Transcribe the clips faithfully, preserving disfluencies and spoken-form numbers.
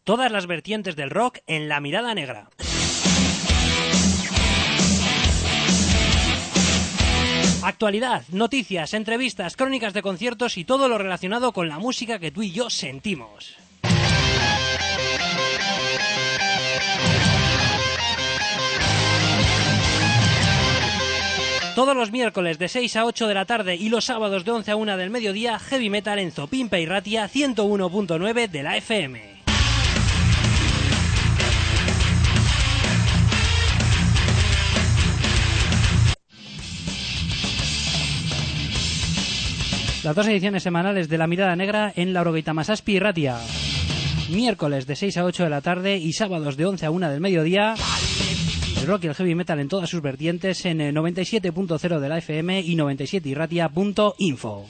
Todas las vertientes del rock en La Mirada Negra. Actualidad, noticias, entrevistas, crónicas de conciertos y todo lo relacionado con la música que tú y yo sentimos. Todos los miércoles de seis a ocho de la tarde y los sábados de once a una del mediodía, Heavy Metal en Zopimpa y Ratia ciento uno punto nueve de la F M. Las dos ediciones semanales de La Mirada Negra en Laurogeita Masazpi y Ratia. Miércoles de seis a ocho de la tarde y sábados de once a una del mediodía. El rock y el heavy metal en todas sus vertientes en noventa y siete punto cero de la F M y noventa y siete y ratia punto info.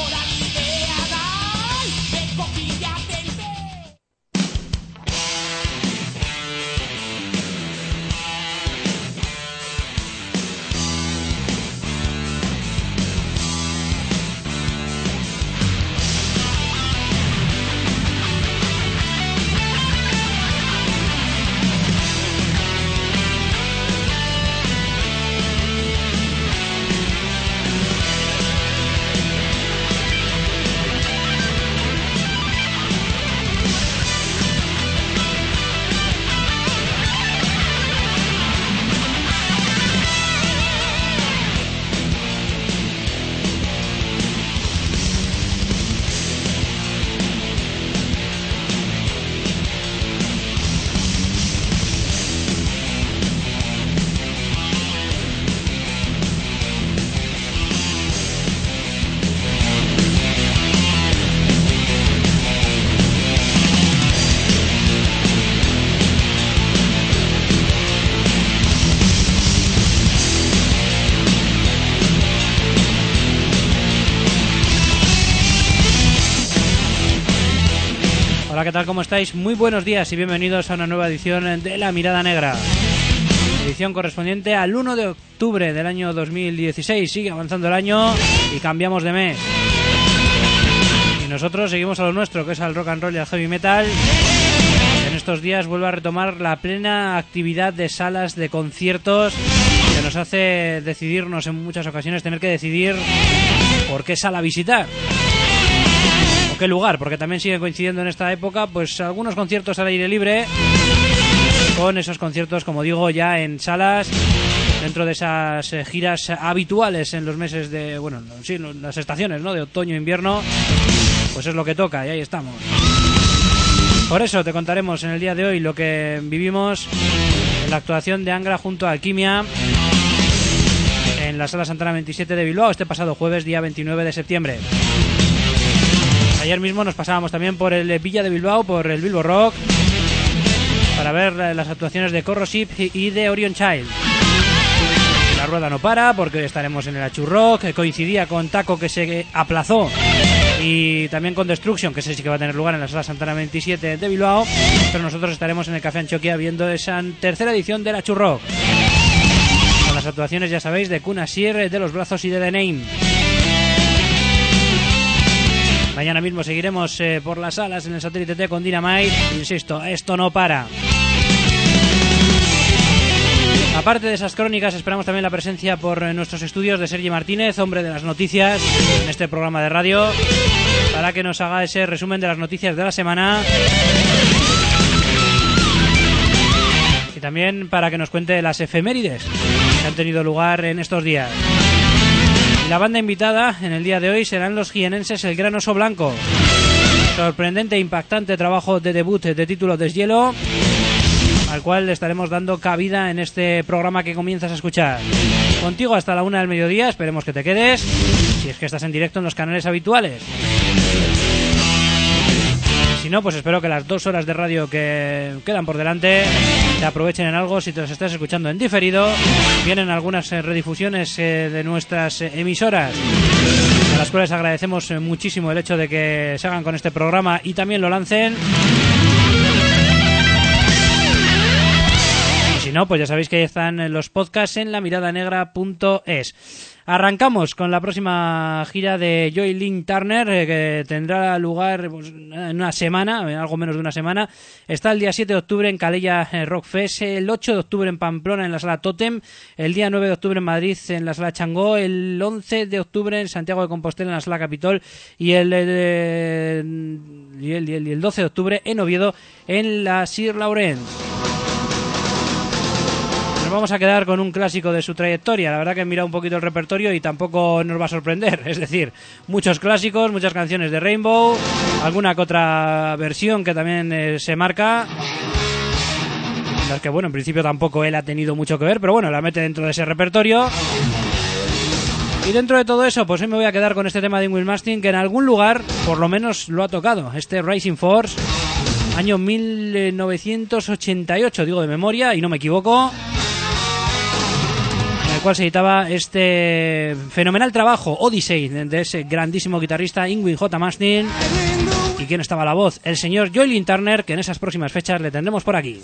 Hola, ¿qué tal? ¿Cómo estáis? Muy buenos días y bienvenidos a una nueva edición de La Mirada Negra. Edición correspondiente al uno de octubre del año dos mil dieciséis. Sigue avanzando el año y cambiamos de mes. Y nosotros seguimos a lo nuestro, que es al rock and roll y al heavy metal. En estos días vuelve a retomar la plena actividad de salas de conciertos que nos hace decidirnos en muchas ocasiones, tener que decidir por qué sala visitar. ¿Qué lugar? Porque también sigue coincidiendo en esta época pues algunos conciertos al aire libre con esos conciertos, como digo, ya en salas dentro de esas eh, giras habituales en los meses de, bueno, sí, las estaciones, ¿no?, de otoño e invierno, pues es lo que toca y ahí estamos. Por eso te contaremos en el día de hoy lo que vivimos en la actuación de Angra junto a Alquimia en la Sala Santana veintisiete de Bilbao este pasado jueves, día veintinueve de septiembre. Ayer mismo nos pasábamos también por el Villa de Bilbao, por el Bilbo Rock, para ver las actuaciones de Corrosive y de Orion Child. La rueda no para porque hoy estaremos en el Achu Rock, que coincidía con Taco, que se aplazó, y también con Destruction, que sé sí que va a tener lugar en la Sala Santana veintisiete de Bilbao, pero nosotros estaremos en el Café Antxokia viendo esa tercera edición del Achu Rock, con las actuaciones, ya sabéis, de Kun Asir, de Los Brazos y de The Name. Mañana mismo seguiremos eh, por las salas en el Satélite T con Dynamite. Insisto, esto no para. Aparte de esas crónicas, esperamos también la presencia por eh, nuestros estudios de Sergi Martínez, hombre de las noticias, en este programa de radio, para que nos haga ese resumen de las noticias de la semana. Y también para que nos cuente las efemérides que han tenido lugar en estos días. La banda invitada en el día de hoy serán los jienenses El Gran Oso Blanco. Sorprendente e impactante trabajo de debut de título Deshielo, al cual le estaremos dando cabida en este programa que comienzas a escuchar. Contigo hasta la una del mediodía, esperemos que te quedes, si es que estás en directo en los canales habituales. Si no, pues espero que las dos horas de radio que quedan por delante te aprovechen en algo. Si te las estás escuchando en diferido, vienen algunas eh, redifusiones eh, de nuestras eh, emisoras, a las cuales agradecemos eh, muchísimo el hecho de que se hagan con este programa y también lo lancen. Y si no, pues ya sabéis que están los podcasts en la mirada negra punto es. Arrancamos con la próxima gira de Joylyn Turner, eh, que tendrá lugar pues, en una semana, algo menos de una semana. Está el día siete de octubre en Calella eh, Rock Fest, el ocho de octubre en Pamplona en la Sala Totem, el día nueve de octubre en Madrid en la Sala Changó, el once de octubre en Santiago de Compostela en la Sala Capitol y el, eh, y el, y el, y el doce de octubre en Oviedo en la Sir Laurent. Nos vamos a quedar con un clásico de su trayectoria. La verdad que he mirado un poquito el repertorio y tampoco nos va a sorprender. Es decir, muchos clásicos, muchas canciones de Rainbow, alguna que otra versión que también eh, se marca, en las que, bueno, en principio tampoco él ha tenido mucho que ver, pero bueno, la mete dentro de ese repertorio. Y dentro de todo eso, pues hoy me voy a quedar con este tema de Ingrid Malmsteen, que en algún lugar, por lo menos, lo ha tocado. Este Rising Force, año mil novecientos ochenta y ocho, digo de memoria, y no me equivoco, en el cual se editaba este fenomenal trabajo, Odyssey, de ese grandísimo guitarrista Yngwie J. Malmsteen. ¿Y quién estaba a la voz? El señor Joylyn Turner, que en esas próximas fechas le tendremos por aquí.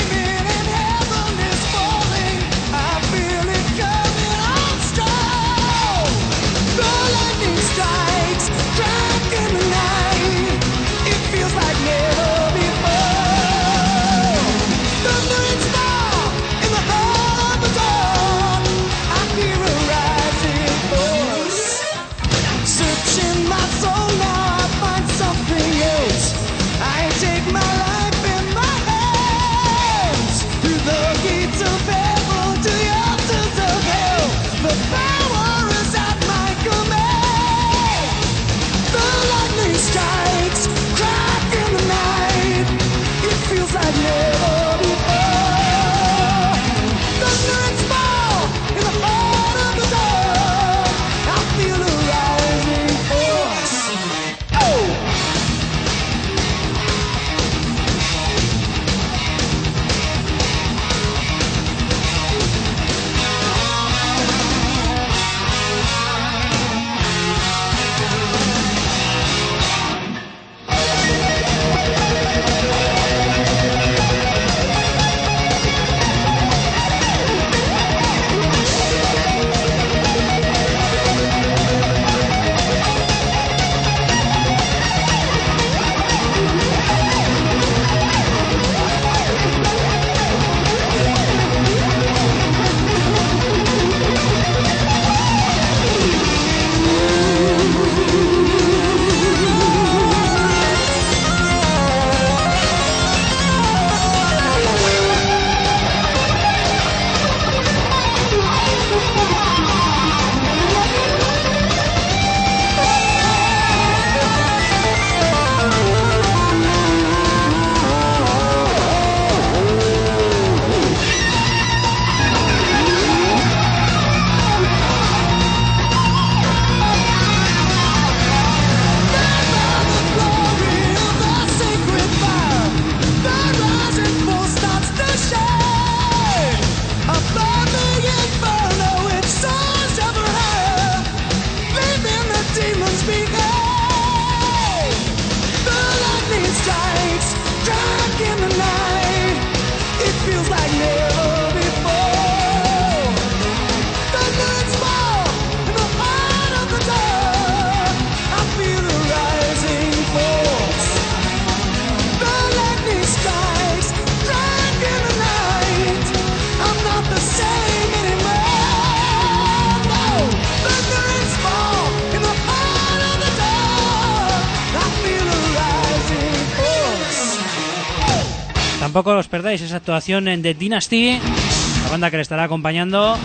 Tampoco os perdáis esa actuación en The Dynasty, la banda que le estará acompañando,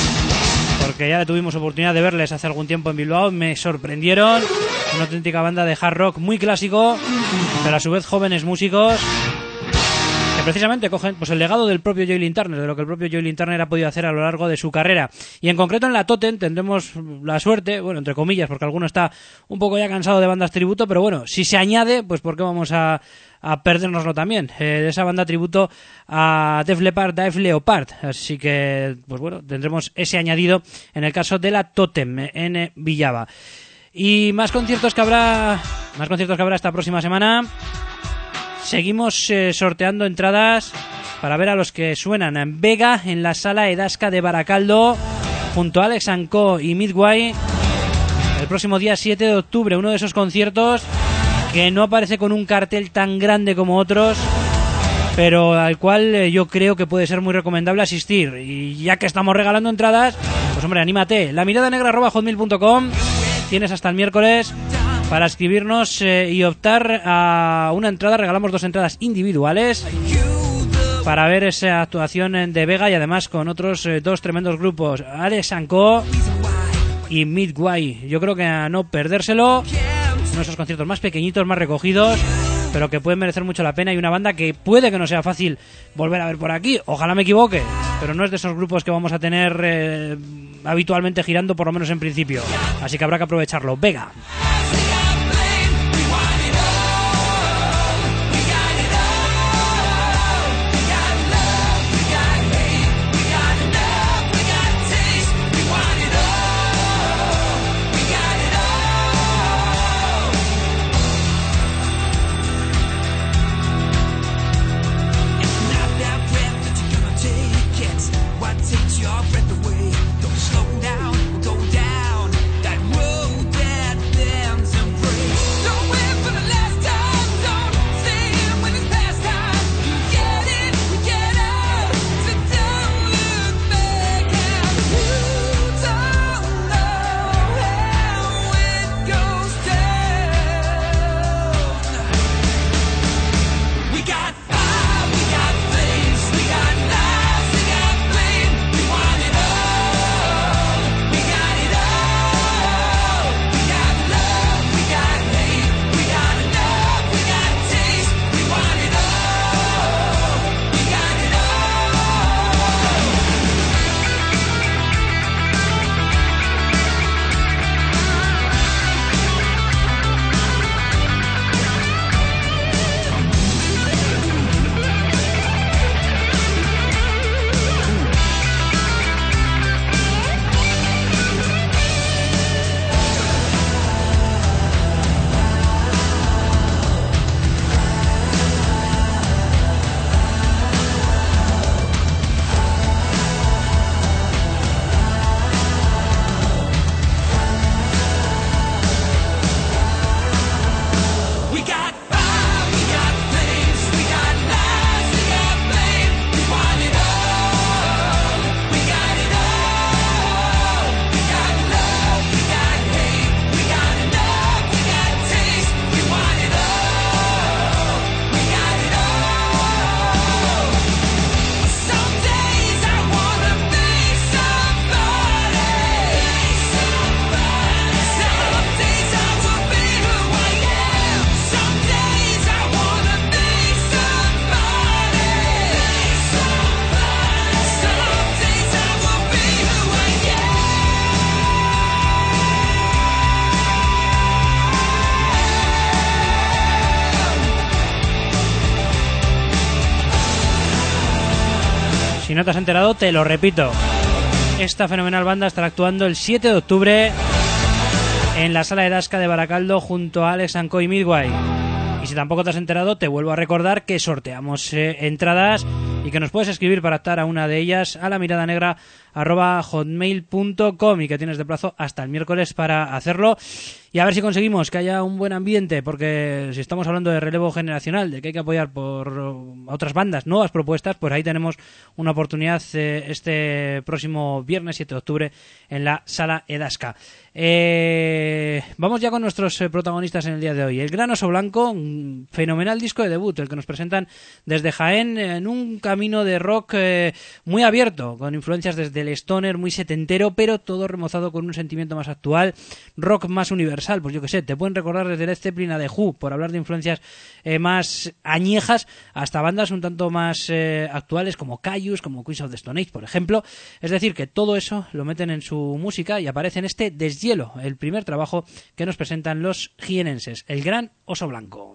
porque ya tuvimos oportunidad de verles hace algún tiempo en Bilbao. Me sorprendieron, una auténtica banda de hard rock muy clásico, pero a su vez jóvenes músicos que precisamente cogen pues el legado del propio Joylyn Turner, de lo que el propio Joylyn Turner ha podido hacer a lo largo de su carrera. Y en concreto en la Totem tendremos la suerte, bueno, entre comillas, porque alguno está un poco ya cansado de bandas tributo, pero bueno, si se añade, pues ¿por qué vamos a a perdérnoslo también, eh, de esa banda tributo a Def Leppard, Def Leppard? Así que, pues bueno, tendremos ese añadido en el caso de la Totem en Villava. Y más conciertos que habrá, más conciertos que habrá esta próxima semana. Seguimos eh, sorteando entradas para ver a los que suenan en Vega, en la Sala Edasca de Baracaldo, junto a Alex and Co y Midway el próximo día siete de octubre, uno de esos conciertos que no aparece con un cartel tan grande como otros, pero al cual eh, yo creo que puede ser muy recomendable asistir. Y ya que estamos regalando entradas, pues hombre, anímate. La mirada negra arroba hotmail punto com. Tienes hasta el miércoles para escribirnos eh, y optar a una entrada. Regalamos dos entradas individuales para ver esa actuación de Vega, y además con otros eh, dos tremendos grupos, Alex and Co y Midway. Yo creo que a no perdérselo, uno de esos conciertos más pequeñitos, más recogidos, pero que pueden merecer mucho la pena, y una banda que puede que no sea fácil volver a ver por aquí, ojalá me equivoque, pero no es de esos grupos que vamos a tener eh, habitualmente girando, por lo menos en principio, así que habrá que aprovecharlo. Vega. Si no te has enterado, te lo repito. Esta fenomenal banda estará actuando el siete de octubre en la Sala Edasca de Baracaldo junto a Alex and Co y Midway. Y si tampoco te has enterado, te vuelvo a recordar que sorteamos eh, entradas y que nos puedes escribir para optar a una de ellas a la mirada negra arroba hotmail punto com, y que tienes de plazo hasta el miércoles para hacerlo. Y a ver si conseguimos que haya un buen ambiente, porque si estamos hablando de relevo generacional, de que hay que apoyar por otras bandas, nuevas propuestas, pues ahí tenemos una oportunidad eh, este próximo viernes siete de octubre en la Sala Edasca. Eh, vamos ya con nuestros eh, protagonistas en el día de hoy. El Gran Oso Blanco, un fenomenal disco de debut, el que nos presentan desde Jaén, en un camino de rock eh, muy abierto, con influencias desde el stoner, muy setentero, pero todo remozado con un sentimiento más actual, rock más universal. Pues yo que sé, te pueden recordar desde Led Zeppelin a The Who, por hablar de influencias eh, más añejas, hasta bandas un tanto más eh, actuales como Kyuss, como Queens of the Stone Age, por ejemplo. Es decir, que todo eso lo meten en su música y aparece en este Deshielo, el primer trabajo que nos presentan los jienenses, el Gran Oso Blanco.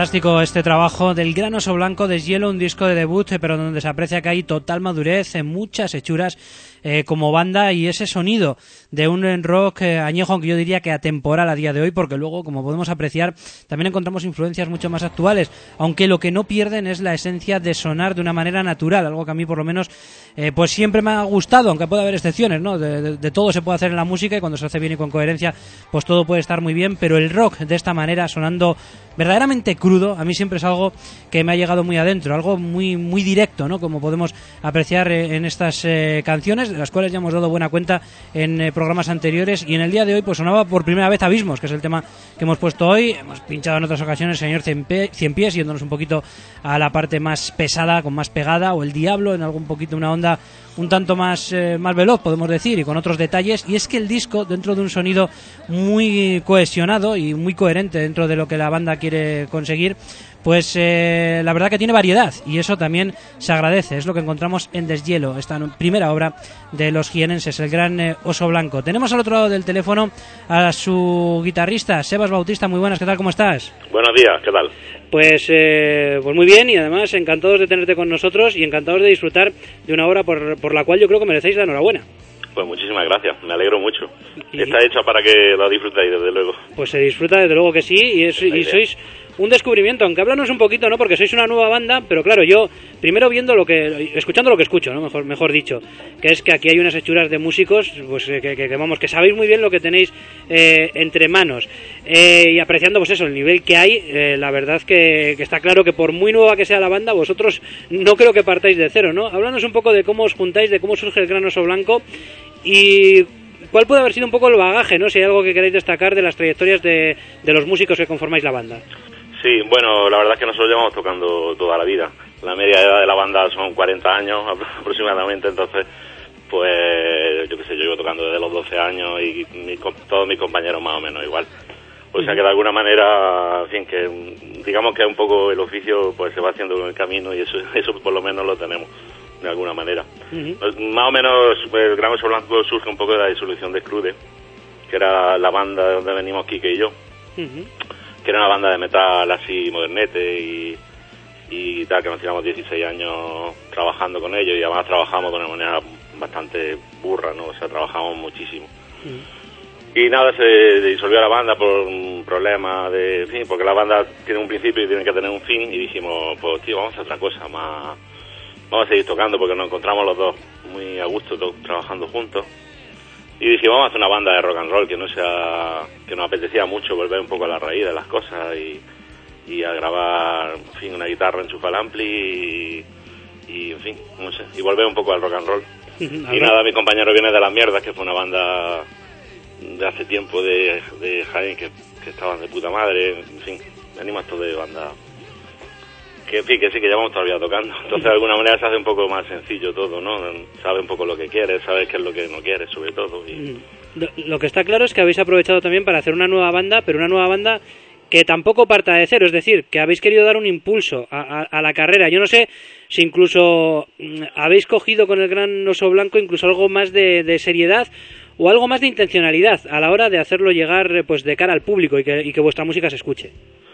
Fantástico este trabajo del Gran Oso Blanco, Deshielo, un disco de debut, pero donde se aprecia que hay total madurez, en muchas hechuras eh, como banda y ese sonido de un rock eh, añejo, aunque yo diría que atemporal a día de hoy, porque luego, como podemos apreciar, también encontramos influencias mucho más actuales, aunque lo que no pierden es la esencia de sonar de una manera natural, algo que a mí por lo menos eh, pues siempre me ha gustado, aunque puede haber excepciones, ¿no? De, de, de todo se puede hacer en la música y cuando se hace bien y con coherencia, pues todo puede estar muy bien, pero el rock de esta manera, sonando verdaderamente crudo, a mí siempre es algo que me ha llegado muy adentro, algo muy muy directo, ¿no? Como podemos apreciar eh, en estas eh, canciones, de las cuales ya hemos dado buena cuenta en eh, programas anteriores, y en el día de hoy pues sonaba por primera vez Abismos, que es el tema que hemos puesto hoy. Hemos pinchado en otras ocasiones Señor Cien Pies, yéndonos un poquito a la parte más pesada, con más pegada, o El Diablo, en algún poquito una onda un tanto más, eh, más veloz, podemos decir, y con otros detalles. Y es que el disco, dentro de un sonido muy cohesionado y muy coherente dentro de lo que la banda quiere conseguir, pues eh, la verdad que tiene variedad, y eso también se agradece. Es lo que encontramos en Deshielo, esta primera obra de los jienenses, el Gran eh, Oso Blanco. Tenemos al otro lado del teléfono a su guitarrista, Sebas Bautista. Muy buenas, ¿qué tal? ¿Cómo estás? Buenos días, ¿qué tal? Pues, eh, pues muy bien, y además encantados de tenerte con nosotros y encantados de disfrutar de una obra por, por la cual yo creo que merecéis la enhorabuena. Pues muchísimas gracias, me alegro mucho. Y... está hecha para que la disfrutéis, desde luego. Pues se disfruta desde luego que sí, y, es, y sois un descubrimiento, aunque háblanos un poquito, ¿no? Porque sois una nueva banda, pero claro, yo primero viendo lo que, escuchando lo que escucho, ¿no? Mejor, mejor dicho, que es que aquí hay unas hechuras de músicos, pues que, que, que vamos, que sabéis muy bien lo que tenéis eh, entre manos, eh, y apreciando, pues eso, el nivel que hay, eh, la verdad que, que está claro que por muy nueva que sea la banda, vosotros no creo que partáis de cero, ¿no? Háblanos un poco de cómo os juntáis, de cómo surge el Gran Oso Blanco y cuál puede haber sido un poco el bagaje, ¿no? Si hay algo que queréis destacar de las trayectorias de, de los músicos que conformáis la banda. Sí, bueno, la verdad es que nosotros llevamos tocando toda la vida. La media edad de la banda son cuarenta años aproximadamente, entonces, pues, yo qué sé, yo llevo tocando desde los doce años y mi, todos mis compañeros más o menos igual. O sea que de alguna manera, en fin, que digamos que un poco el oficio pues se va haciendo en el camino, y eso, eso por lo menos lo tenemos de alguna manera. Uh-huh. Más o menos el Gran Oso Blanco surge un poco de la disolución de Scrude, que era la banda de donde venimos Quique y yo. Uh-huh. Que era una banda de metal así modernete y, y tal, que nos tiramos dieciséis años trabajando con ellos, y además trabajamos de una manera bastante burra, ¿no? O sea, trabajamos muchísimo. Mm. Y nada, se disolvió la banda por un problema de, en fin, porque la banda tiene un principio y tiene que tener un fin, y dijimos, pues tío, vamos a hacer otra cosa, más, vamos a seguir tocando, porque nos encontramos los dos muy a gusto to- trabajando juntos. Y dije, vamos a hacer una banda de rock and roll que no sea, que nos apetecía mucho volver un poco a la raíz de las cosas y, y a grabar, en fin, una guitarra, enchufar el ampli y, y, en fin, no sé, y volver un poco al rock and roll. Y nada, mi compañero viene de Las Mierdas, que fue una banda de hace tiempo de, de Jaén, que, que estaban de puta madre, en fin, venimos todos de banda que, en fin, que sí, que llevamos todavía tocando. Entonces, de alguna manera se hace un poco más sencillo todo, ¿no? Sabes un poco lo que quieres, sabes qué es lo que no quieres, sobre todo. Y... Lo, lo que está claro es que habéis aprovechado también para hacer una nueva banda, pero una nueva banda que tampoco parta de cero, es decir, que habéis querido dar un impulso a, a, a la carrera. Yo no sé si incluso mmm, habéis cogido con el Gran Oso Blanco incluso algo más de, de seriedad o algo más de intencionalidad a la hora de hacerlo llegar pues de cara al público y que, y que vuestra música se escuche.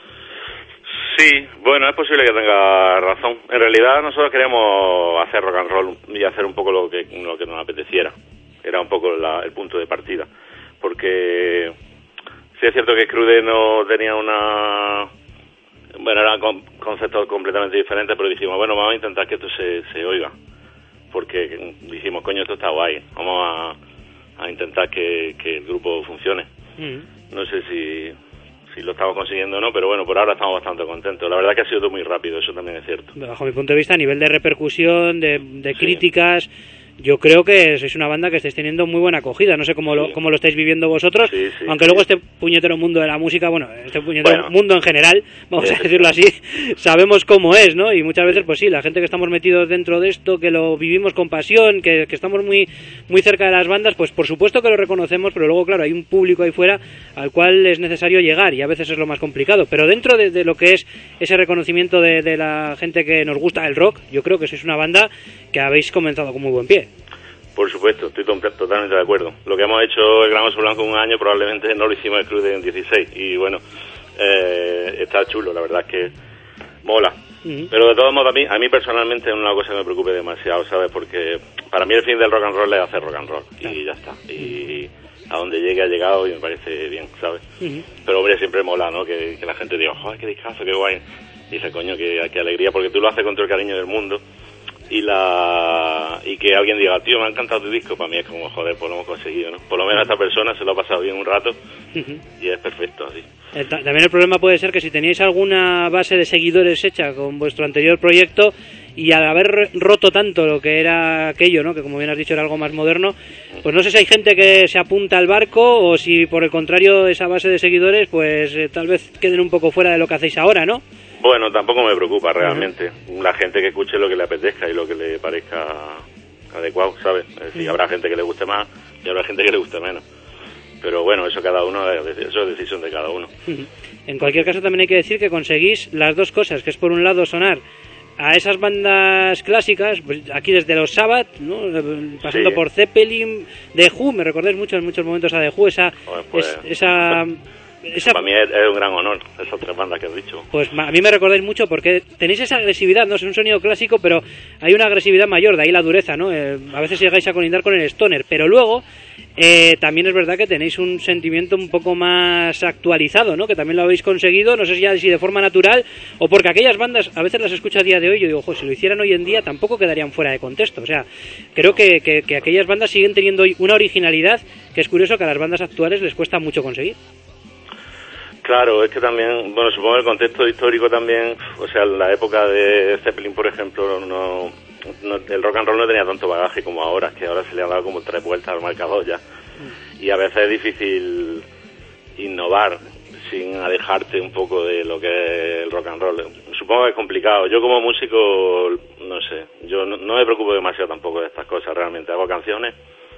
Sí, bueno, es posible que tenga razón. En realidad nosotros queríamos hacer rock and roll y hacer un poco lo que lo que nos apeteciera. Era un poco la, el punto de partida. Porque sí es cierto que Scrude no tenía una... Bueno, eran con, conceptos completamente diferentes, pero dijimos, bueno, vamos a intentar que esto se, se oiga. Porque dijimos, coño, esto está guay. Vamos a, a intentar que, que el grupo funcione. Mm. No sé si... si lo estamos consiguiendo o no, pero bueno, por ahora estamos bastante contentos. La verdad que ha sido todo muy rápido, eso también es cierto. Bajo mi punto de vista, a nivel de repercusión, de, de críticas, sí. Yo creo que sois una banda que estáis teniendo muy buena acogida. No sé cómo, sí. lo, cómo lo estáis viviendo vosotros, sí, sí, aunque sí. Luego este puñetero mundo de la música, bueno, este puñetero bueno, mundo en general, vamos sí, a decirlo así, sabemos cómo es, ¿no? Y muchas veces, pues sí, la gente que estamos metidos dentro de esto, que lo vivimos con pasión, que, que estamos muy muy cerca de las bandas, pues por supuesto que lo reconocemos, pero luego, claro, hay un público ahí fuera al cual es necesario llegar y a veces es lo más complicado. Pero dentro de, de lo que es ese reconocimiento de, de la gente que nos gusta el rock, yo creo que sois una banda que habéis comenzado con muy buen pie. Por supuesto, estoy totalmente de acuerdo. Lo que hemos hecho el Gran Oso Blanco en un año probablemente no lo hicimos el Scrude en dieciséis. Y bueno, eh, está chulo, la verdad es que mola. Uh-huh. Pero de todos modos, a mí, a mí personalmente es una cosa que me preocupe demasiado, ¿sabes? Porque para mí el fin del rock and roll es hacer rock and roll, claro. Y ya está. Y a donde llegue ha llegado y me parece bien, ¿sabes? Uh-huh. Pero hombre, siempre mola, ¿no? Que, que la gente diga, joder, qué discazo, qué guay. Y dice, coño, qué, qué alegría, porque tú lo haces con todo el cariño del mundo. Y la y que alguien diga, tío, me ha encantado tu disco, para mí es como, joder, pues lo hemos conseguido, ¿no? Por lo menos esta persona se lo ha pasado bien un rato uh-huh. Y es perfecto, así. Eh, también el problema puede ser que si teníais alguna base de seguidores hecha con vuestro anterior proyecto y al haber roto tanto lo que era aquello, ¿no? Que como bien has dicho era algo más moderno, pues no sé si hay gente que se apunta al barco o si por el contrario esa base de seguidores pues eh, tal vez queden un poco fuera de lo que hacéis ahora, ¿no? Bueno, tampoco me preocupa realmente. Uh-huh. La gente que escuche lo que le apetezca y lo que le parezca adecuado, ¿sabes? Es decir, uh-huh. Habrá gente que le guste más y habrá gente que le guste menos. Pero bueno, eso cada uno, eso es decisión de cada uno. Uh-huh. En cualquier caso también hay que decir que conseguís las dos cosas, que es por un lado sonar a esas bandas clásicas, pues aquí desde los Sabbath, ¿no? Pasando sí. por Zeppelin, The Who, me recordáis mucho en muchos momentos a The Who, esa... Joder, pues, es, esa Esa... Para mí es, es un gran honor, esas tres bandas que has dicho. Pues a mí me recordáis mucho porque tenéis esa agresividad, no es un sonido clásico, pero hay una agresividad mayor, de ahí la dureza, ¿no? Eh, a veces llegáis a colindar con el stoner, pero luego eh, también es verdad que tenéis un sentimiento un poco más actualizado, ¿no? Que también lo habéis conseguido, no sé si ya si de forma natural o porque aquellas bandas, a veces las escucho a día de hoy y yo digo, ojo, si lo hicieran hoy en día tampoco quedarían fuera de contexto. O sea, creo que, que, que aquellas bandas siguen teniendo una originalidad que es curioso que a las bandas actuales les cuesta mucho conseguir. Claro, es que también, bueno, supongo el contexto histórico también, o sea, la época de Zeppelin, por ejemplo, no, no el rock and roll no tenía tanto bagaje como ahora, que ahora se le ha dado como tres vueltas al marcador ya, y a veces es difícil innovar sin alejarte un poco de lo que es el rock and roll. Supongo que es complicado. Yo como músico, no sé, yo no, no me preocupo demasiado tampoco de estas cosas, realmente hago canciones,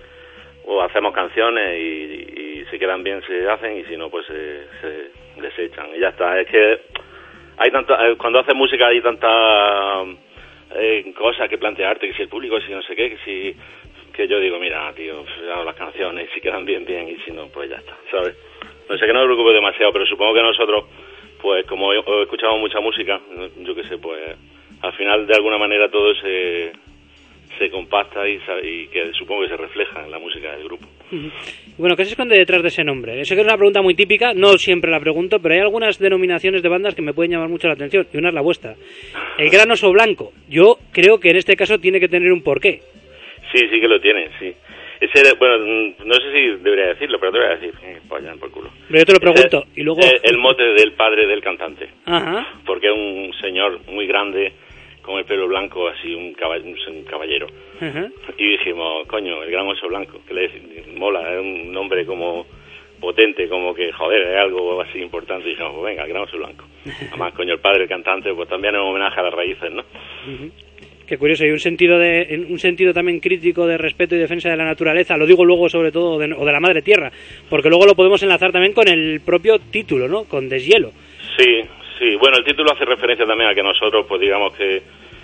o hacemos canciones y, y si quedan bien se hacen y si no pues se, se desechan y ya está. Es que hay tanta, cuando haces música hay tantas eh, cosas que plantearte, que si el público, si no sé qué, que si que yo digo, mira, tío, hago las canciones y si quedan bien, bien y si no, pues ya está, ¿sabes? No sé, que no me preocupe demasiado, pero supongo que nosotros, pues como he, he escuchado mucha música, yo qué sé, pues al final de alguna manera todo se se compacta y, y que supongo que se refleja en la música del grupo. Uh-huh. Bueno, ¿qué se esconde detrás de ese nombre? Eso que es una pregunta muy típica, no siempre la pregunto, pero hay algunas denominaciones de bandas que me pueden llamar mucho la atención, y una es la vuestra. El Gran Oso Blanco. Yo creo que en este caso tiene que tener un porqué. Sí, sí que lo tiene, sí. Ese, bueno, no sé si debería decirlo, pero te voy a decir, eh, pues ya por culo. Pero yo te lo pregunto, Ese, y luego... El, el mote del padre del cantante. Ajá. Porque es un señor muy grande, con el pelo blanco, así, un, caball- un caballero. Uh-huh. Y dijimos, coño, el Gran Oso Blanco, que le mola, es un nombre como potente, como que, joder, es algo así importante. Y dijimos, pues venga, el Gran Oso Blanco. Además, coño, el padre, el cantante, pues también es un homenaje a las raíces, ¿no? Uh-huh. Qué curioso, y un sentido de un sentido también crítico de respeto y defensa de la naturaleza, lo digo luego sobre todo, de, o de la madre tierra, porque luego lo podemos enlazar también con el propio título, ¿no? Con Deshielo. Sí, sí, bueno, el título hace referencia también a que nosotros, pues digamos que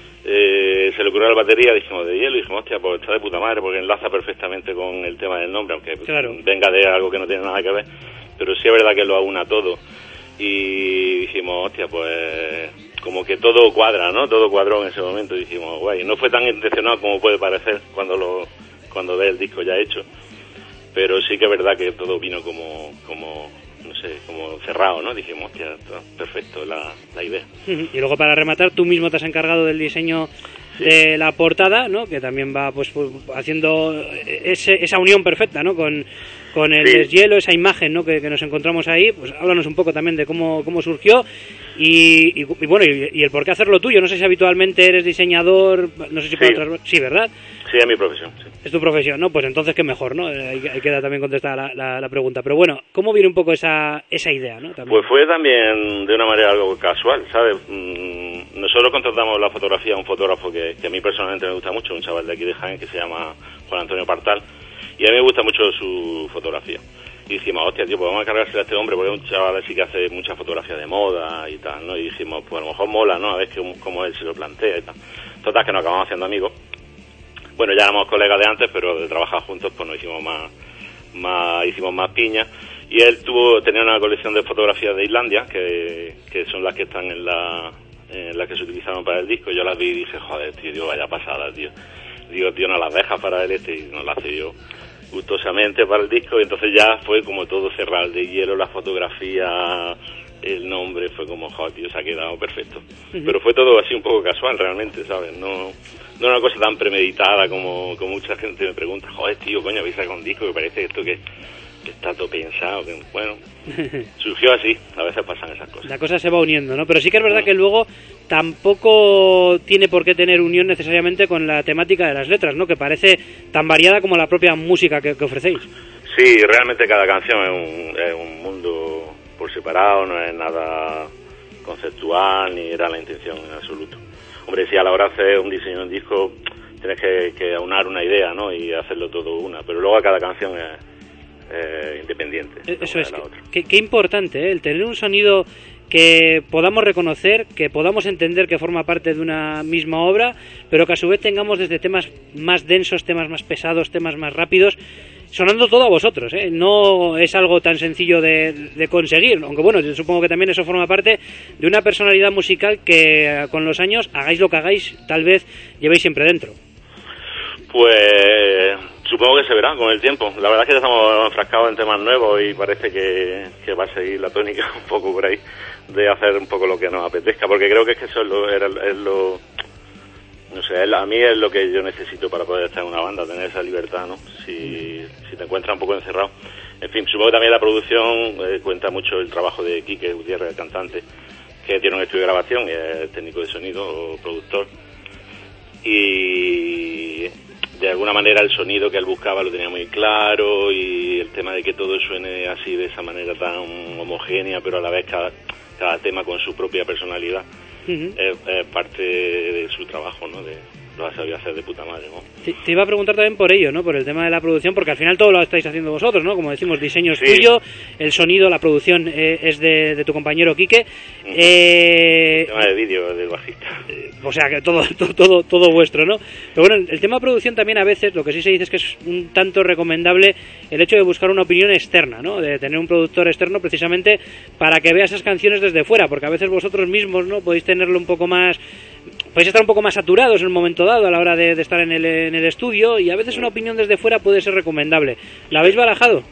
eh, se le ocurrió a la batería, dijimos de hielo, y dijimos, hostia, pues está de puta madre, porque enlaza perfectamente con el tema del nombre, aunque claro, venga de algo que no tiene nada que ver, pero sí es verdad que lo aúna todo. Y dijimos, hostia, pues como que todo cuadra, ¿no? Todo cuadró en ese momento y dijimos, guay, no fue tan intencionado como puede parecer cuando lo cuando ves el disco ya hecho, pero sí que es verdad que todo vino como como no sé, como cerrado, ¿no? Dijimos, hostia, perfecto la, la idea. Y luego para rematar, tú mismo te has encargado del diseño sí. de la portada, ¿no? Que también va pues haciendo ese, esa unión perfecta, ¿no? Con, con el sí. deshielo, esa imagen, ¿no? Que, que nos encontramos ahí. Pues háblanos un poco también de cómo, cómo surgió y, y, y bueno, y, y el por qué hacerlo tuyo. No sé si habitualmente eres diseñador, no sé si sí. otras... Sí, ¿verdad? Sí, es mi profesión, sí. Es tu profesión, ¿no? Pues entonces qué mejor, ¿no? Ahí, ahí queda también contestada la, la, la pregunta. Pero bueno, ¿cómo viene un poco esa esa idea, no? También. Pues fue también de una manera algo casual, ¿sabes? Mm, nosotros contratamos la fotografía a un fotógrafo que, que a mí personalmente me gusta mucho, un chaval de aquí de Jaén que se llama Juan Antonio Partal, y a mí me gusta mucho su fotografía. Y dijimos, hostia, tío, pues vamos a cargársela a este hombre porque es un chaval así que hace mucha fotografía de moda y tal, ¿no? Y dijimos, pues a lo mejor mola, ¿no? A ver que, cómo él se lo plantea y tal. Total, que nos acabamos haciendo amigos. Bueno, ya éramos colegas de antes, pero de trabajar juntos pues nos hicimos más, más hicimos más piña. Y él tuvo tenía una colección de fotografías de Islandia, que, que son las que están en la en las que se utilizaron para el disco. Yo las vi y dije, joder, tío, digo, vaya pasada, tío. Digo, tío, no las deja para el este, y nos las cedió gustosamente para el disco. Y entonces ya fue como todo cerrar de hielo, la fotografía, el nombre, fue como, joder, tío, se ha quedado perfecto. Uh-huh. Pero fue todo así un poco casual, realmente, ¿sabes? No no una cosa tan premeditada como, como mucha gente me pregunta, joder, tío, coño, habéis sacado un disco que parece esto que... que está todo pensado, que bueno, surgió así, a veces pasan esas cosas. La cosa se va uniendo, ¿no? Pero sí que es verdad que luego tampoco tiene por qué tener unión necesariamente con la temática de las letras, ¿no? Que parece tan variada como la propia música que, que ofrecéis. Sí, realmente cada canción es un, es un mundo por separado, no es nada conceptual, ni era la intención en absoluto. Hombre, si a la hora de hacer un diseño de un disco tienes que, que aunar una idea, ¿no? Y hacerlo todo una, pero luego cada canción es Eh, independiente. Eso es, qué, qué importante, ¿eh? El tener un sonido que podamos reconocer, que podamos entender que forma parte de una misma obra, pero que a su vez tengamos desde temas más densos, temas más pesados, temas más rápidos, sonando todo a vosotros, ¿eh? No es algo tan sencillo de, de conseguir, aunque bueno, yo supongo que también eso forma parte de una personalidad musical que con los años, hagáis lo que hagáis, tal vez llevéis siempre dentro. Pues supongo que se verá con el tiempo. La verdad es que ya estamos enfrascados en temas nuevos y parece que, que va a seguir la tónica un poco por ahí de hacer un poco lo que nos apetezca, porque creo que es que eso es lo, era, es lo no sé, a mí es lo que yo necesito para poder estar en una banda, tener esa libertad, ¿no? Si, si te encuentras un poco encerrado. En fin, supongo que también la producción eh, cuenta mucho el trabajo de Quique Gutiérrez, el cantante, que tiene un estudio de grabación y es técnico de sonido o productor. Y de alguna manera el sonido que él buscaba lo tenía muy claro, y el tema de que todo suene así de esa manera tan homogénea, pero a la vez cada, cada tema con su propia personalidad, uh-huh. es, es parte de su trabajo, ¿no? De, lo ha sabido hacer de puta madre, ¿no? Te, te iba a preguntar también por ello, ¿no? Por el tema de la producción, porque al final todo lo estáis haciendo vosotros, ¿no? Como decimos, diseño es sí. tuyo, el sonido, la producción eh, es de, de tu compañero Quique. Uh-huh. Eh, el tema de vídeo del bajista. Eh, o sea, que todo, todo, todo, todo vuestro, ¿no? Pero bueno, el tema de producción también a veces, lo que sí se dice es que es un tanto recomendable el hecho de buscar una opinión externa, ¿no? De tener un productor externo precisamente para que vea esas canciones desde fuera, porque a veces vosotros mismos, ¿no? Podéis tenerlo un poco más... Podéis estar un poco más saturados en un momento dado a la hora de, de estar en el, en el estudio, y a veces una opinión desde fuera puede ser recomendable. ¿La habéis barajado?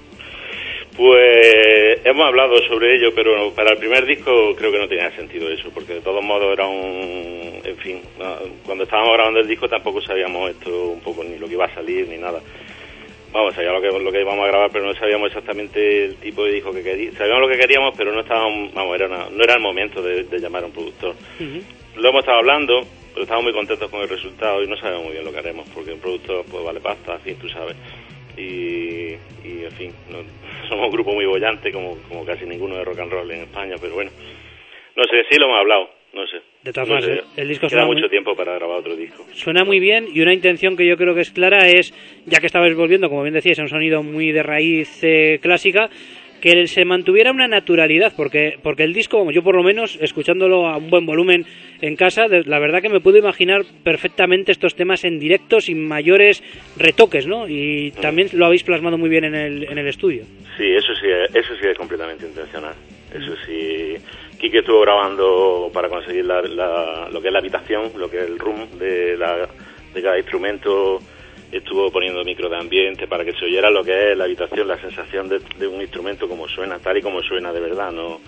Pues hemos hablado sobre ello, pero para el primer disco creo que no tenía sentido eso, porque de todos modos era un... En fin, cuando estábamos grabando el disco tampoco sabíamos esto un poco, ni lo que iba a salir, ni nada. Vamos, sabíamos lo que, lo que íbamos a grabar, pero no sabíamos exactamente el tipo de disco que queríamos. Sabíamos lo que queríamos, pero no estábamos, vamos, era una, no era el momento de, de llamar a un productor. Uh-huh. Lo hemos estado hablando, pero estamos muy contentos con el resultado y no sabemos muy bien lo que haremos, porque un productor pues vale pasta, en fin, tú sabes. Y, y en fin, no, somos un grupo muy bollante, como, como casi ninguno de rock and roll en España, pero bueno, no sé, sí lo hemos hablado, no sé. De todas no maneras, sé, el disco queda suena mucho muy... tiempo para grabar otro disco. Suena muy bien, y una intención que yo creo que es clara es, ya que estabais volviendo, como bien decíais, a un sonido muy de raíz eh, clásica, que se mantuviera una naturalidad, porque porque el disco, como yo por lo menos, escuchándolo a un buen volumen en casa, de, la verdad que me puedo imaginar perfectamente estos temas en directo sin mayores retoques, ¿no? Y también lo habéis plasmado muy bien en el en el estudio. Sí, eso sí, eso sí es completamente intencional. Eso sí, Quique estuvo grabando para conseguir la, la, lo que es la habitación, lo que es el room de, la, de cada instrumento. Estuvo poniendo micro de ambiente para que se oyera lo que es la habitación, la sensación de, de un instrumento como suena, tal y como suena de verdad, no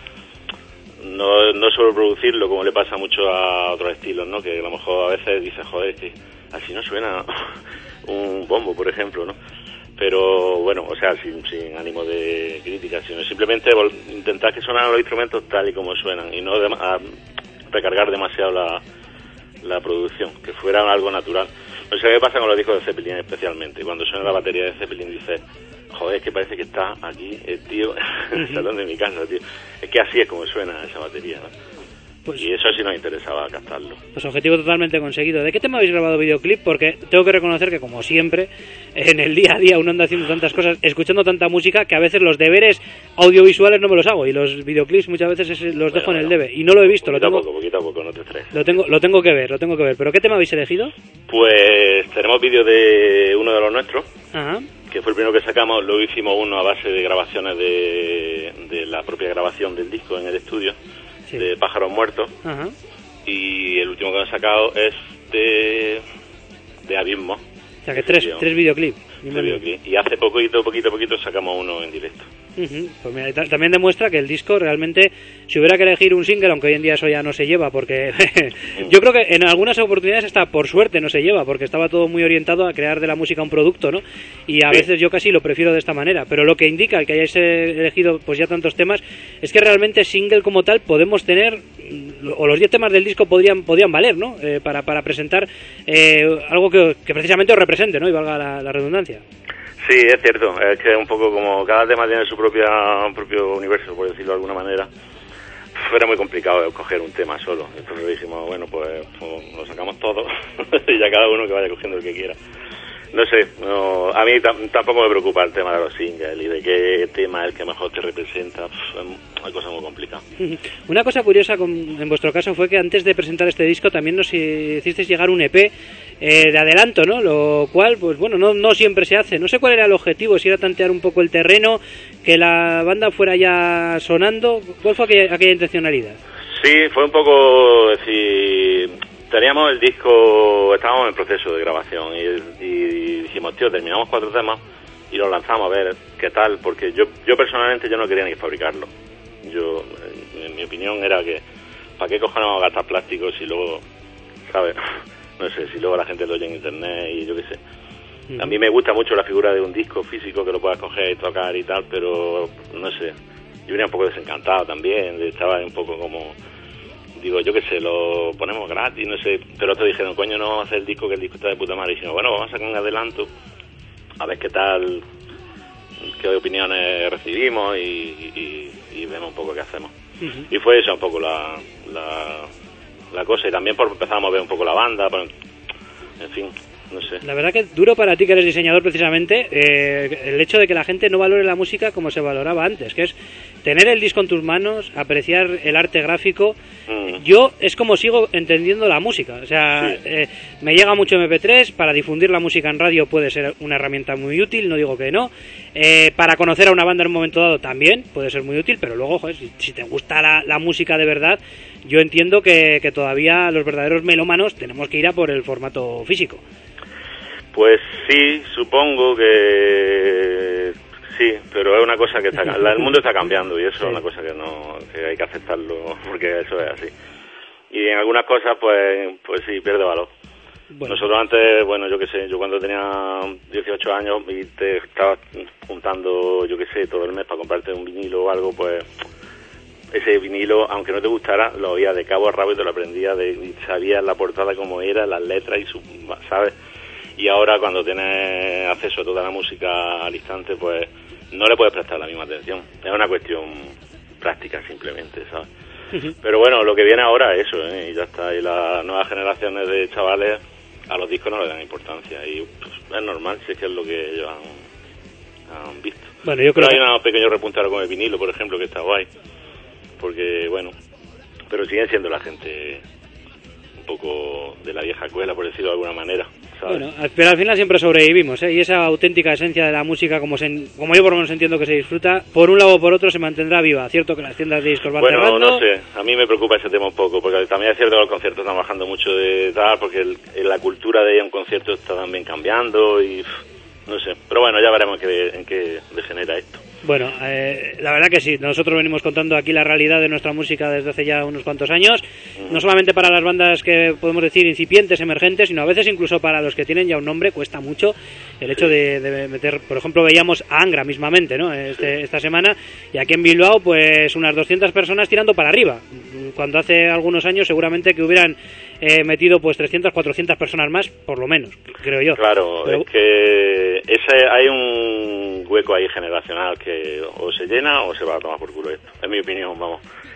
no no solo producirlo como le pasa mucho a otros estilos, ¿no? Que a lo mejor a veces dices, joder, que así no suena un bombo, por ejemplo, ¿no? Pero bueno, o sea, sin, sin ánimo de crítica, sino simplemente intentar que suenan los instrumentos tal y como suenan y no de, a, recargar demasiado la, la producción, que fuera algo natural. No sé qué pasa con los discos de Zeppelin especialmente. Cuando suena la batería de Zeppelin dices, joder, es que parece que está aquí el tío en el salón de mi casa, tío. Es que así es como suena esa batería, ¿no? Pues, y eso sí nos interesaba captarlo. Pues objetivo totalmente conseguido. ¿De qué tema habéis grabado videoclip? Porque tengo que reconocer que, como siempre, en el día a día uno anda haciendo tantas cosas, escuchando tanta música, que a veces los deberes audiovisuales no me los hago, y los videoclips muchas veces los bueno, dejo en el debe. Y no lo he visto. Poquito lo tengo, a poco, poquito a poco, no te estreses. Lo tengo, lo tengo que ver, lo tengo que ver. ¿Pero qué tema habéis elegido? Pues tenemos vídeo de uno de los nuestros. Ajá. que fue el primero que sacamos. Luego hicimos uno a base de grabaciones de, de la propia grabación del disco en el estudio, sí. de Pájaros Muertos. Ajá. Y el último que hemos sacado es de, de Abismo. O sea que tres, tres videoclips. Tres videoclips. Y hace poquito, poquito, poquito sacamos uno en directo. Uh-huh. Pues mira, t- también demuestra que el disco realmente, si hubiera que elegir un single, aunque hoy en día eso ya no se lleva, porque yo creo que en algunas oportunidades hasta por suerte no se lleva, porque estaba todo muy orientado a crear de la música un producto, ¿no? Y a sí. veces yo casi lo prefiero de esta manera, pero lo que indica que hayáis elegido pues ya tantos temas es que realmente single como tal podemos tener, o los diez temas del disco podrían podrían valer, ¿no? Eh, para, para presentar eh, algo que, que precisamente os represente, ¿no? Y valga la, la redundancia. Sí, es cierto, es que es un poco como cada tema tiene su propia propio universo, por decirlo de alguna manera. Era muy complicado escoger un tema solo, entonces dijimos, bueno, pues, pues lo sacamos todo y ya cada uno que vaya cogiendo el que quiera. No sé, no, a mí t- tampoco me preocupa el tema de los singles y de qué tema es el que mejor te representa. Es una cosa muy complicada. Una cosa curiosa con, en vuestro caso fue que antes de presentar este disco también nos hicisteis llegar un E P eh, de adelanto, ¿no? Lo cual, pues bueno, no, no siempre se hace. No sé cuál era el objetivo, si era tantear un poco el terreno, que la banda fuera ya sonando. ¿Cuál fue aquella, aquella intencionalidad? Sí, fue un poco decir... Teníamos el disco, estábamos en proceso de grabación y, y dijimos, tío, terminamos cuatro temas y los lanzamos a ver qué tal, porque yo yo personalmente yo no quería ni fabricarlo. Yo, en mi opinión era que, ¿para qué cojones vamos a gastar plásticos si luego, ¿sabes? No sé, si luego la gente lo oye en internet y yo qué sé. A mí me gusta mucho la figura de un disco físico que lo puedas coger y tocar y tal, pero no sé, yo venía un poco desencantado también, estaba un poco como... Digo, yo qué sé, lo ponemos gratis, no sé, pero otros dijeron, coño, no vamos a hacer el disco, que el disco está de puta madre. Y dijimos, bueno, vamos a sacar un adelanto, a ver qué tal, qué opiniones recibimos y, y, y vemos un poco qué hacemos. Uh-huh. Y fue eso un poco la, la, la cosa, y también por empezamos a ver un poco la banda, por, en fin, no sé. La verdad que duro para ti, que eres diseñador precisamente, eh, el hecho de que la gente no valore la música como se valoraba antes, que es tener el disco en tus manos, apreciar el arte gráfico. Mm. Yo es como sigo entendiendo la música, o sea, sí. eh, me llega mucho eme pe tres, para difundir la música en radio puede ser una herramienta muy útil, no digo que no, eh, para conocer a una banda en un momento dado también puede ser muy útil, pero luego, joder, si, si te gusta la, la música de verdad, yo entiendo que, que todavía los verdaderos melómanos tenemos que ir a por el formato físico. Pues sí, supongo que sí, pero es una cosa que está, el mundo está cambiando y eso sí. Es una cosa que no, que hay que aceptarlo porque eso es así. Y en algunas cosas pues pues sí pierde valor. Bueno. Nosotros antes, bueno, yo qué sé, yo cuando tenía dieciocho años y te estabas juntando, yo qué sé, todo el mes para comprarte un vinilo o algo, pues ese vinilo, aunque no te gustara, lo oía de cabo a rabo y te lo aprendía, de, y sabías la portada como era, las letras y su, ¿sabes? Y ahora cuando tienes acceso a toda la música al instante, pues no le puedes prestar la misma atención. Es una cuestión práctica simplemente, ¿sabes? Uh-huh. Pero bueno, lo que viene ahora es eso, ¿eh? Y ya está. Y las nuevas generaciones de chavales a los discos no le dan importancia. Y pues, es normal, si es que es lo que ellos han, han visto. Bueno, yo creo pero hay que... un pequeño repunte ahora con el vinilo, por ejemplo, que está guay. Porque, bueno, pero siguen siendo la gente un poco de la vieja escuela, por decirlo de alguna manera, ¿sabes? Bueno, pero al final siempre sobrevivimos, ¿eh? Y esa auténtica esencia de la música, como se, como yo por lo menos entiendo que se disfruta, por un lado o por otro se mantendrá viva. Cierto que las tiendas de discos van bueno, cerrando. Bueno, no sé, a mí me preocupa ese tema un poco, porque también es cierto que los conciertos están bajando mucho de tal, porque el, la cultura de ir a un concierto está también cambiando y no sé. Pero bueno, ya veremos en qué, en qué degenera esto. Bueno, eh, la verdad que sí, nosotros venimos contando aquí la realidad de nuestra música desde hace ya unos cuantos años, uh-huh. No solamente para las bandas que podemos decir incipientes, emergentes, sino a veces incluso para los que tienen ya un nombre, cuesta mucho el hecho de, de meter, por ejemplo, veíamos a Angra mismamente, ¿no? Este, sí. Esta semana, y aquí en Bilbao, pues unas doscientas personas tirando para arriba, cuando hace algunos años seguramente que hubieran eh, metido pues trescientas, cuatrocientas personas más, por lo menos, creo yo. Claro, Pero... es que ese, hay un hueco ahí generacional que o se llena o se va a tomar por culo esto, es mi opinión, vamos.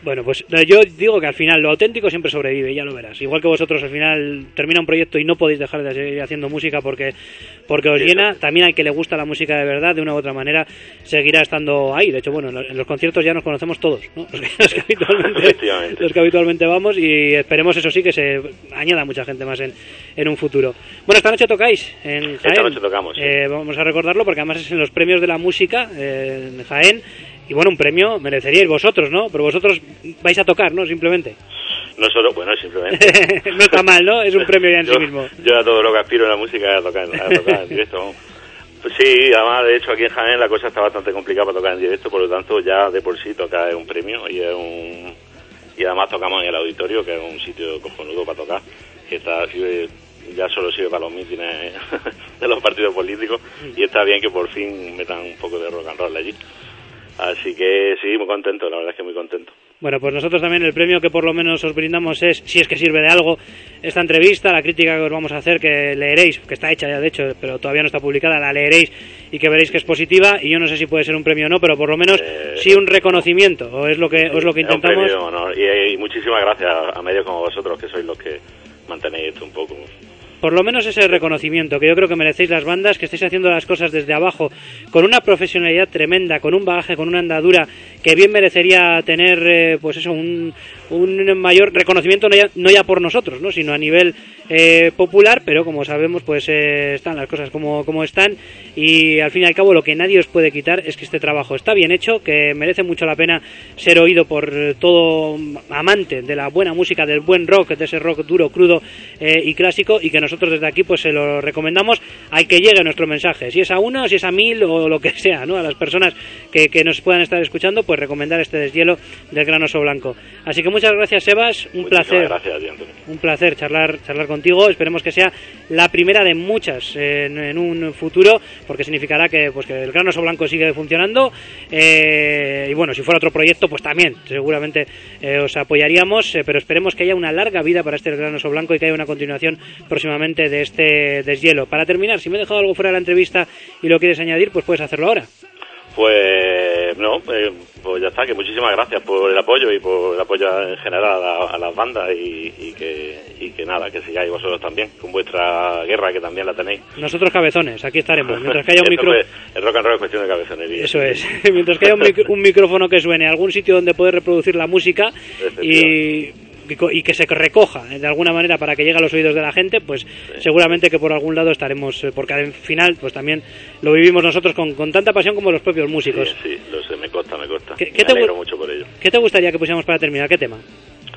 Bueno, pues yo digo que al final lo auténtico siempre sobrevive, ya lo verás. Igual que vosotros al final termina un proyecto y no podéis dejar de seguir haciendo música porque porque os llena, también al que le gusta la música de verdad, de una u otra manera, seguirá estando ahí. De hecho, bueno, en los conciertos ya nos conocemos todos, ¿no? Los que, los que, habitualmente, los que habitualmente vamos, y esperemos, eso sí, que se añada mucha gente más en, en un futuro. Bueno, esta noche tocáis en Jaén. Esta noche tocamos, sí. Eh, vamos a recordarlo porque además es en los premios de la música eh, en Jaén. Y bueno, un premio mereceríais vosotros, ¿no? Pero vosotros vais a tocar, ¿no? Simplemente. Nosotros, bueno, simplemente. No está mal, ¿no? Es un premio ya en yo, sí mismo. Yo a todo lo que aspiro en la música es a tocar, a tocar en directo. Pues sí, además, de hecho, aquí en Jaén la cosa está bastante complicada para tocar en directo, por lo tanto, ya de por sí tocar es un premio y es un... Y además tocamos en el auditorio, que es un sitio cojonudo para tocar, que está sirve, ya solo sirve para los mítines de los partidos políticos, y está bien que por fin metan un poco de rock and roll allí. Así que sí, muy contento, la verdad es que muy contento. Bueno, pues nosotros también el premio que por lo menos os brindamos es, si es que sirve de algo, esta entrevista, la crítica que os vamos a hacer, que leeréis, que está hecha ya de hecho, pero todavía no está publicada, la leeréis y que veréis que es positiva, y yo no sé si puede ser un premio o no, pero por lo menos eh, sí un reconocimiento, o es lo que, o es lo que intentamos. Es un premio, ¿no? y, y muchísimas gracias a, a medios como vosotros, que sois los que mantenéis esto un poco. Por lo menos ese reconocimiento que yo creo que merecéis las bandas, que estáis haciendo las cosas desde abajo con una profesionalidad tremenda, con un bagaje, con una andadura que bien merecería tener, eh, pues eso, un, un mayor reconocimiento, no ya, no ya por nosotros, ¿no? Sino a nivel eh, popular, pero como sabemos, pues eh, están las cosas como, como están, y al fin y al cabo lo que nadie os puede quitar es que este trabajo está bien hecho, que merece mucho la pena ser oído por todo amante de la buena música, del buen rock, de ese rock duro, crudo eh, y clásico, y que nosotros desde aquí pues se lo recomendamos. Hay que llegue nuestro mensaje, si es a uno, si es a mil o lo que sea, ¿no? A las personas que, que nos puedan estar escuchando, pues recomendar este deshielo del Gran Oso Blanco. Así que muchas gracias, Sebas, un Muchísimas placer gracias, Antonio. un placer charlar charlar contigo. Esperemos que sea la primera de muchas en, en un futuro, porque significará que pues que el Gran Oso Blanco sigue funcionando, eh, y bueno, si fuera otro proyecto pues también seguramente eh, os apoyaríamos, eh, pero esperemos que haya una larga vida para este Gran Oso Blanco y que haya una continuación próximamente de este deshielo. Para terminar, si me he dejado algo fuera de la entrevista y lo quieres añadir, pues puedes hacerlo ahora. Pues no, eh, pues ya está, que muchísimas gracias por el apoyo y por el apoyo en general a, la, a las bandas, y, y que y que nada, que sigáis vosotros también con vuestra guerra, que también la tenéis. Nosotros cabezones, aquí estaremos, mientras que haya un micro... El rock and roll es cuestión de cabezonería. Eso es, mientras que haya un, mic- un micrófono que suene, algún sitio donde poder reproducir la música y... y que se recoja de alguna manera para que llegue a los oídos de la gente, pues sí, seguramente que por algún lado estaremos, porque al final pues también lo vivimos nosotros con, con tanta pasión como los propios músicos. Sí, sí, lo sé, me consta, me consta. ¿Qué, me qué te alegro mucho por ello. ¿Qué te gustaría que pusiéramos para terminar? ¿Qué tema?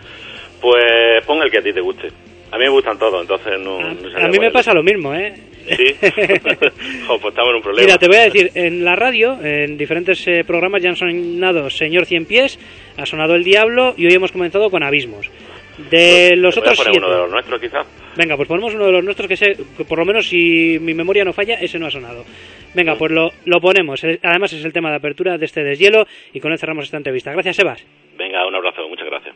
Pues pon el que a ti te guste. A mí me gustan todos, entonces no... A, no a mí me pasa lo mismo, ¿eh? Sí, oh, pues estamos en un problema. Mira, te voy a decir, en la radio, en diferentes eh, programas ya han sonado Señor Cien Pies, ha sonado El Diablo, y hoy hemos comenzado con Abismos. De los ¿Te otros poner siete. uno de los nuestros, quizás? Venga, pues ponemos uno de los nuestros que, sé, que por lo menos, si mi memoria no falla, ese no ha sonado. Venga, pues lo, lo ponemos. Además es el tema de apertura de este deshielo, y con él cerramos esta entrevista. Gracias, Sebas. Venga, un abrazo, muchas gracias.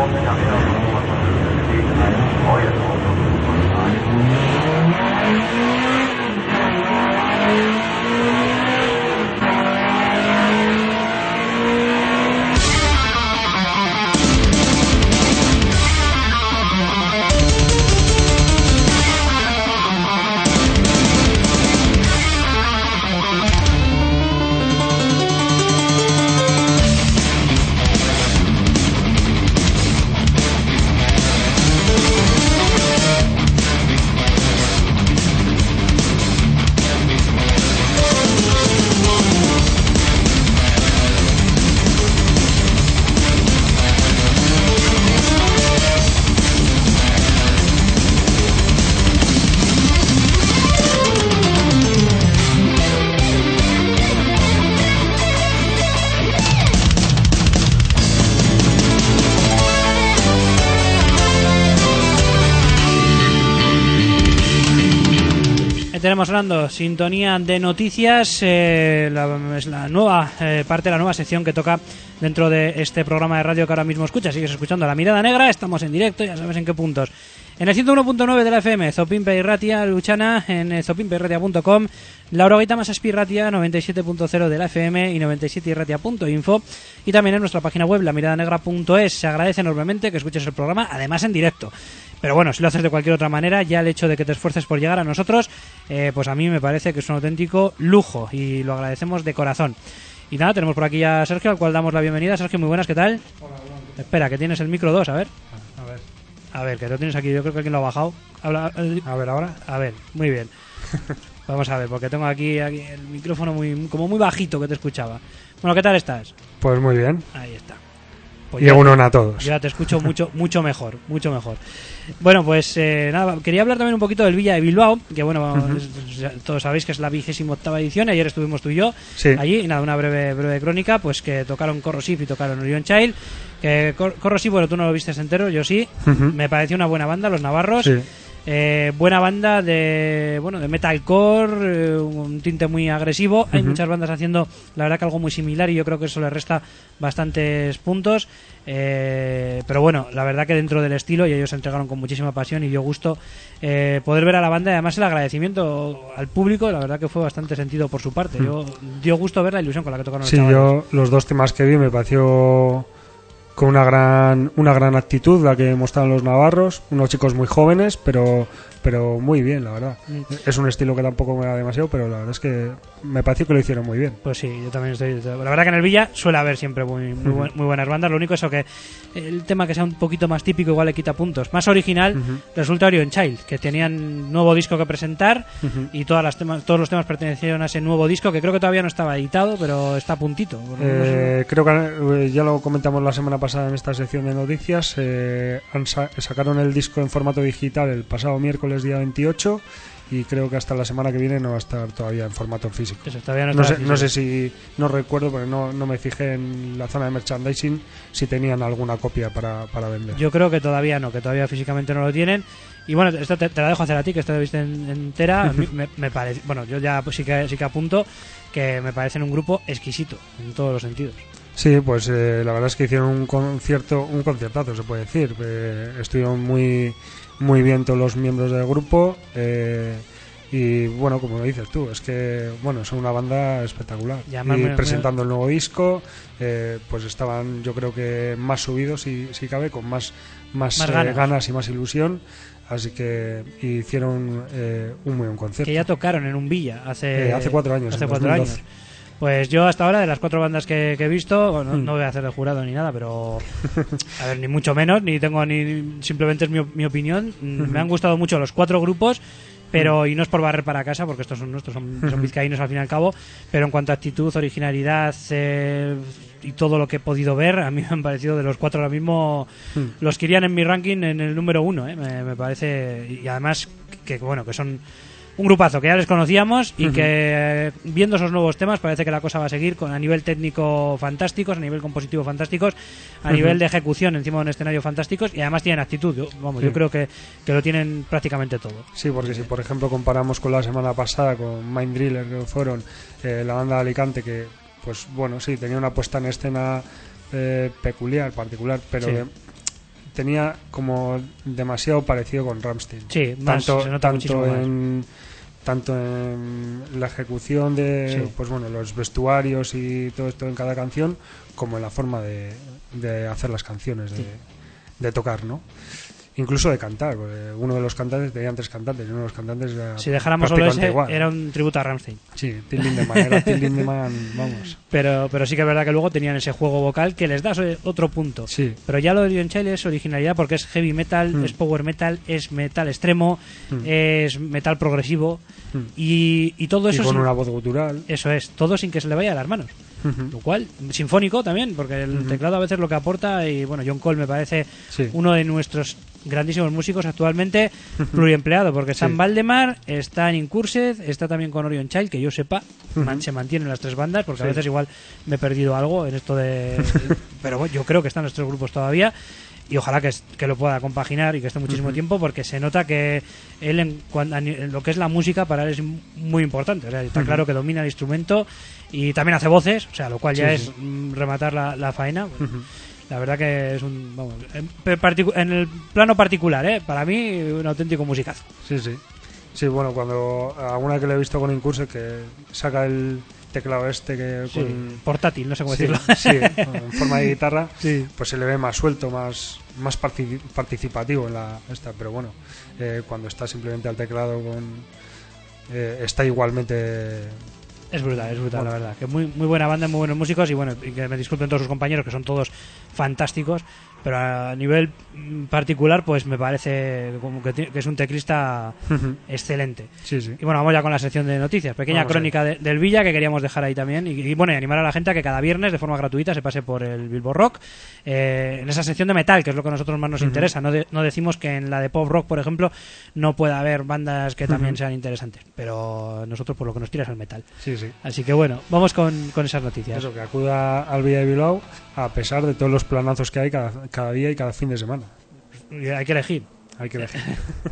Tenemos sonando sintonía de noticias, eh, la, es la nueva eh, parte, la nueva sección que toca dentro de este programa de radio que ahora mismo escuchas. Sigues escuchando La Mirada Negra, estamos en directo, ya sabes en qué puntos. En el ciento uno punto nueve de la F M, Zopimpe y Ratia, Luchana, en zopimpe y ratia punto com, Laura Gaita más Ratia, noventa y siete punto cero de la F M y noventa y siete y ratia punto info, y también en nuestra página web, la mirada negra punto es. Se agradece enormemente que escuches el programa, además en directo. Pero bueno, si lo haces de cualquier otra manera, ya el hecho de que te esfuerces por llegar a nosotros, eh, pues a mí me parece que es un auténtico lujo y lo agradecemos de corazón. Y nada, tenemos por aquí a Sergio, al cual damos la bienvenida. Sergio, muy buenas, ¿qué tal? Hola, hola. Espera, que tienes el micro dos, a ver. A ver. A ver, que lo tienes aquí, yo creo que alguien lo ha bajado. Habla, eh, A ver, ahora. a ver, muy bien. Vamos a ver, porque tengo aquí, aquí el micrófono muy como muy bajito que te escuchaba. Bueno, ¿qué tal estás? Pues muy bien. Ahí está. Pues Y ya, uno a todos. yo ya te escucho mucho mucho mejor, mucho mejor. Bueno, pues eh, nada, quería hablar también un poquito del Villa de Bilbao, que bueno, Uh-huh. es- es- todos sabéis que es la vigésima octava edición. Ayer estuvimos tú y yo Sí. allí, y nada, una breve breve crónica, pues que tocaron Corrosive y tocaron Orion Child. Que Cor- Corrosive, bueno, tú no lo viste entero, yo sí. Ujú. Me pareció una buena banda, los navarros. Sí. Eh, buena banda de bueno de metalcore, eh, un tinte muy agresivo. Hay Ujú. muchas bandas haciendo, la verdad, que algo muy similar, y yo creo que eso le resta bastantes puntos. Eh, pero bueno, la verdad que dentro del estilo, y ellos se entregaron con muchísima pasión y dio gusto eh, poder ver a la banda, y además el agradecimiento al público, la verdad que fue bastante sentido por su parte. Yo dio gusto ver la ilusión con la que tocaron los Sí, chavales. yo los dos temas que vi me pareció con una gran una gran actitud la que mostraron los navarros, unos chicos muy jóvenes, pero pero muy bien, la verdad. Mm. Es un estilo que tampoco me da demasiado, pero la verdad es que me pareció que lo hicieron muy bien. Pues sí, yo también estoy. La verdad que en el Villa suele haber siempre muy, muy, buen- muy buenas bandas. Lo único es eso, que el tema que sea un poquito más típico igual le quita puntos. Más original Ujú. resulta Orion Child, que tenían nuevo disco que presentar, Ujú. y todas las temas, todos los temas pertenecieron a ese nuevo disco, que creo que todavía no estaba editado, pero está a puntito. Por lo menos, Eh, creo que eh, ya lo comentamos la semana pasada en esta sección de noticias. Eh, han sa- sacaron el disco en formato digital el pasado miércoles día veintiocho, y creo que hasta la semana que viene no va a estar todavía en formato físico. eso, todavía no, No está sé, físico. no sé si, no recuerdo, porque no, no me fijé en la zona de merchandising si tenían alguna copia para, para vender. Yo creo que todavía no, que todavía físicamente no lo tienen. Y bueno, esto te, te la dejo hacer a ti, que esta la viste en- entera. A mí me, me parece, bueno, yo ya pues sí que sí que apunto que me parecen un grupo exquisito en todos los sentidos. Sí, pues eh, la verdad es que hicieron un concierto, un conciertazo se puede decir. Eh, estuvieron muy, muy bien todos los miembros del grupo. Eh, y bueno, como dices tú, es que bueno, son una banda espectacular. Y además Y muy- presentando el nuevo disco, eh, pues estaban, yo creo que más subidos, si, si cabe, con más, más, Más eh, ganas. ganas y más ilusión. Así que hicieron eh, un muy buen concierto. Que ya tocaron en un Villa hace, Eh, hace cuatro años, hace en cuatro dos mil doce. años. Pues yo hasta ahora, de las cuatro bandas que, que he visto, bueno, no, Mm. no voy a hacer de jurado ni nada, pero a ver, ni mucho menos, ni tengo ni simplemente es mi, mi opinión. Mm, Me han gustado mucho los cuatro grupos, pero y no es por barrer para casa, porque estos son nuestros, son, son vizcaínos al fin y al cabo, pero en cuanto a actitud, originalidad eh, y todo lo que he podido ver, a mí me han parecido de los cuatro ahora mismo Mm. los que irían en mi ranking en el número uno, eh, me, me parece, y además que bueno, que son un grupazo que ya les conocíamos y Ujú. que eh, viendo esos nuevos temas parece que la cosa va a seguir con a nivel técnico fantásticos, a nivel compositivo fantásticos, a Ujú. nivel de ejecución encima de un escenario fantásticos, y además tienen actitud. Yo, vamos, Sí. yo creo que, que lo tienen prácticamente todo. Sí, porque si por ejemplo comparamos con la semana pasada con Mind Driller, que fueron eh, la banda de Alicante, que pues bueno, sí, tenía una puesta en escena eh, peculiar, particular, pero Sí. que tenía como demasiado parecido con Rammstein. Sí, más, tanto, se nota muchísimo tanto más. en tanto en la ejecución de Sí. pues bueno, los vestuarios y todo esto en cada canción, como en la forma de, de hacer las canciones, de, Sí. de tocar, ¿no? Incluso de cantar, porque uno de los cantantes, tenían tres cantantes, y uno de los cantantes era Si dejáramos solo prácticamente ese, igual. era un tributo a Rammstein. Sí, Till Lindemann, era Till Lindemann, vamos. Pero, pero sí que es verdad que luego tenían ese juego vocal que les da so- otro punto. Sí. Pero ya lo de Orion Child es originalidad porque es heavy metal, Mm. es power metal, es metal extremo, Mm. es metal progresivo Mm. y, y todo Y eso con sin- una voz gutural. eso es, todo sin que se le vaya de las manos. Ujú. Lo cual, sinfónico también, porque el Ujú. teclado a veces lo que aporta, y bueno, John Cole me parece Sí. uno de nuestros grandísimos músicos actualmente, pluriempleado, porque está Sí. en Valdemar, está en Incursed, está también con Orion Child, que yo sepa, Ujú. man- se mantienen las tres bandas, porque a Sí. veces igual me he perdido algo en esto de... pero bueno, yo creo que están los tres grupos todavía, y ojalá que, es- que lo pueda compaginar y que esté muchísimo Ujú. tiempo, porque se nota que él en, cuan- a ni- en lo que es la música para él es muy importante. O sea, está Ujú. claro que domina el instrumento y también hace voces, o sea, lo cual ya Sí, es sí. mm, rematar la, la faena. Ujú. La verdad que es un... Vamos, en, pe- particu- en el plano particular, ¿eh? Para mí, un auténtico musicazo. Sí, sí. Sí, bueno, cuando alguna que le he visto con Incurse que saca el teclado este que Sí, con... portátil, no sé cómo Sí, decirlo. sí, en forma de guitarra, Sí. pues se le ve más suelto, más más parti- participativo en la esta, pero bueno, eh, cuando está simplemente al teclado con eh, está igualmente. Es brutal, es brutal, Bueno. la verdad. Que muy, muy buena banda, muy buenos músicos y bueno, y que me disculpen todos sus compañeros que son todos fantásticos, pero a nivel mm, particular pues me parece como que, ti- que es un teclista excelente. Sí, sí. Y bueno, vamos ya con la sección de noticias. Pequeña Vamos crónica de- del Villa que queríamos dejar ahí también. Y, y, bueno, y animar a la gente a que cada viernes de forma gratuita se pase por el Billboard Rock. eh, en esa sección de metal, que es lo que a nosotros más nos Ujú. interesa. No, de- no decimos que en la de pop rock, por ejemplo, no pueda haber bandas que también Ujú. sean interesantes. Pero nosotros por lo que nos tira es el metal. Sí, sí. Así que bueno, vamos con, con esas noticias. Eso, que acuda al Villa de Bilbao a pesar de todos los planazos que hay cada, cada día y cada fin de semana. Y hay que elegir. Hay que elegir.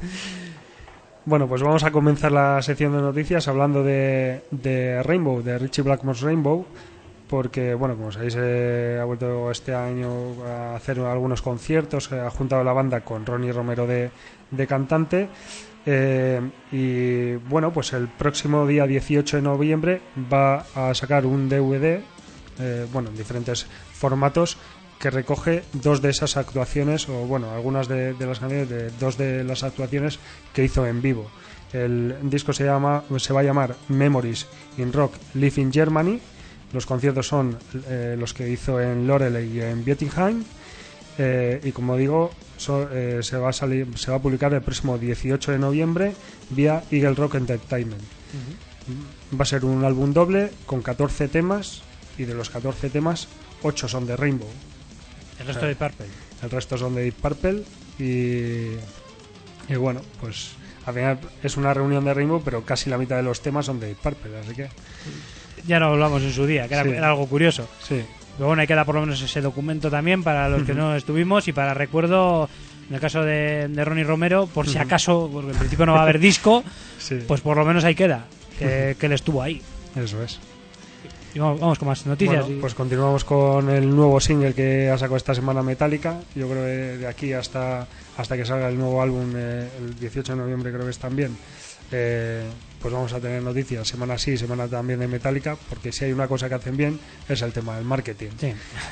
Bueno, pues vamos a comenzar la sección de noticias hablando de, de Rainbow, de Richie Blackmore's Rainbow, porque, bueno, como sabéis, eh, ha vuelto este año a hacer algunos conciertos, eh, ha juntado la banda con Ronnie Romero de, de cantante, eh, y, bueno, pues el próximo día dieciocho de noviembre va a sacar un D V D, eh, bueno, en diferentes formatos, que recoge dos de esas actuaciones, o bueno, algunas de, de las canciones de dos de las actuaciones que hizo en vivo. El disco se llama, se va a llamar Memories in Rock Live in Germany. Los conciertos son eh, los que hizo en Loreley y en Bietigheim. Eh, y como digo, so- eh, se va a salir, se va a publicar el próximo dieciocho de noviembre vía Eagle Rock Entertainment. Va a ser un álbum doble con catorce temas, y de los catorce temas, ocho son de Rainbow. El resto de Purple. El resto son de Deep Purple y, y bueno, pues al final es una reunión de Rainbow, pero casi la mitad de los temas son de Deep Purple, así que Ya lo hablamos en su día, que era, Sí. era algo curioso. sí, Pero bueno, ahí queda por lo menos ese documento también para los que Ujú. no estuvimos y para recuerdo, en el caso de, de Ronnie Romero, por si Ujú. acaso, porque en principio no va a haber disco, sí, pues por lo menos ahí queda, que, que él estuvo ahí. eso es. Y vamos, vamos con más noticias. Bueno, y- pues continuamos con el nuevo single que ha sacado esta semana Metallica. Yo creo que de aquí hasta hasta que salga el nuevo álbum, eh, el dieciocho de noviembre creo que es también, eh, pues vamos a tener noticias semana sí, semana también de Metallica, porque si hay una cosa que hacen bien es el tema del marketing. sí.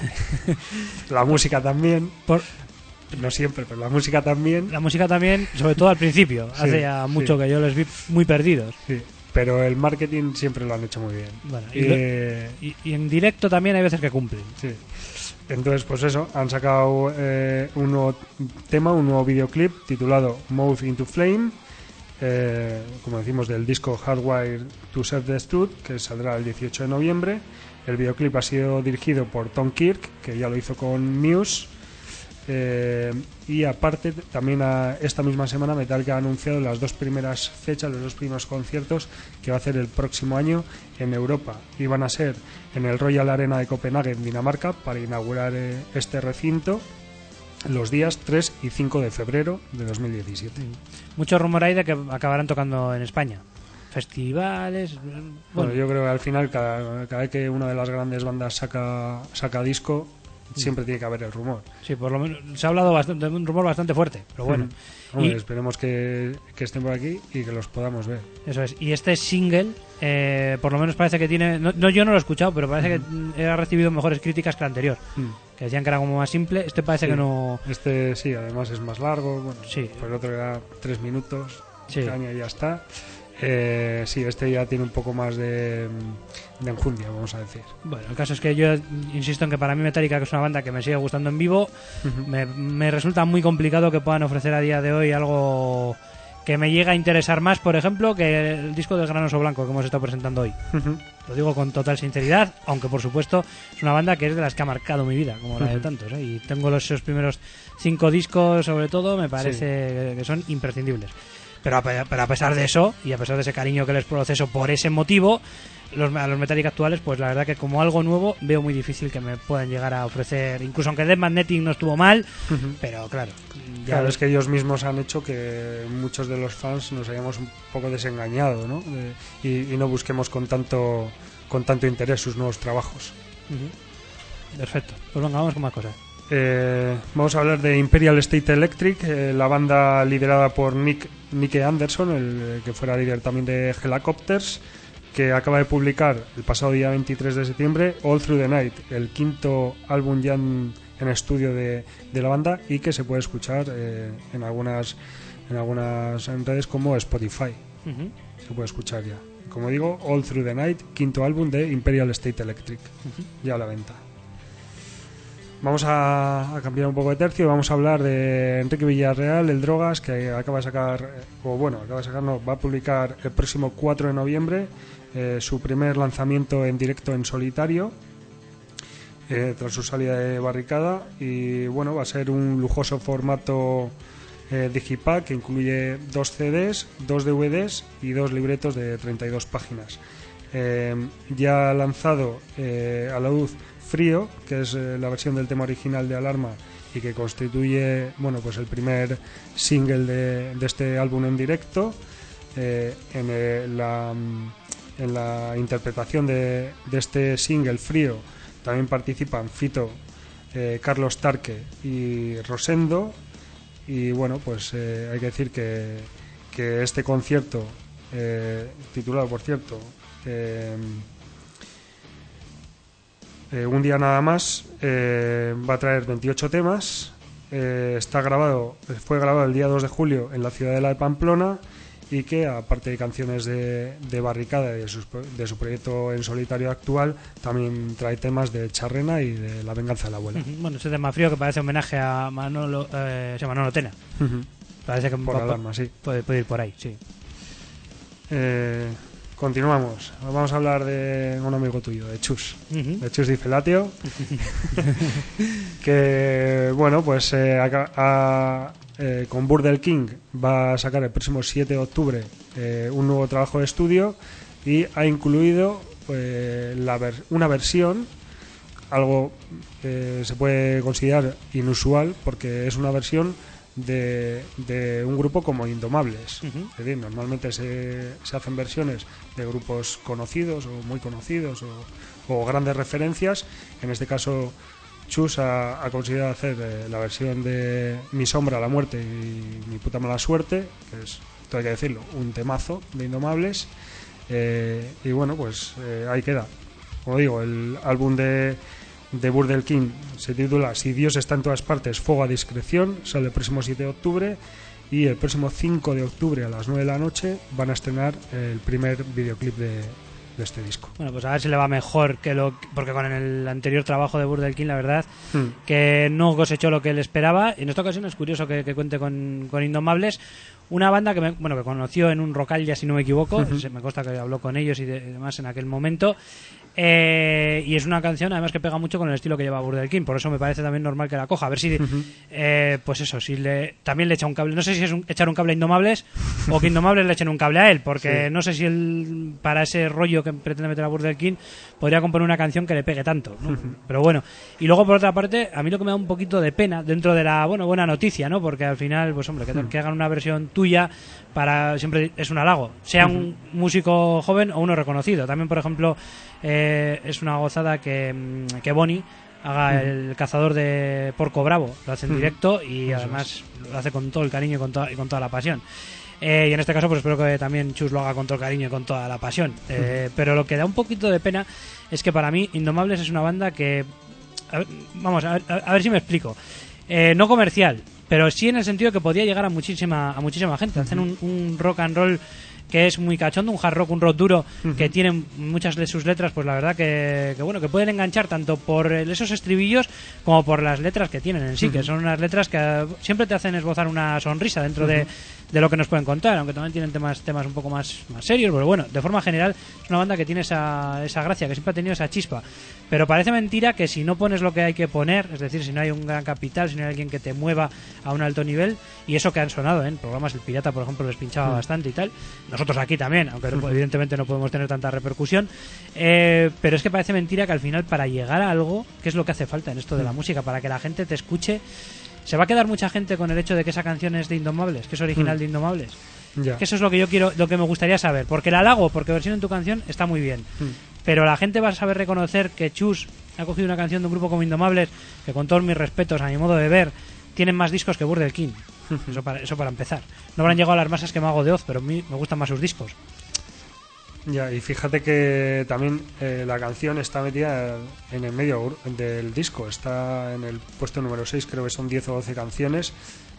La música también, Por- no siempre, pero la música también. la música también, sobre todo al principio. Sí, Hace ya sí. mucho que yo les vi muy perdidos. Sí, pero el marketing siempre lo han hecho muy bien. Bueno, y, Y, lo- eh, y- y en directo también hay veces que cumplen. sí. Entonces, pues eso, han sacado eh, un nuevo tema, un nuevo videoclip titulado Move into Flame, eh, como decimos, del disco Hardwired to Self-Destruct, que saldrá el dieciocho de noviembre. El videoclip ha sido dirigido por Tom Kirk, que ya lo hizo con Muse. Eh, y aparte, también a, esta misma semana Metallica ha anunciado las dos primeras fechas, los dos primeros conciertos que va a hacer el próximo año en Europa. Y van a ser en el Royal Arena de Copenhague, en Dinamarca, para inaugurar eh, este recinto los días tres y cinco de febrero de dos mil diecisiete. Mucho rumor hay de que acabarán tocando en España. Festivales. Bueno, Bueno, yo creo que al final, cada, cada vez que una de las grandes bandas saca, saca disco, siempre tiene que haber el rumor. Sí, por lo menos se ha hablado bastante, de un rumor bastante fuerte, pero bueno. Mm. Hombre, y, esperemos que, que estén por aquí y que los podamos ver. Eso es. Y este single, eh, por lo menos parece que tiene... No, no, yo no lo he escuchado, pero parece mm. que ha recibido mejores críticas que el anterior. Mm. Que decían que era como más simple. Este parece sí. que no... Este sí, además es más largo. Bueno, sí. Pues el otro era tres minutos. Sí. Caña y ya está. Eh, sí, este ya tiene un poco más de, de enjundia, vamos a decir. Bueno, el caso es que yo insisto en que para mí Metallica, que es una banda que me sigue gustando en vivo, uh-huh. me, me resulta muy complicado que puedan ofrecer a día de hoy algo que me llegue a interesar más, por ejemplo, que el disco del Granoso Blanco que hemos estado presentando hoy. Uh-huh. Lo digo con total sinceridad, aunque por supuesto es una banda que es de las que ha marcado mi vida, como la de tantos, ¿eh? Y tengo los esos primeros cinco discos, sobre todo, me parece sí. que son imprescindibles. Pero a, pero a pesar de eso, y a pesar de ese cariño que les proceso por ese motivo, los, a los Metallica actuales, pues la verdad que como algo nuevo veo muy difícil que me puedan llegar a ofrecer, incluso aunque Death Magnetic no estuvo mal, uh-huh. pero claro. Ya claro, es que ellos mismos han hecho que muchos de los fans nos hayamos un poco desengañado, ¿no? De, y, y no busquemos con tanto, con tanto interés sus nuevos trabajos. Uh-huh. Perfecto. Pues venga, vamos con más cosas. Eh, vamos a hablar de Imperial State Electric, eh, la banda liderada por Nick Nicke Anderson, el que fuera líder también de Helicopters, que acaba de publicar el pasado día veintitrés de septiembre All Through the Night, el quinto álbum ya en, en estudio de, de la banda y que se puede escuchar eh, en algunas en algunas redes como Spotify. Uh-huh. Se puede escuchar ya. Como digo, All Through the Night, quinto álbum de Imperial State Electric, uh-huh. ya a la venta. Vamos a, a cambiar un poco de tercio y vamos a hablar de Enrique Villarreal, el Drogas, que acaba de sacar, o bueno, acaba de sacar, no, va a publicar el próximo cuatro de noviembre eh, su primer lanzamiento en directo en solitario, eh, tras su salida de Barricada, y bueno, va a ser un lujoso formato eh, digipack que incluye dos C Ds, dos D V Ds y dos libretos de treinta y dos páginas. Eh, ya ha lanzado eh, a la luz Frío, que es eh, la versión del tema original de Alarma y que constituye, bueno, pues el primer single de, de este álbum en directo. Eh, en, eh, la, en la interpretación de, de este single Frío también participan Fito, eh, Carlos Tarque y Rosendo. Y bueno, pues eh, hay que decir que, que este concierto, eh, titulado por cierto eh, Eh, un día nada más, eh, va a traer veintiocho temas. Eh, está grabado, fue grabado el día dos de julio en la ciudadela de Pamplona y que, aparte de canciones de, de Barricada y de, sus, de su proyecto en solitario actual, también trae temas de Charrena y de La venganza de la abuela. Bueno, ese tema Frío que parece homenaje a Manolo, eh, se llama Manolo Tena. Uh-huh. Parece que por va, Alarma, sí. Puede, puede ir por ahí, sí. Eh... Continuamos. Vamos a hablar de un amigo tuyo, de Chus, uh-huh. de Chus Di Felatio, que bueno, pues eh, a, a, eh, con Burdel King va a sacar el próximo siete de octubre eh, un nuevo trabajo de estudio y ha incluido eh, la ver, una versión, algo que se puede considerar inusual porque es una versión De, de un grupo como Indomables. Uh-huh. Es decir, normalmente se, se hacen versiones de grupos conocidos o muy conocidos o, o grandes referencias. En este caso Chus ha, ha considerado hacer eh, la versión de Mi sombra, la muerte y Mi puta mala suerte, que es, todo hay que decirlo, un temazo de Indomables. Eh, y bueno, pues eh, ahí queda. Como digo, el álbum de de Burdel King se titula Si Dios está en todas partes, fuego a discreción, sale el próximo siete de octubre y el próximo cinco de octubre a las nueve de la noche van a estrenar el primer videoclip de, de este disco. Bueno, pues a ver si le va mejor que lo porque con el anterior trabajo de Burdel King la verdad hmm. que no cosechó lo que él esperaba. En esta ocasión es curioso que, que cuente con, con Indomables, una banda que me, bueno que conoció en un Rocal, ya si no me equivoco, uh-huh. se me consta que habló con ellos y, de, y demás en aquel momento. Eh, y es una canción además que pega mucho con el estilo que lleva Burdel King, por eso me parece también normal que la coja. A ver si uh-huh. eh, pues eso, si le también le echa un cable, no sé si es un, echar un cable a Indomables o que Indomables le echen un cable a él, porque sí. no sé si él, para ese rollo que pretende meter a Burdel King, podría componer una canción que le pegue tanto, ¿no? Uh-huh. Pero bueno, y luego por otra parte, a mí lo que me da un poquito de pena dentro de la bueno buena noticia, ¿no? Porque al final, pues hombre, que, uh-huh. que hagan una versión tuya para siempre es un halago, sea uh-huh. un músico joven o uno reconocido. También, por ejemplo, eh, es una gozada que, que Bonnie haga uh-huh. el cazador de Porco Bravo, lo hace en uh-huh. directo y Eso además es. lo hace con todo el cariño y con, to- y con toda la pasión. Eh, y en este caso pues espero que también Chus lo haga con todo el cariño y con toda la pasión. Eh, uh-huh. Pero lo que da un poquito de pena es que para mí Indomables es una banda que... A ver, vamos, a ver, a ver si me explico. Eh, no comercial, pero sí en el sentido que podía llegar a muchísima a muchísima gente. Uh-huh. Hacen un, un rock and roll que es muy cachondo, un hard rock, un rock duro, uh-huh. que tienen muchas de sus letras, pues la verdad que, que bueno, que pueden enganchar tanto por esos estribillos como por las letras que tienen en sí, uh-huh. que son unas letras que siempre te hacen esbozar una sonrisa dentro uh-huh. de, de lo que nos pueden contar, aunque también tienen temas temas un poco más, más serios, pero bueno, de forma general es una banda que tiene esa, esa gracia, que siempre ha tenido esa chispa. Pero parece mentira que si no pones lo que hay que poner, es decir, si no hay un gran capital, si no hay alguien que te mueva a un alto nivel, y eso que han sonado, ¿eh? En programas El Pirata, por ejemplo, les pinchaba uh-huh. bastante y tal, nosotros aquí también, aunque uh-huh. evidentemente no podemos tener tanta repercusión, eh, pero es que parece mentira que al final para llegar a algo, ¿qué es lo que hace falta en esto de la música? Para que la gente te escuche, ¿se va a quedar mucha gente con el hecho de que esa canción es de Indomables, que es original uh-huh. de Indomables? Ya. Que eso es lo que yo quiero, lo que me gustaría saber, porque la halago, porque versión en tu canción está muy bien, uh-huh. pero la gente va a saber reconocer que Chus ha cogido una canción de un grupo como Indomables, que con todos mis respetos, a mi modo de ver, tienen más discos que Burdel King. Eso para, eso para empezar. No habrán llegado a las masas que Mago de Oz, pero a mí me gustan más sus discos. Ya, y fíjate que también eh, la canción está metida en el medio del disco. Está en el puesto número seis, creo que son diez o doce canciones.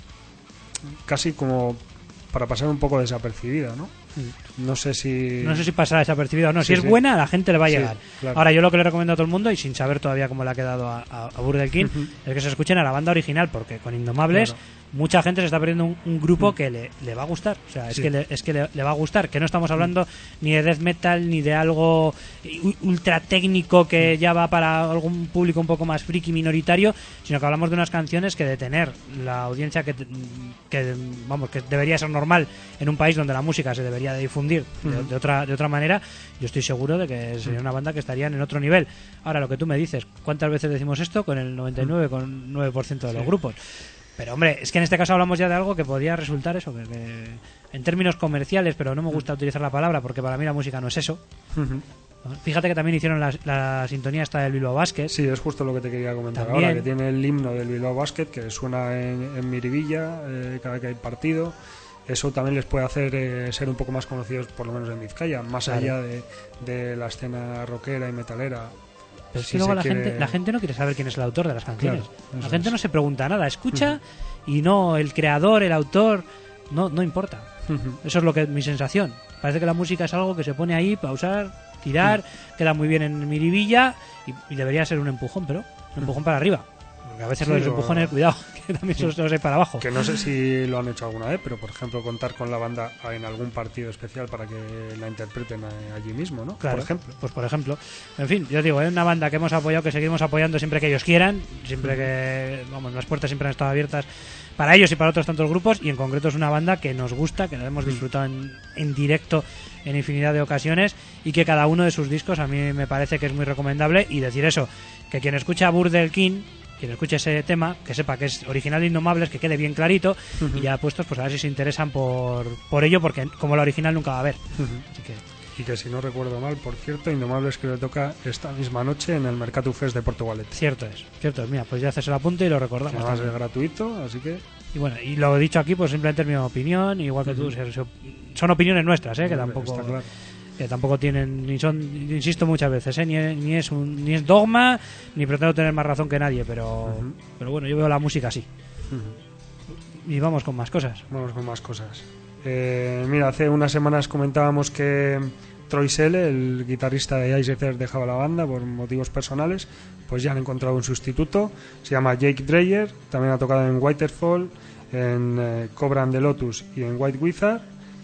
Casi como para pasar un poco desapercibida, ¿no? No sé si... No sé si pasará desapercibido o no. Sí, si es sí. buena, a la gente le va a llegar. Sí, claro. Ahora, yo lo que le recomiendo a todo el mundo, y sin saber todavía cómo le ha quedado a, a, a Burdel King, uh-huh. es que se escuchen a la banda original, porque con Indomables claro. mucha gente se está perdiendo un, un grupo uh-huh. que le, le va a gustar. O sea, es sí. que, le, es que le, le va a gustar. Que no estamos hablando uh-huh. ni de death metal, ni de algo ultra técnico que uh-huh. ya va para algún público un poco más friki minoritario, sino que hablamos de unas canciones que de tener la audiencia que, que, vamos, que debería ser normal en un país donde la música se debería de difundir De, de otra de otra manera, yo estoy seguro de que sería una banda que estarían en otro nivel. Ahora, lo que tú me dices, ¿cuántas veces decimos esto? Con el noventa y nueve coma nueve por ciento de los sí. grupos. Pero hombre, es que en este caso hablamos ya de algo que podría resultar eso, que, que en términos comerciales, pero no me gusta utilizar la palabra porque para mí la música no es eso. Uh-huh. Fíjate que también hicieron la, la sintonía esta del Bilbao Basket. Sí, es justo lo que te quería comentar también. Ahora, que tiene el himno del Bilbao Basket que suena en, en Miribilla eh, cada vez que hay partido. Eso también les puede hacer eh, ser un poco más conocidos, por lo menos en Vizcaya, más claro. allá de, de la escena rockera y metalera. Pero si es que luego la, quiere... gente, la gente no quiere saber quién es el autor de las canciones. Claro, la gente es. no se pregunta nada, escucha uh-huh. y no el creador, el autor, no no importa. Uh-huh. Eso es lo que mi sensación. Parece que la música es algo que se pone ahí, pausar, tirar, uh-huh. queda muy bien en Miribilla y, y debería ser un empujón, pero un empujón uh-huh. para arriba. Porque a veces sí, los empujones, cuidado, que también sí. los hay para abajo. Que no sé si lo han hecho alguna vez, pero por ejemplo contar con la banda en algún partido especial para que la interpreten allí mismo, ¿no? Claro, por ejemplo. Pues por ejemplo. En fin, yo digo, es una banda que hemos apoyado, que seguimos apoyando siempre que ellos quieran, siempre que, vamos, las puertas siempre han estado abiertas para ellos y para otros tantos grupos, y en concreto es una banda que nos gusta, que la hemos disfrutado en, en directo en infinidad de ocasiones, y que cada uno de sus discos a mí me parece que es muy recomendable. Y decir eso, que quien escucha a Burdel King, quien escuche ese tema, que sepa que es original de Indomables, que quede bien clarito, uh-huh. y ya puestos, pues a ver si se interesan por, por ello, porque como la original nunca va a haber. Uh-huh. Así que... Y que si no recuerdo mal, por cierto, Indomables que le toca esta misma noche en el Mercatu Fest de Portugalete. Cierto es, cierto es. Mira, pues ya haces el apunte y lo recordamos. Además es gratuito, así que... Y bueno, y lo he dicho aquí, pues simplemente es mi opinión, igual que uh-huh. tú, son opiniones nuestras, ¿eh? Que tampoco... Está claro. Que tampoco tienen, ni son, insisto muchas veces, ¿eh? ni, ni es un, ni es dogma, ni pretendo tener más razón que nadie, pero uh-huh. pero bueno, yo veo la música así. Uh-huh. Y vamos con más cosas. Vamos con más cosas. Eh, mira, hace unas semanas comentábamos que Troy Selle, el guitarrista de Iced dejaba la banda por motivos personales. Pues ya han encontrado un sustituto, se llama Jake Dreyer, también ha tocado en Waterfall, en eh, Cobra and the Lotus y en White Wizard.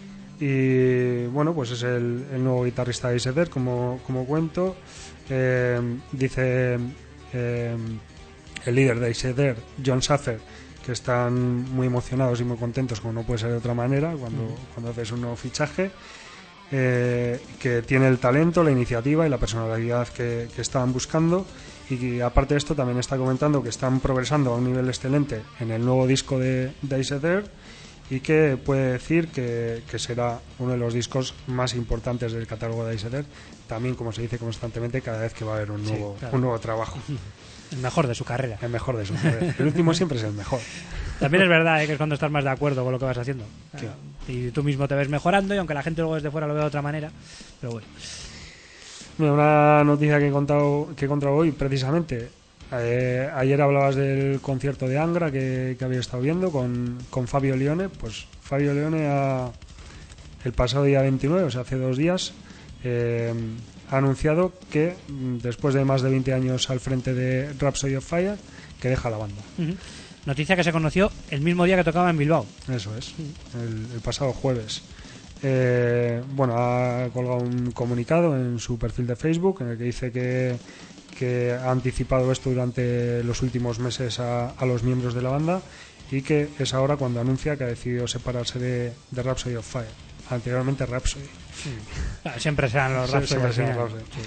Y bueno, pues es el, el nuevo guitarrista de Iced, como, como cuento. Eh, dice eh, el líder de Iced, John Schaffer, que están muy emocionados y muy contentos, como no puede ser de otra manera, cuando, uh-huh. cuando haces un nuevo fichaje, eh, que tiene el talento, la iniciativa y la personalidad que, que estaban buscando. Y que, aparte de esto, también está comentando que están progresando a un nivel excelente en el nuevo disco de, de Iced, y que puede decir que, que será uno de los discos más importantes del catálogo de Iced, también, como se dice constantemente, cada vez que va a haber un nuevo, sí, claro. un nuevo trabajo. El mejor de su carrera. El mejor de su carrera. El último siempre es el mejor. También es verdad, ¿eh? Que es cuando estás más de acuerdo con lo que vas haciendo. Sí. Y tú mismo te ves mejorando, y aunque la gente luego desde fuera lo vea de otra manera, pero bueno. Mira, una noticia que he encontrado, que he encontrado hoy precisamente. Eh, ayer hablabas del concierto de Angra que, que había estado viendo con, con Fabio Lione. Pues Fabio Lione ha, el pasado día veintinueve, o sea hace dos días, eh, ha anunciado que después de más de veinte años al frente de Rhapsody of Fire, que deja la banda. Uh-huh. Noticia que se conoció el mismo día que tocaba en Bilbao. Eso es, el, el pasado jueves. Eh, bueno, ha colgado un comunicado en su perfil de Facebook en el que dice que que ha anticipado esto durante los últimos meses a, a los miembros de la banda, y que es ahora cuando anuncia que ha decidido separarse de, de Rhapsody of Fire. Anteriormente Rhapsody. Ah, siempre serán los Rhapsody. Siempre serán Rhapsody. Sí.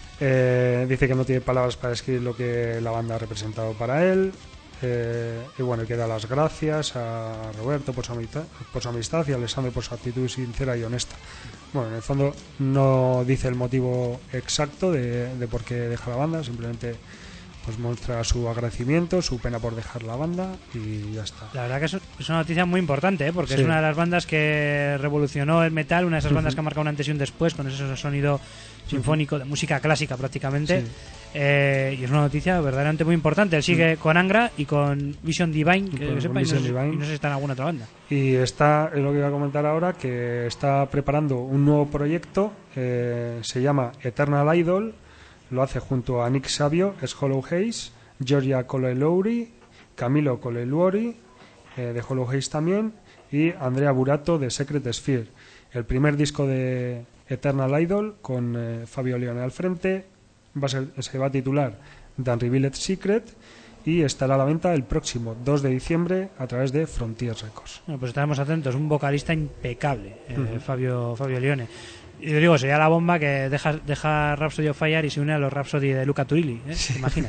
Eh, dice que no tiene palabras para describir lo que la banda ha representado para él. Eh, y bueno, que da las gracias a Roberto por su, amistad, por su amistad y a Alessandro por su actitud sincera y honesta. Bueno, en el fondo no dice el motivo exacto de, de por qué deja la banda, simplemente pues muestra su agradecimiento, su pena por dejar la banda y ya está. La verdad que es, es una noticia muy importante, ¿eh? Porque sí. es una de las bandas que revolucionó el metal, una de esas bandas uh-huh. que ha marcado un antes y un después con ese sonido sinfónico, uh-huh. de música clásica prácticamente. Sí. Eh, y es una noticia verdaderamente muy importante. Él sigue uh-huh. con Angra y con Vision Divine, que con, yo sepa, con y, no, Divine. y no sé si está en alguna otra banda. Y está, es lo que iba a comentar ahora, que está preparando un nuevo proyecto, eh, se llama Eternal Idol. Lo hace junto a Nick Savio, es Hollow Haze, Georgia Colelowry, Camilo Colelowry, eh, de Hollow Haze también, y Andrea Burato de Secret Sphere. El primer disco de Eternal Idol, con eh, Fabio Lione al frente, va a ser, se va a titular The Unrevealed Secret, y estará a la venta el próximo dos de diciembre a través de Frontier Records. Bueno, pues estaremos atentos, un vocalista impecable, eh, uh-huh. Fabio, Fabio Lione. Y te digo, sería la bomba que deja, deja Rhapsody of Fire y se une a los Rhapsody de Luca Turilli, ¿eh? ¿Te imaginas?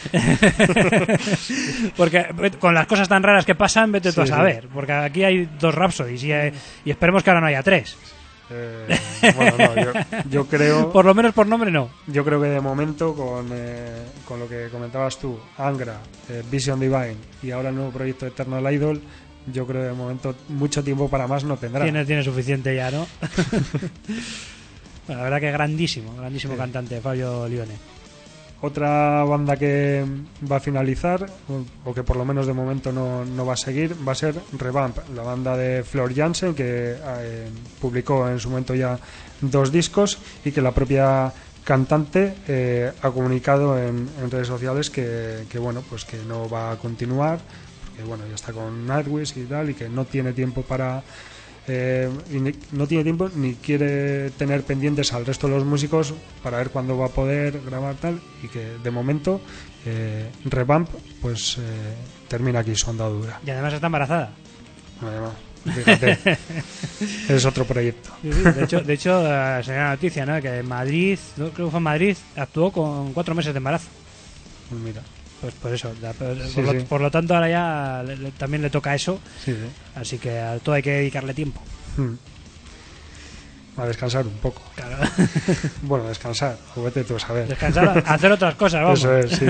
Porque con las cosas tan raras que pasan, vete tú sí, a saber. Sí. Porque aquí hay dos Rhapsodies y, hay, y esperemos que ahora no haya tres. Eh, bueno, no, yo, yo creo... Por lo menos por nombre no. Yo creo que de momento, con, eh, con lo que comentabas tú, Angra, eh, Vision Divine y ahora el nuevo proyecto de Eternal Idol, yo creo que de momento mucho tiempo para más no tendrá. Tiene, tiene suficiente ya, ¿no? Bueno, la verdad que grandísimo, grandísimo sí. cantante, Fabio Lione. Otra banda que va a finalizar, o que por lo menos de momento no, no va a seguir, va a ser Revamp, la banda de Floor Jansen, que eh, publicó en su momento ya dos discos y que la propia cantante eh, ha comunicado en, en redes sociales que, que bueno, pues que no va a continuar, porque bueno, ya está con Nightwish y tal, y que no tiene tiempo para eh, y ni, no tiene tiempo ni quiere tener pendientes al resto de los músicos para ver cuándo va a poder grabar tal, y que de momento eh, Revamp pues eh, termina aquí su andadura. Y además está embarazada. Además, fíjate, es otro proyecto. Sí, sí, de hecho, de hecho uh, sería una noticia, ¿no? Que en Madrid, creo que fue en Madrid, actuó con cuatro meses de embarazo. Mira. Pues por eso, la, por, sí, lo, sí. por lo tanto ahora ya le, le, también le toca eso, sí, sí. Así que a todo hay que dedicarle tiempo. Hmm. A descansar un poco. Claro. Bueno, descansar, juguete tú a saber. Descansar, hacer otras cosas, vamos. Eso es, sí.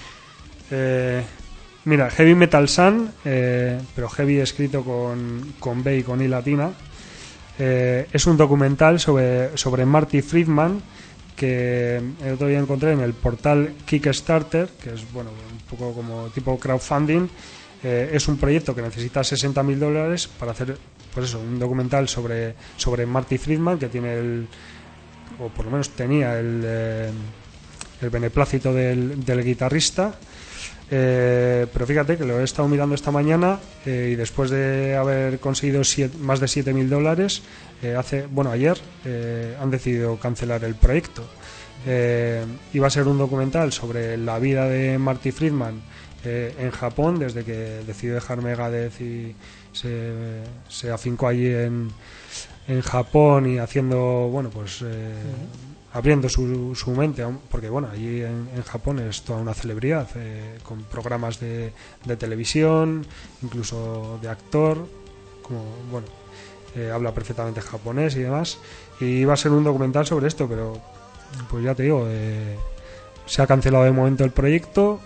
eh, mira, Heavy Metal Sun, eh, pero heavy escrito con, con B y con I latina, eh, es un documental sobre, sobre Marty Friedman, que el otro día encontré en el portal Kickstarter, que es bueno un poco como tipo crowdfunding. Eh, es un proyecto que necesita sesenta mil dólares para hacer pues eso, un documental sobre, sobre Marty Friedman, que tiene el, o por lo menos tenía el, eh, el beneplácito del, del guitarrista. Eh, pero fíjate que lo he estado mirando esta mañana eh, y después de haber conseguido siete, más de siete mil dólares, eh, hace, bueno, ayer eh, han decidido cancelar el proyecto. Eh, iba a ser un documental sobre la vida de Marty Friedman eh, en Japón, desde que decidió dejar Megadeth y se, se afincó allí en, en Japón y haciendo, bueno, pues... Eh, uh-huh. abriendo su, su mente, porque bueno, allí en, en Japón es toda una celebridad, eh, con programas de, de televisión, incluso de actor, como bueno, eh, habla perfectamente japonés y demás, y iba a ser un documental sobre esto, pero pues ya te digo, eh, se ha cancelado de momento el proyecto,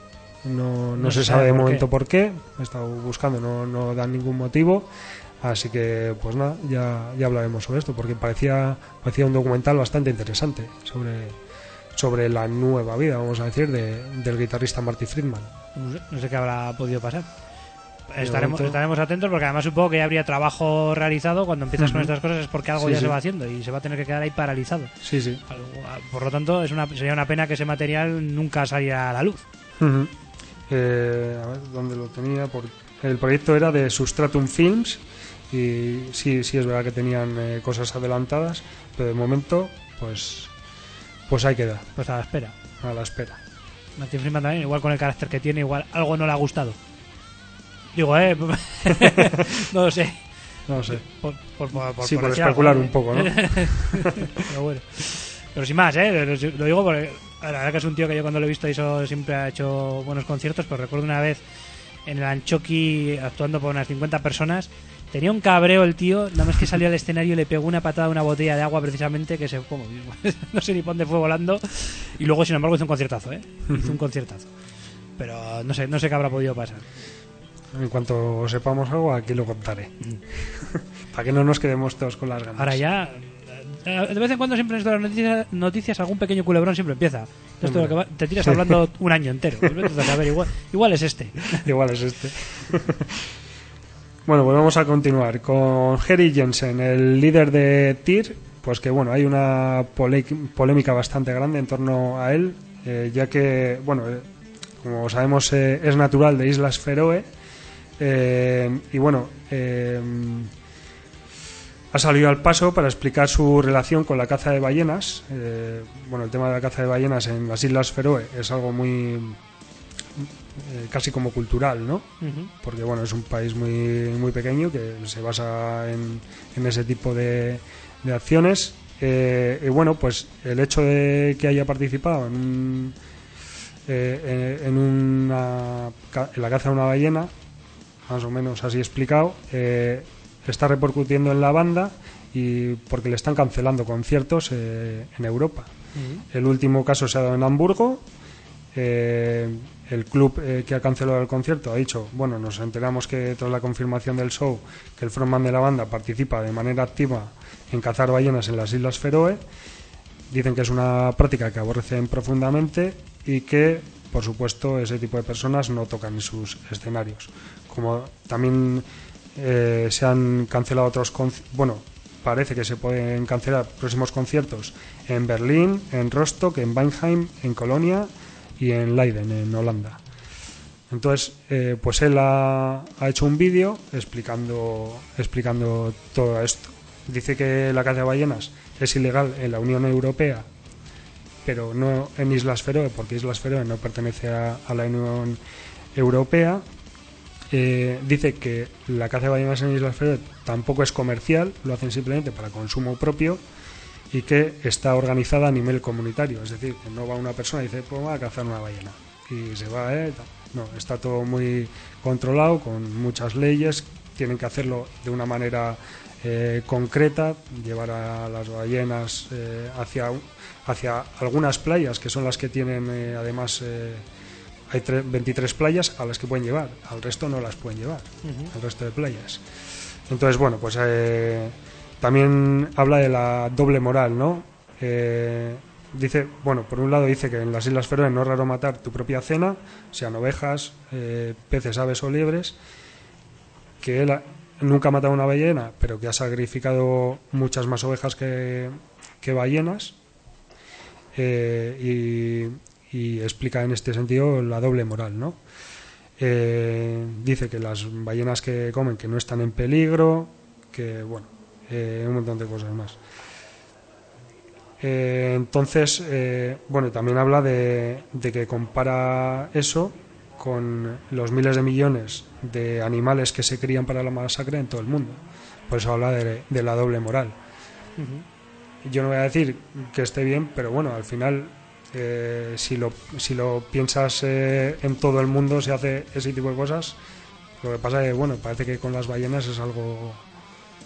no, no, no se, se sabe de momento por qué. He estado buscando, no, no dan ningún motivo. Así que, pues nada, ya, ya hablaremos sobre esto, porque parecía, parecía un documental bastante interesante sobre, sobre la nueva vida, vamos a decir, de, del guitarrista Marty Friedman. No sé, no sé qué habrá podido pasar. Estaremos, estaremos atentos, porque además supongo que ya habría trabajo realizado. Cuando empiezas uh-huh. con estas cosas es porque algo sí, ya sí. se va haciendo y se va a tener que quedar ahí paralizado. Sí, sí. Por lo tanto, es una, sería una pena que ese material nunca saliera a la luz. Uh-huh. Eh, a ver, ¿dónde lo tenía? Por... El proyecto era de Substratum Films y sí, sí es verdad que tenían eh, cosas adelantadas, pero de momento, pues, pues ahí queda. Pues a la espera. A la espera. Martin Freeman también, igual con el carácter que tiene, igual algo no le ha gustado. Digo, eh, no lo sé. No lo sé. Por, por, por, por, sí, por, por especular algo, un poco, ¿no? Pero bueno. Pero sin más, ¿eh? Lo digo porque la verdad que es un tío que yo cuando lo he visto eso siempre ha hecho buenos conciertos, pero recuerdo una vez en el Anchoqui actuando por unas cincuenta personas. Tenía un cabreo el tío, nada más que salió al escenario y le pegó una patada a una botella de agua precisamente que se como, no sé ni por dónde fue volando, y luego sin embargo hizo un conciertazo, ¿eh? Hizo un conciertazo. Pero no sé, no sé qué habrá podido pasar. En cuanto sepamos algo, aquí lo contaré. Para que no nos quedemos todos con las ganas. Ahora ya, de vez en cuando siempre en estas noticias, noticias algún pequeño culebrón siempre empieza. Esto lo que va, te tiras hablando un año entero. Entonces, a ver, igual, igual es este. Igual es este. Bueno, pues vamos a continuar con Jerry Jensen, el líder de T I R. Pues que bueno, hay una pole- polémica bastante grande en torno a él, eh, ya que, bueno, eh, como sabemos, eh, es natural de Islas Feroe. Eh, y bueno, eh, ha salido al paso para explicar su relación con la caza de ballenas. Eh, bueno, el tema de la caza de ballenas en las Islas Feroe es algo muy eh, casi como cultural, ¿no? Uh-huh. Porque bueno, es un país muy muy pequeño que se basa en, en ese tipo de, de acciones. Eh, y bueno, pues el hecho de que haya participado en un, eh, en, una, en la caza de una ballena, más o menos así explicado, eh, está repercutiendo en la banda y porque le están cancelando conciertos eh, en Europa. Uh-huh. El último caso se ha dado en Hamburgo. Eh, el club eh, que ha cancelado el concierto ha dicho, bueno, nos enteramos que tras la confirmación del show que el frontman de la banda participa de manera activa en cazar ballenas en las Islas Feroe. Dicen que es una práctica que aborrecen profundamente y que, por supuesto, ese tipo de personas no tocan en sus escenarios. Como también eh, se han cancelado otros conciertos, bueno, parece que se pueden cancelar próximos conciertos en Berlín, en Rostock, en Weinheim, en Colonia y en Leiden, en Holanda. Entonces, eh, pues él ha, ha hecho un vídeo explicando, explicando todo esto. Dice que la caza de ballenas es ilegal en la Unión Europea, pero no en Islas Feroe, porque Islas Feroe no pertenece a, a la Unión Europea. Eh, dice que la caza de ballenas en Islas Feroe tampoco es comercial, lo hacen simplemente para consumo propio y que está organizada a nivel comunitario, es decir, que no va una persona y dice, pues va a cazar una ballena y se va, eh, no, está todo muy controlado, con muchas leyes, tienen que hacerlo de una manera eh, concreta, llevar a las ballenas eh, hacia, hacia algunas playas que son las que tienen eh, además eh, hay veintitrés playas a las que pueden llevar, al resto no las pueden llevar, uh-huh. al resto de playas. Entonces, bueno, pues eh, también habla de la doble moral, ¿no? Eh, dice, bueno, por un lado dice que en las Islas Feroe no es raro matar tu propia cena, sean ovejas, eh, peces, aves o liebres, que él ha, nunca ha matado una ballena, pero que ha sacrificado muchas más ovejas que, que ballenas, eh, y y explica en este sentido la doble moral, ¿no? Eh, dice que las ballenas que comen que no están en peligro, que bueno, eh, un montón de cosas más. Eh, entonces, eh, bueno, también habla de, de que compara eso con los miles de millones de animales que se crían para la masacre en todo el mundo. Por eso habla de, de la doble moral. Uh-huh. Yo no voy a decir que esté bien, pero bueno, al final Eh, si lo si lo piensas eh, en todo el mundo se hace ese tipo de cosas. Lo que pasa es que bueno, parece que con las ballenas es algo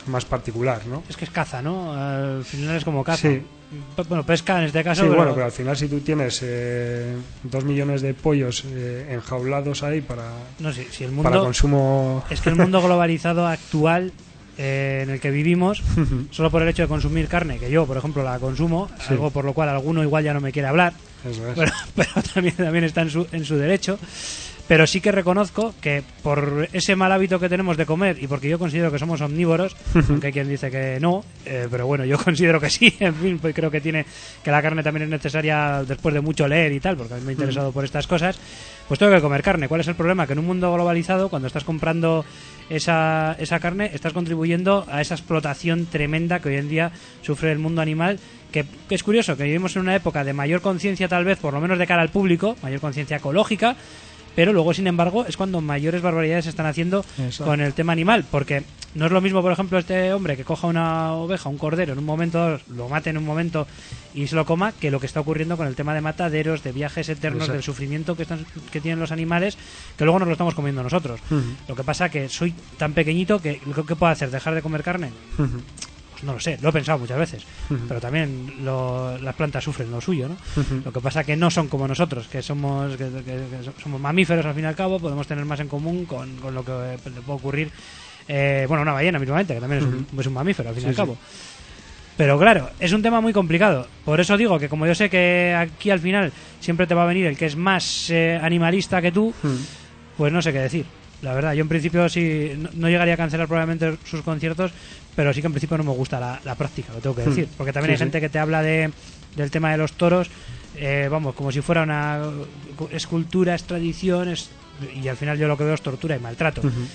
más particular, ¿no? Es que es caza, ¿no? Al final es como caza. Sí. Bueno, pesca en este caso. Sí, pero... bueno, pero al final si tú tienes eh, dos millones de pollos eh, enjaulados ahí para, no, si, si el mundo... para consumo... Es que el mundo globalizado actual eh, en el que vivimos, solo por el hecho de consumir carne, que yo, por ejemplo, la consumo, sí. algo por lo cual alguno igual ya no me quiere hablar, Eso es. pero, pero también, también está en su, en su derecho. Pero sí que reconozco que por ese mal hábito que tenemos de comer y porque yo considero que somos omnívoros, aunque hay quien dice que no, eh, pero bueno, yo considero que sí, en fin, pues creo que tiene que la carne también es necesaria después de mucho leer y tal, porque a mí me he interesado por estas cosas, pues tengo que comer carne. ¿Cuál es el problema? Que en un mundo globalizado, cuando estás comprando esa, esa carne, estás contribuyendo a esa explotación tremenda que hoy en día sufre el mundo animal, que, que es curioso, que vivimos en una época de mayor conciencia tal vez, por lo menos de cara al público, mayor conciencia ecológica, pero luego, sin embargo, es cuando mayores barbaridades se están haciendo Eso. con el tema animal, porque no es lo mismo, por ejemplo, este hombre que coja una oveja, un cordero, en un momento, lo mate en un momento y se lo coma, que lo que está ocurriendo con el tema de mataderos, de viajes eternos, Eso. del sufrimiento que, están, que tienen los animales, que luego nos lo estamos comiendo nosotros. Uh-huh. Lo que pasa que soy tan pequeñito que lo que puedo hacer, dejar de comer carne. Uh-huh. No lo sé, lo he pensado muchas veces, uh-huh. pero también lo, las plantas sufren lo suyo, ¿no? Uh-huh. Lo que pasa que no son como nosotros, que somos que, que, que somos mamíferos al fin y al cabo, podemos tener más en común con, con lo que le puede ocurrir, eh, bueno, una ballena mismamente, que también uh-huh. es, un, es un mamífero al fin y sí, al cabo. Sí. Pero claro, es un tema muy complicado. Por eso digo que como yo sé que aquí al final siempre te va a venir el que es más eh, animalista que tú, uh-huh. pues no sé qué decir. La verdad, yo en principio sí no, no llegaría a cancelar probablemente sus conciertos, pero sí que en principio no me gusta la, la práctica, lo tengo que decir. Porque también sí, hay sí. gente que te habla de del tema de los toros, eh, vamos, como si fuera una escultura, es tradición, es, y al final yo lo que veo es tortura y maltrato. Uh-huh.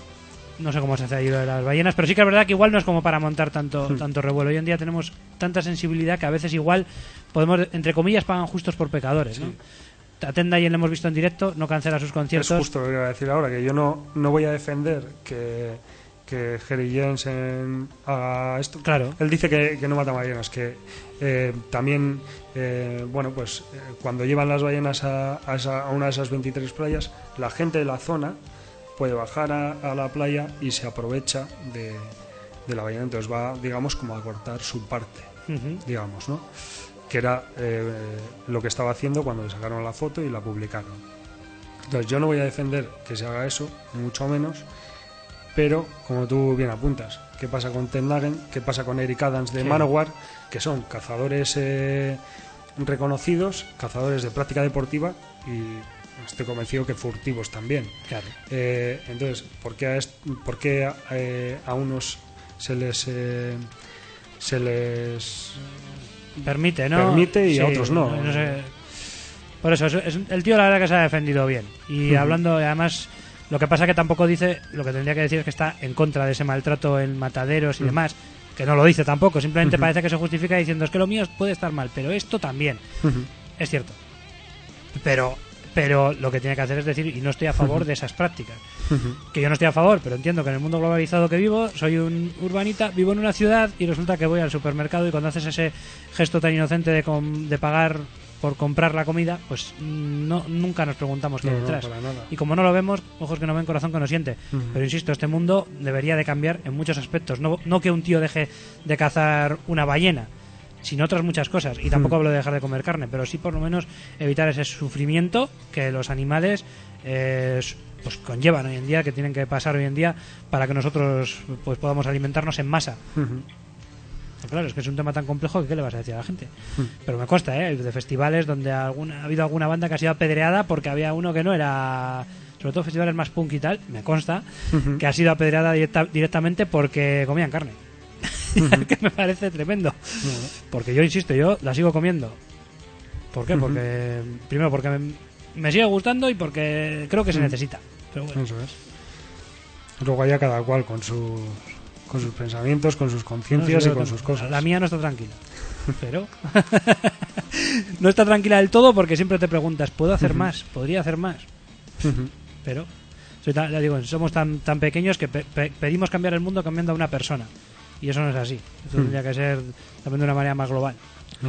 No sé cómo se hace ahí lo de las ballenas, pero sí que es verdad que igual no es como para montar tanto, uh-huh. tanto revuelo. Hoy en día tenemos tanta sensibilidad que a veces igual podemos, entre comillas, pagan justos por pecadores, ¿no? Sí. A Tendai le hemos visto en directo, no cancela sus conciertos. Es justo lo que iba a decir ahora, que yo no, no voy a defender que, que Jerry Jensen haga esto. Claro. Él dice que, que no mata ballenas, que eh, también, eh, bueno, pues eh, cuando llevan las ballenas a, a, esa, a una de esas veintitrés playas, la gente de la zona puede bajar a, a la playa y se aprovecha de, de la ballena. Entonces va, digamos, como a cortar su parte, uh-huh. digamos, ¿no? Que era eh, lo que estaba haciendo cuando le sacaron la foto y la publicaron. Entonces yo no voy a defender que se haga eso, mucho menos, pero como tú bien apuntas, ¿qué pasa con Ted Nugent? ¿Qué pasa con Eric Adams de sí. Manowar? Que son cazadores eh, reconocidos, cazadores de práctica deportiva y estoy convencido que furtivos también. Claro. Eh, entonces, ¿por qué a, est- por qué a, eh, a unos se les eh, se les permite, ¿no? Permite y sí, a otros no. no sé. Por eso, es, es, el tío la verdad que se ha defendido bien. Y uh-huh. hablando, además, lo que pasa que tampoco dice, lo que tendría que decir es que está en contra de ese maltrato en mataderos y uh-huh. demás, que no lo dice tampoco, simplemente uh-huh. parece que se justifica diciendo es que lo mío puede estar mal, pero esto también. Uh-huh. Es cierto. Pero pero lo que tiene que hacer es decir, y no estoy a favor uh-huh. de esas prácticas. Uh-huh. Que yo no estoy a favor, pero entiendo que en el mundo globalizado que vivo, soy un urbanita, vivo en una ciudad y resulta que voy al supermercado y cuando haces ese gesto tan inocente de, com- de pagar por comprar la comida, pues no nunca nos preguntamos qué hay no, detrás. No, y como no lo vemos, ojos que no ven, corazón que no siente. Uh-huh. Pero insisto, este mundo debería de cambiar en muchos aspectos. No, no que un tío deje de cazar una ballena, sino otras muchas cosas. Y tampoco hablo de dejar de comer carne, pero sí por lo menos evitar ese sufrimiento que los animales eh, pues conllevan hoy en día, que tienen que pasar hoy en día para que nosotros pues podamos alimentarnos en masa. Uh-huh. Claro, es que es un tema tan complejo que ¿qué le vas a decir a la gente? Uh-huh. Pero me consta, ¿eh? De festivales donde alguna, ha habido alguna banda que ha sido apedreada porque había uno que no era... Sobre todo festivales más punk y tal, me consta, uh-huh. que ha sido apedreada directa, directamente porque comían carne. Uh-huh. Que me parece tremendo. Uh-huh. Porque yo insisto, yo la sigo comiendo. ¿Por qué? Uh-huh. Porque primero porque me, me sigue gustando y porque creo que se uh-huh. necesita. Pero bueno. Eso es. Luego allá cada cual con sus con sus pensamientos, con sus conciencias no, y con sus cosas. La mía no está tranquila. Pero no está tranquila del todo porque siempre te preguntas, ¿puedo hacer uh-huh. más? ¿Podría hacer más? Uh-huh. Pero soy tan, ya digo, somos tan tan pequeños que pe- pe- pedimos cambiar el mundo cambiando a una persona. Y eso no es así. Eso hmm. tendría que ser también de una manera más global. No,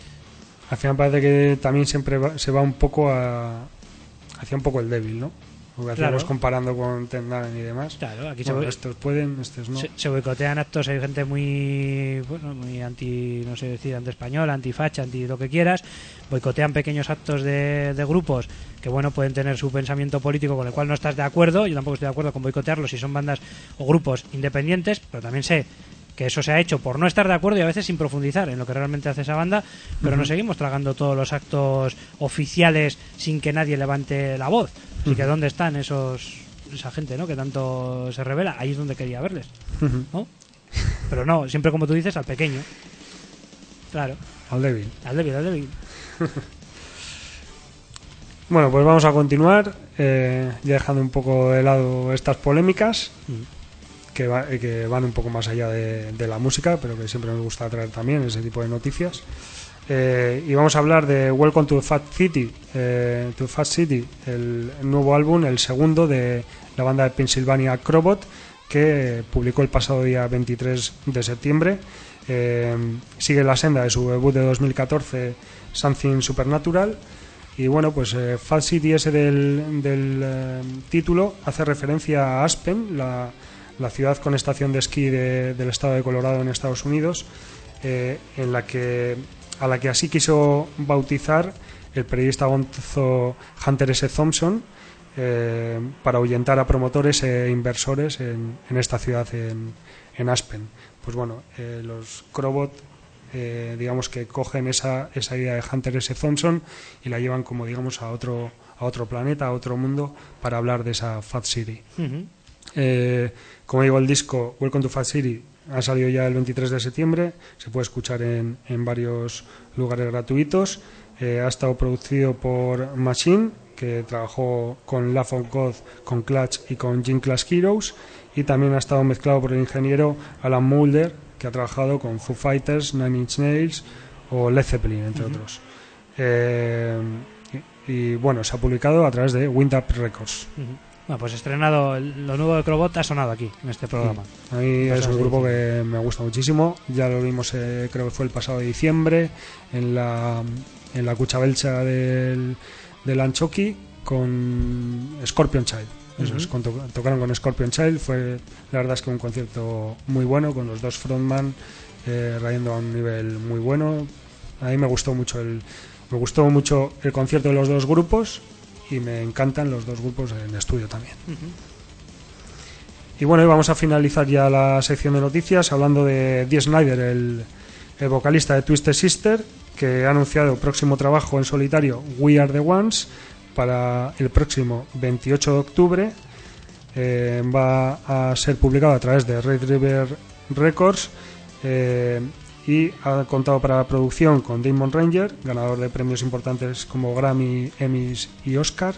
al final parece que también siempre va, se va un poco a, hacia un poco el débil, ¿no? Lo que hacíamos Claro. comparando con Ten Nine y demás. Claro, aquí Bueno, se, estos pueden, estos no. se, se boicotean actos, hay gente muy, bueno, muy anti, no sé decir, anti-español, anti-facha, anti lo que quieras, boicotean pequeños actos de, de grupos que, bueno, pueden tener su pensamiento político con el cual no estás de acuerdo. Yo tampoco estoy de acuerdo con boicotearlos si son bandas o grupos independientes, pero también sé que eso se ha hecho por no estar de acuerdo y a veces sin profundizar en lo que realmente hace esa banda, pero uh-huh. nos seguimos tragando todos los actos oficiales sin que nadie levante la voz. Así uh-huh. que ¿dónde están esos esa gente, ¿no?, que tanto se revela? Ahí es donde quería verles, uh-huh. ¿no? Pero no, siempre como tú dices, al pequeño. Claro. Al débil. Al débil, al débil. Bueno, pues vamos a continuar, eh, ya dejando un poco de lado estas polémicas. Uh-huh. Que, va, que van un poco más allá de, de la música, pero que siempre nos gusta traer también ese tipo de noticias. Eh, y vamos a hablar de Welcome to Fat City, eh, to Fat City, el nuevo álbum, el segundo de la banda de Pennsylvania Crobot, que publicó el pasado día veintitrés de septiembre. Eh, sigue la senda de su debut de dos mil catorce, Something Supernatural. Y bueno, pues eh, Fat City, ese del, del eh, título, hace referencia a Aspen, la la ciudad con estación de esquí de, del estado de Colorado en Estados Unidos, eh, en la que a la que así quiso bautizar el periodista gonzo Hunter S. Thompson, eh, para ahuyentar a promotores e inversores en, en esta ciudad, en, en Aspen. Pues bueno, eh, los Crobot, eh, digamos que cogen esa, esa idea de Hunter S. Thompson y la llevan como, digamos, a otro, a otro planeta, a otro mundo, para hablar de esa Fat City. Uh-huh. Eh, como digo, el disco Welcome to Fat City ha salido ya el veintitrés de septiembre, se puede escuchar en, en varios lugares gratuitos. Eh, ha estado producido por Machine, que trabajó con Love of God, con Clutch y con Gym Class Heroes, y también ha estado mezclado por el ingeniero Alan Moulder, que ha trabajado con Foo Fighters, Nine Inch Nails o Led Zeppelin, entre uh-huh. otros. Eh, y, y bueno, se ha publicado a través de Wind Up Records. Uh-huh. Bueno, pues estrenado lo nuevo de Crobot, ha sonado aquí en este programa. Sí. A mí es un grupo que me gusta muchísimo. Ya lo vimos, eh, creo que fue el pasado de diciembre, en la en la Cucha Belcha del, del Anchoqui con Scorpion Child. Eso uh-huh. es, con to- tocaron con Scorpion Child. Fue, la verdad es que un concierto muy bueno, con los dos frontman eh, rayando a un nivel muy bueno. A mí me gustó mucho el me gustó mucho el concierto de los dos grupos. Y me encantan los dos grupos en estudio también. Uh-huh. Y bueno, y vamos a finalizar ya la sección de noticias hablando de Dee Snider, el, el vocalista de Twisted Sister, que ha anunciado próximo trabajo en solitario, We Are The Ones, para el próximo veintiocho de octubre. Eh, va a ser publicado a través de Red River Records, eh, y ha contado para la producción con Damon Ranger, ganador de premios importantes como Grammy, Emmys y Oscar.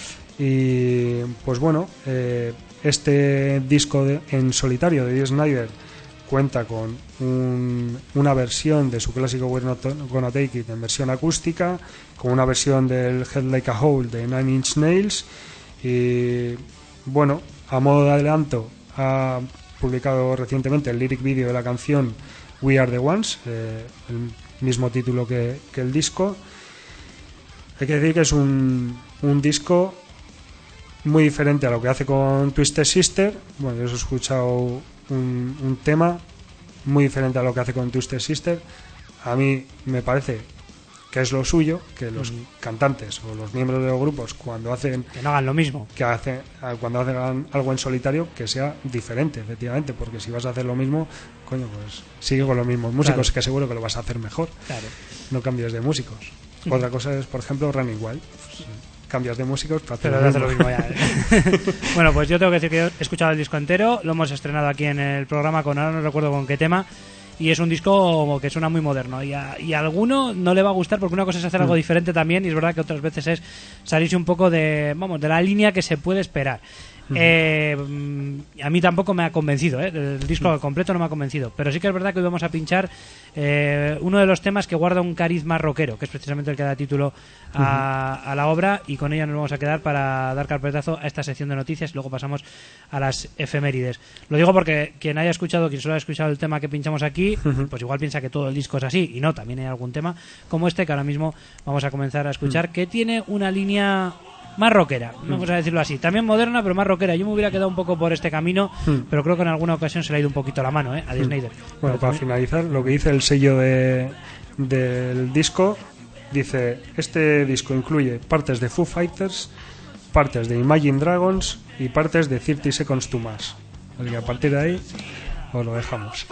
Y pues bueno, eh, este disco de, en solitario de Dee Snider cuenta con un, una versión de su clásico We're Not Gonna Take It en versión acústica, con una versión del Head Like a Hole de Nine Inch Nails. Y bueno, a modo de adelanto, ha publicado recientemente el lyric video de la canción We Are The Ones, eh, el mismo título que, que el disco. Hay que decir que es un, un disco muy diferente a lo que hace con Twisted Sister. Bueno, yo he escuchado un, un tema muy diferente a lo que hace con Twisted Sister. A mí me parece que es lo suyo, que los uh-huh. cantantes o los miembros de los grupos, cuando hacen que no hagan lo mismo, que hacen cuando hacen algo en solitario, que sea diferente, efectivamente, porque si vas a hacer lo mismo, coño, pues sigue con los mismos músicos, claro, que seguro que lo vas a hacer mejor. Claro. No cambies de músicos. Uh-huh. Otra cosa es, por ejemplo, Running Wild. Pues, cambias de músicos para hacer, pero lo, mismo. Lo mismo ya, ¿eh? Bueno, pues yo tengo que decir que he escuchado el disco entero, lo hemos estrenado aquí en el programa con, ahora no recuerdo con qué tema, y es un disco que suena muy moderno, y a, y a alguno no le va a gustar, porque una cosa es hacer algo diferente también, y es verdad que otras veces es salirse un poco de, vamos, de la línea que se puede esperar. Uh-huh. Eh, a mí tampoco me ha convencido, ¿eh? El disco uh-huh. completo no me ha convencido, pero sí que es verdad que hoy vamos a pinchar eh, uno de los temas que guarda un carisma rockero, que es precisamente el que da título a, uh-huh. a la obra, y con ella nos vamos a quedar para dar carpetazo a esta sección de noticias y luego pasamos a las efemérides. Lo digo porque quien haya escuchado, quien solo haya escuchado el tema que pinchamos aquí, uh-huh. pues igual piensa que todo el disco es así, y no, también hay algún tema como este que ahora mismo vamos a comenzar a escuchar, uh-huh. que tiene una línea más rockera, vamos a decirlo así. También moderna, pero más rockera. Yo me hubiera quedado un poco por este camino, mm. pero creo que en alguna ocasión se le ha ido un poquito la mano, ¿eh? A Dee Snider. Mm. Bueno, pero para también... finalizar, lo que dice el sello de, del disco, dice: este disco incluye partes de Foo Fighters, partes de Imagine Dragons y partes de thirty Seconds to Mars. Así que a partir de ahí os lo dejamos.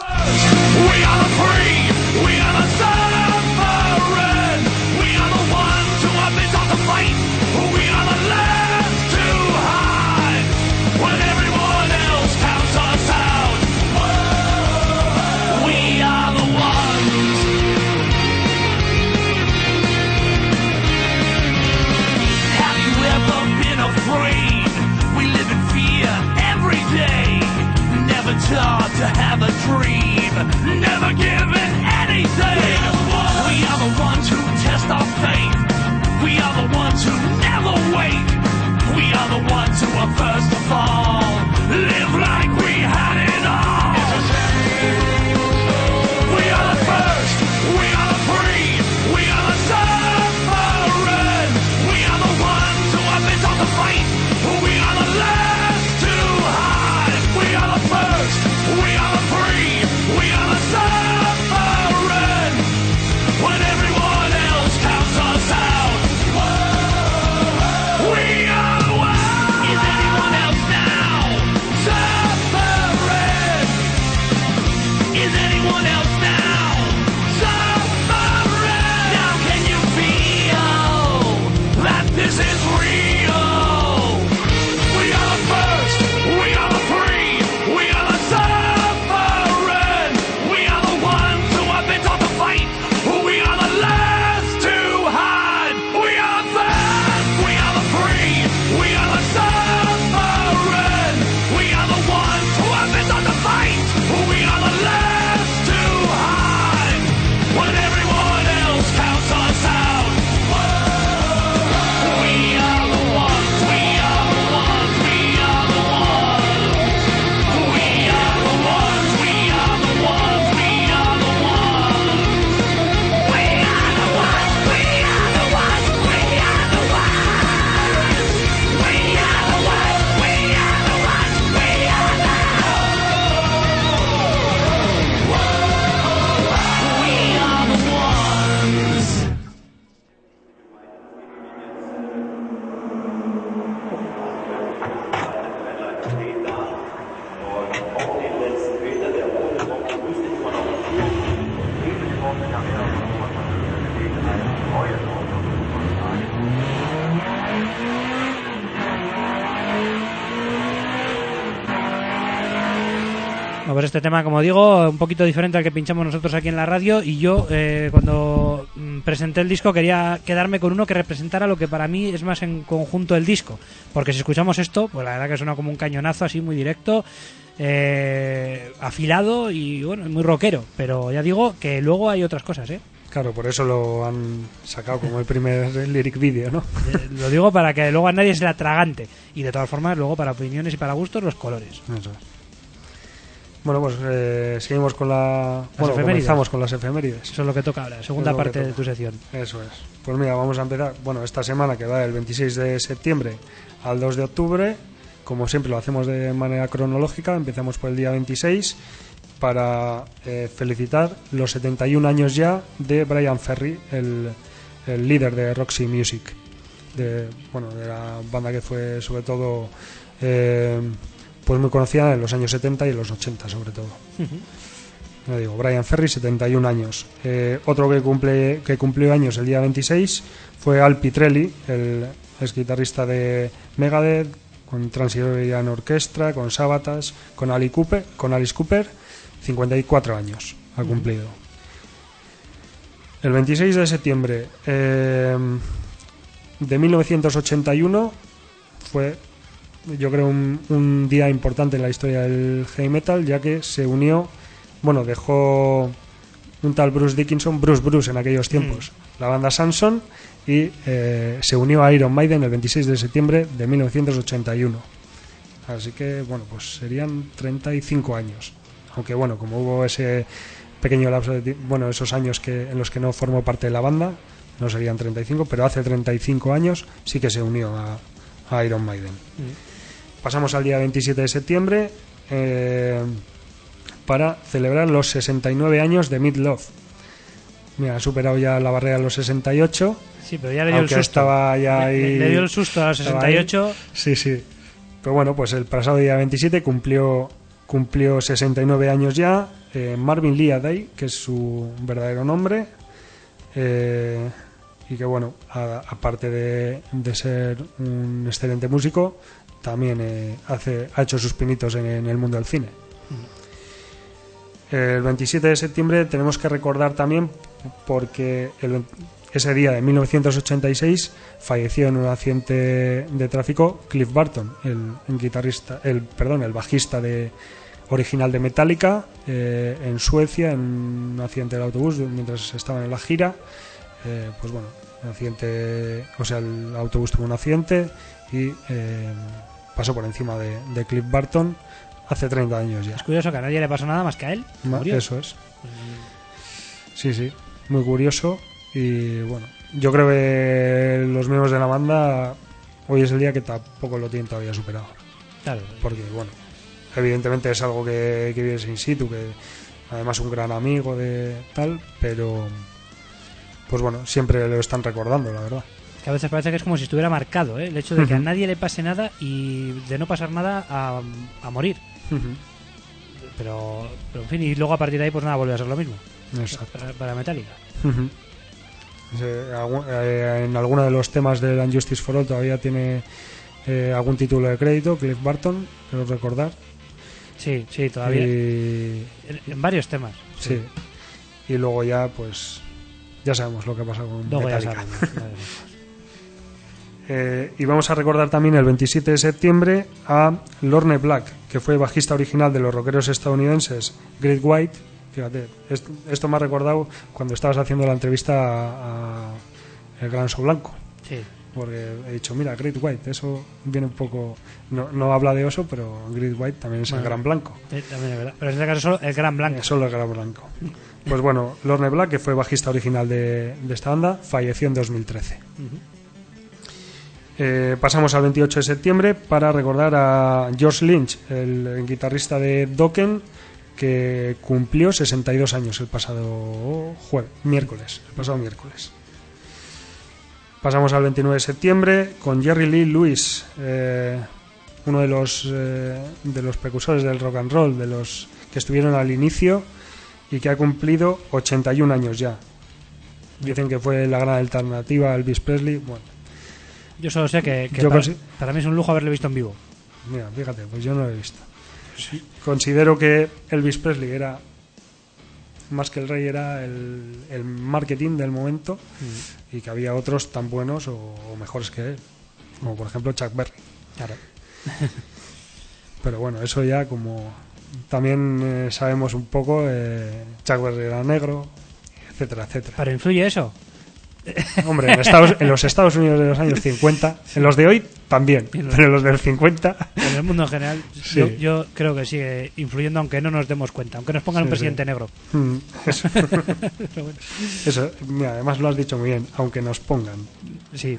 Taught to have a dream, never given anything. We are the ones who test our faith. We are the ones who never wait. We are the ones who are first to fall. Live like we had it all. We are the first. We are the free. We are the suffering. We are the ones who have been taught to fight. We are the last to hide. We are the first. We are the free, we are the suffering. When everyone else counts us out, we are the ones. Is anyone else now suffering? Is anyone else now suffering? Now can you feel that this is real? We are the first, we are the free, we are the suffering. A ver, este tema, como digo, un poquito diferente al que pinchamos nosotros aquí en la radio, y yo eh, cuando mm, presenté el disco quería quedarme con uno que representara lo que para mí es más en conjunto el disco, porque si escuchamos esto, pues la verdad que suena como un cañonazo así muy directo, eh, afilado y bueno, muy rockero, pero ya digo que luego hay otras cosas, ¿eh? Claro, por eso lo han sacado como el primer lyric video, ¿no? Eh, lo digo para que luego a nadie se le atragante, y de todas formas luego para opiniones y para gustos los colores. Eso es. Bueno, pues eh, seguimos con la... Las bueno, efemérides. comenzamos con las efemérides. Eso es lo que toca ahora, segunda parte de tu sección. Eso es. Pues mira, vamos a empezar. Bueno, esta semana que va del veintiséis de septiembre al dos de octubre, como siempre lo hacemos de manera cronológica, empezamos por el día veintiséis para eh, felicitar los setenta y un años ya de Bryan Ferry, el, el líder de Roxy Music, de, bueno, de la banda que fue sobre todo... Eh, pues muy conocida en los años setenta y en los ochenta sobre todo. Uh-huh. Ya digo, Bryan Ferry, setenta y un años. Eh, otro que cumple que cumplió años el día veintiséis fue Al Pitrelli, el ex guitarrista de Megadeth, con Trans-Siberian Orchestra, con Sabatas, con Alice Cooper, con Alice Cooper, cincuenta y cuatro años ha cumplido. Uh-huh. El veintiséis de septiembre eh, de mil novecientos ochenta y uno fue, yo creo, un, un día importante en la historia del heavy metal, ya que se unió, bueno, dejó un tal Bruce Dickinson, Bruce Bruce en aquellos tiempos, mm. la banda Samson, y eh, se unió a Iron Maiden el veintiséis de septiembre de mil novecientos ochenta y uno. Así que, bueno, pues serían treinta y cinco años. Aunque, bueno, como hubo ese pequeño lapso de tiempo, bueno, esos años que en los que no formó parte de la banda, no serían treinta y cinco, pero hace treinta y cinco años sí que se unió a a Iron Maiden. Mm. Pasamos al día veintisiete de septiembre eh, para celebrar los sesenta y nueve años de Meat Loaf. Mira, ha superado ya la barrera de los sesenta y ocho. Sí, pero ya le dio el susto. Estaba ya ahí, le, le dio el susto a los sesenta y ocho. Sí, sí. Pero bueno, pues el pasado día veintisiete cumplió, cumplió sesenta y nueve años ya. Eh, Marvin Lee Aday, que es su verdadero nombre. Eh, y que bueno, a, aparte de, de ser un excelente músico, también eh, hace, ha hecho sus pinitos en, en el mundo del cine. Mm. El veintisiete de septiembre tenemos que recordar también porque el, ese día de mil novecientos ochenta y seis falleció en un accidente de tráfico Cliff Burton, el, el guitarrista, el perdón, el bajista de original de Metallica, eh, en Suecia, en un accidente del autobús mientras estaban en la gira. Eh, pues bueno, un accidente, o sea, el autobús tuvo un accidente y eh, pasó por encima de, de Cliff Burton hace treinta años ya. Es curioso que a nadie le pasó nada más que a él. Ma- eso es. Sí, sí, muy curioso. Y bueno, yo creo que los miembros de la banda hoy es el día que tampoco lo tienen todavía superado. Claro. Porque bueno, evidentemente es algo que, que vives in situ, que además un gran amigo de tal, pero pues bueno, siempre lo están recordando, la verdad. Que a veces parece que es como si estuviera marcado, ¿eh? El hecho de que uh-huh. a nadie le pase nada y de no pasar nada a, a morir. Uh-huh. Pero, pero en fin, y luego a partir de ahí pues nada, vuelve a ser lo mismo. Exacto. Para, para Metallica. Uh-huh. En alguno de los temas del Unjustice for All todavía tiene eh, algún título de crédito, Cliff Burton, quiero recordar. Sí, sí, todavía. Y... En, en varios temas. Sí. sí. Y luego ya, pues, ya sabemos lo que pasa con luego Metallica. Ya sabemos, eh, y vamos a recordar también el veintisiete de septiembre a Lorne Black, que fue bajista original de los rockeros estadounidenses Great White. Fíjate, esto, esto me ha recordado cuando estabas haciendo la entrevista a, a El Gran Oso Blanco. Sí. Porque he dicho, mira, Great White, eso viene un poco... No, no habla de oso, pero Great White también es bueno, el Gran Blanco. Sí, también es verdad. Pero en este caso solo el Gran Blanco. Eh, solo el Gran Blanco. Pues bueno, Lorne Black, que fue bajista original de, de esta banda, falleció en dos mil trece. Uh-huh. Eh, pasamos al veintiocho de septiembre para recordar a George Lynch, el, el guitarrista de Dokken, que cumplió sesenta y dos años el pasado jueves, miércoles, el pasado miércoles. Pasamos al veintinueve de septiembre con Jerry Lee Lewis, eh, uno de los eh, de los precursores del rock and roll, de los que estuvieron al inicio y que ha cumplido ochenta y un años ya. Dicen que fue la gran alternativa a Elvis Presley. Bueno, yo solo sé que, que yo para, consi- para mí es un lujo haberle visto en vivo. Mira, fíjate, pues yo no lo he visto. Sí. Considero que Elvis Presley era más que el rey, era el, el marketing del momento, mm. y que había otros tan buenos o, o mejores que él, como por ejemplo Chuck Berry. Claro. Pero bueno, eso ya como también eh, sabemos un poco, eh, Chuck Berry era negro, etcétera, etcétera. ¿Pero influye eso? Hombre, en, Estados, en los Estados Unidos de los años cincuenta, sí. En los de hoy también, pero en los del cincuenta... En el mundo en general, sí. yo, yo creo que sigue influyendo, aunque no nos demos cuenta, aunque nos pongan sí, un presidente sí. negro. Mm, eso. Bueno. Eso, mira, además lo has dicho muy bien, aunque nos pongan. Sí.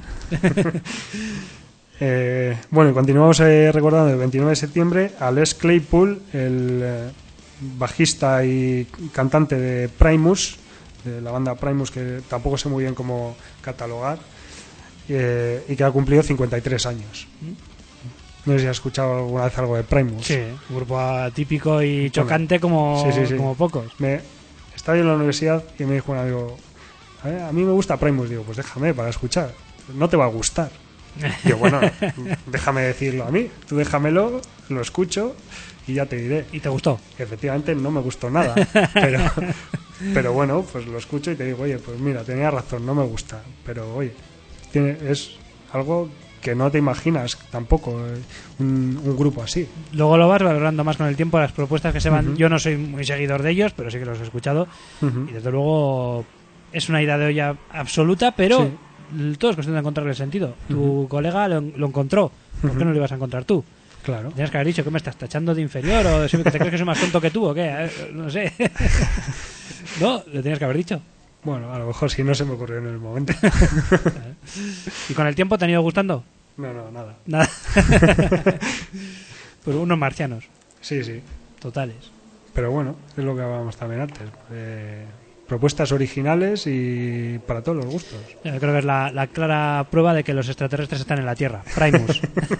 eh, bueno, y continuamos eh, recordando el veintinueve de septiembre a Les Claypool, el eh, bajista y cantante de Primus, de la banda Primus, que tampoco sé muy bien cómo catalogar, eh, y que ha cumplido cincuenta y tres años. No sé si has escuchado alguna vez algo de Primus. Sí, un grupo atípico y chocante, bueno, como, sí, sí, sí. como pocos. Me, estaba yo en la universidad y me dijo un amigo, a, ver, a mí me gusta Primus. Digo, pues déjame para escuchar, no te va a gustar. Digo, bueno, déjame decirlo a mí, tú déjamelo, lo escucho y ya te diré. ¿Y te gustó? Efectivamente no me gustó nada, pero... Pero bueno, pues lo escucho y te digo, oye, pues mira, tenía razón, no me gusta. Pero oye, tiene, es algo que no te imaginas tampoco, un, un grupo así. Luego lo vas valorando más con el tiempo, las propuestas que se van. Uh-huh. Yo no soy muy seguidor de ellos, pero sí que los he escuchado. Uh-huh. Y desde luego es una idea de olla absoluta, pero sí. Todos cuestión de encontrarle el sentido. Uh-huh. Tu colega lo, lo encontró, ¿por qué uh-huh. no lo ibas a encontrar tú? Claro. Tienes que haber dicho que me estás tachando de inferior o te crees que soy más tonto que tú o qué, no sé. No, lo tenías que haber dicho. Bueno, a lo mejor sí, no se me ocurrió en el momento. ¿Y con el tiempo te han ido gustando? No, no, nada. Nada. Pues unos marcianos, Sí, sí. totales. Pero bueno, es lo que hablábamos también antes. Eh, propuestas originales y para todos los gustos. Yo creo que es la, la clara prueba de que los extraterrestres están en la Tierra. Primus.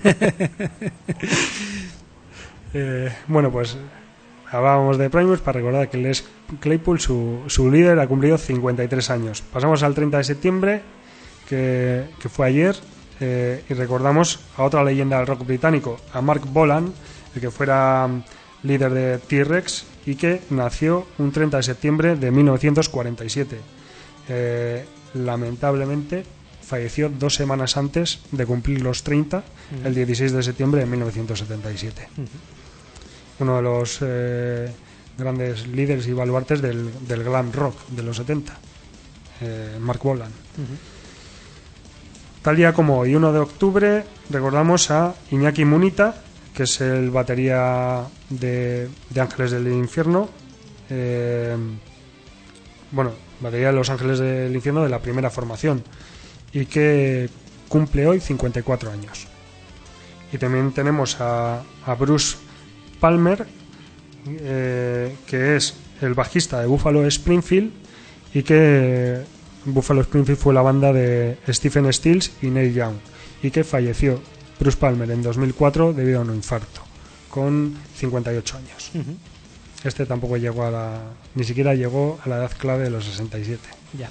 Eh, bueno, pues hablábamos de Primus para recordar que Les Claypool, su, su líder, ha cumplido cincuenta y tres años. Pasamos al treinta de septiembre, que, que fue ayer, eh, y recordamos a otra leyenda del rock británico, a Mark Bolan, el que fuera líder de T-Rex y que nació un treinta de septiembre de mil novecientos cuarenta y siete. Eh, lamentablemente falleció dos semanas antes de cumplir los treinta, uh-huh. el dieciséis de septiembre de mil novecientos setenta y siete. Uh-huh. Uno de los eh, grandes líderes y baluartes del, del glam rock de los setenta, eh, Mark Bolan. Uh-huh. Tal día como hoy, uno de octubre, recordamos a Iñaki Munita, que es el batería de, de Ángeles del Infierno. Eh, bueno, batería de Los Ángeles del Infierno de la primera formación, y que cumple hoy cincuenta y cuatro años. Y también tenemos a, a Bruce Palmer, eh, que es el bajista de Buffalo Springfield, y que Buffalo Springfield fue la banda de Stephen Stills y Neil Young, y que falleció Bruce Palmer en dos mil cuatro debido a un infarto, con cincuenta y ocho años. Uh-huh. Este tampoco llegó a la... ni siquiera llegó a la edad clave de los sesenta y siete. Ya.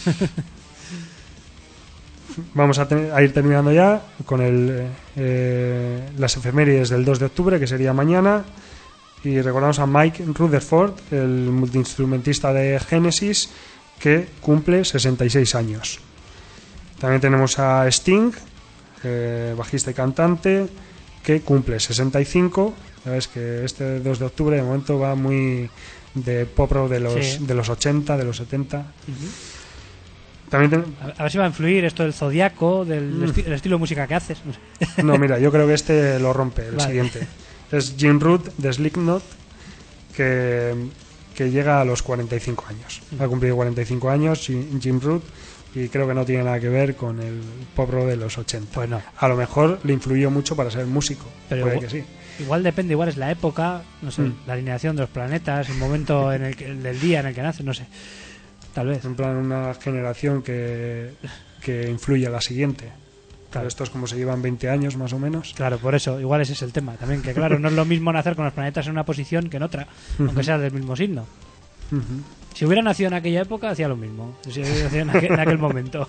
Vamos a, ten- a ir terminando ya con el, eh, las efemérides del dos de octubre, que sería mañana. Y recordamos a Mike Rutherford, el multiinstrumentista de Genesis, que cumple sesenta y seis años. También tenemos a Sting, eh, bajista y cantante, que cumple sesenta y cinco. Sabes que este dos de octubre de momento va muy de pop rock de los, sí. de los ochenta, de los setenta. Uh-huh. También ten... A ver si va a influir esto del Zodiaco, del mm. esti- el estilo de música que haces. No sé. No, mira, yo creo que este lo rompe, el vale. siguiente. Es Jim Root de Slipknot, que, que llega a los cuarenta y cinco años. Uh-huh. Ha cumplido cuarenta y cinco años Jim Root, y creo que no tiene nada que ver con el pop rock de los ochenta. Pues no. A lo mejor le influyó mucho para ser músico. Pero puede igual, que sí. Igual depende, igual es la época, no sé, mm. la alineación de los planetas, el momento en el que, el del día en el que nace, no sé. Tal vez. En plan, una generación que, que influye a la siguiente. Claro, esto es como se llevan veinte años más o menos. Claro, por eso, igual ese es el tema también, que claro, no es lo mismo nacer con los planetas en una posición que en otra, uh-huh. aunque sea del mismo signo. Uh-huh. Si hubiera nacido en aquella época, hacía lo mismo. Si hubiera nacido en aquel, en aquel momento.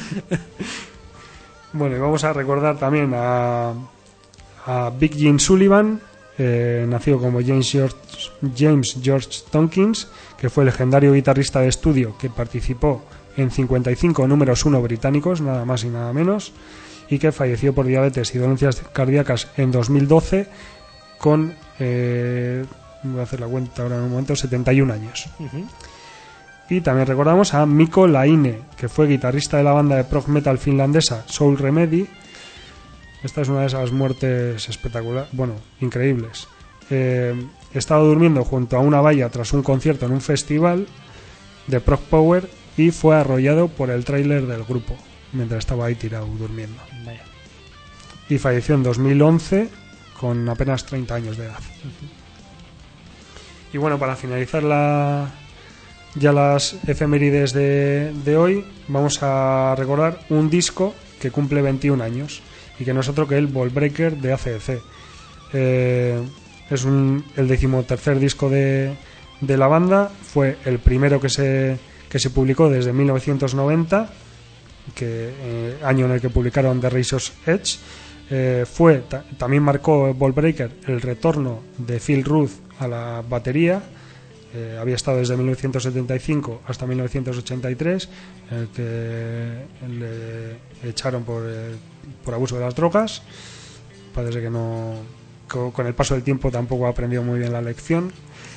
Bueno, y vamos a recordar también a, a Big Jim Sullivan, eh, nacido como James George, James George Tompkins, que fue el legendario guitarrista de estudio que participó en cincuenta y cinco números uno británicos, nada más y nada menos, y que falleció por diabetes y dolencias cardíacas en dos mil doce con, eh, voy a hacer la cuenta ahora en un momento, setenta y un años. Uh-huh. Y también recordamos a Mikko Laine, que fue guitarrista de la banda de prog metal finlandesa Soul Remedy. Esta es una de esas muertes espectaculares, bueno, increíbles. Eh, estaba durmiendo junto a una valla tras un concierto en un festival de prog power y fue arrollado por el tráiler del grupo mientras estaba ahí tirado durmiendo. Vaya. Y falleció en dos mil once con apenas treinta años de edad. Uh-huh. Y bueno, para finalizar la, ya las efemérides de, de hoy, vamos a recordar un disco que cumple veintiún años y que no es otro que el Ballbreaker de A C D C. Eh, es un, el decimotercer disco de, de la banda, fue el primero que se, que se publicó desde mil novecientos noventa, que, eh, año en el que publicaron The Razor's Edge. Eh, fue ta- también marcó Ballbreaker el retorno de Phil Rudd a la batería. Eh, había estado desde mil novecientos setenta y cinco hasta mil novecientos ochenta y tres, el que le echaron por, eh, por abuso de las drogas. Parece que no, co- con el paso del tiempo tampoco ha aprendido muy bien la lección.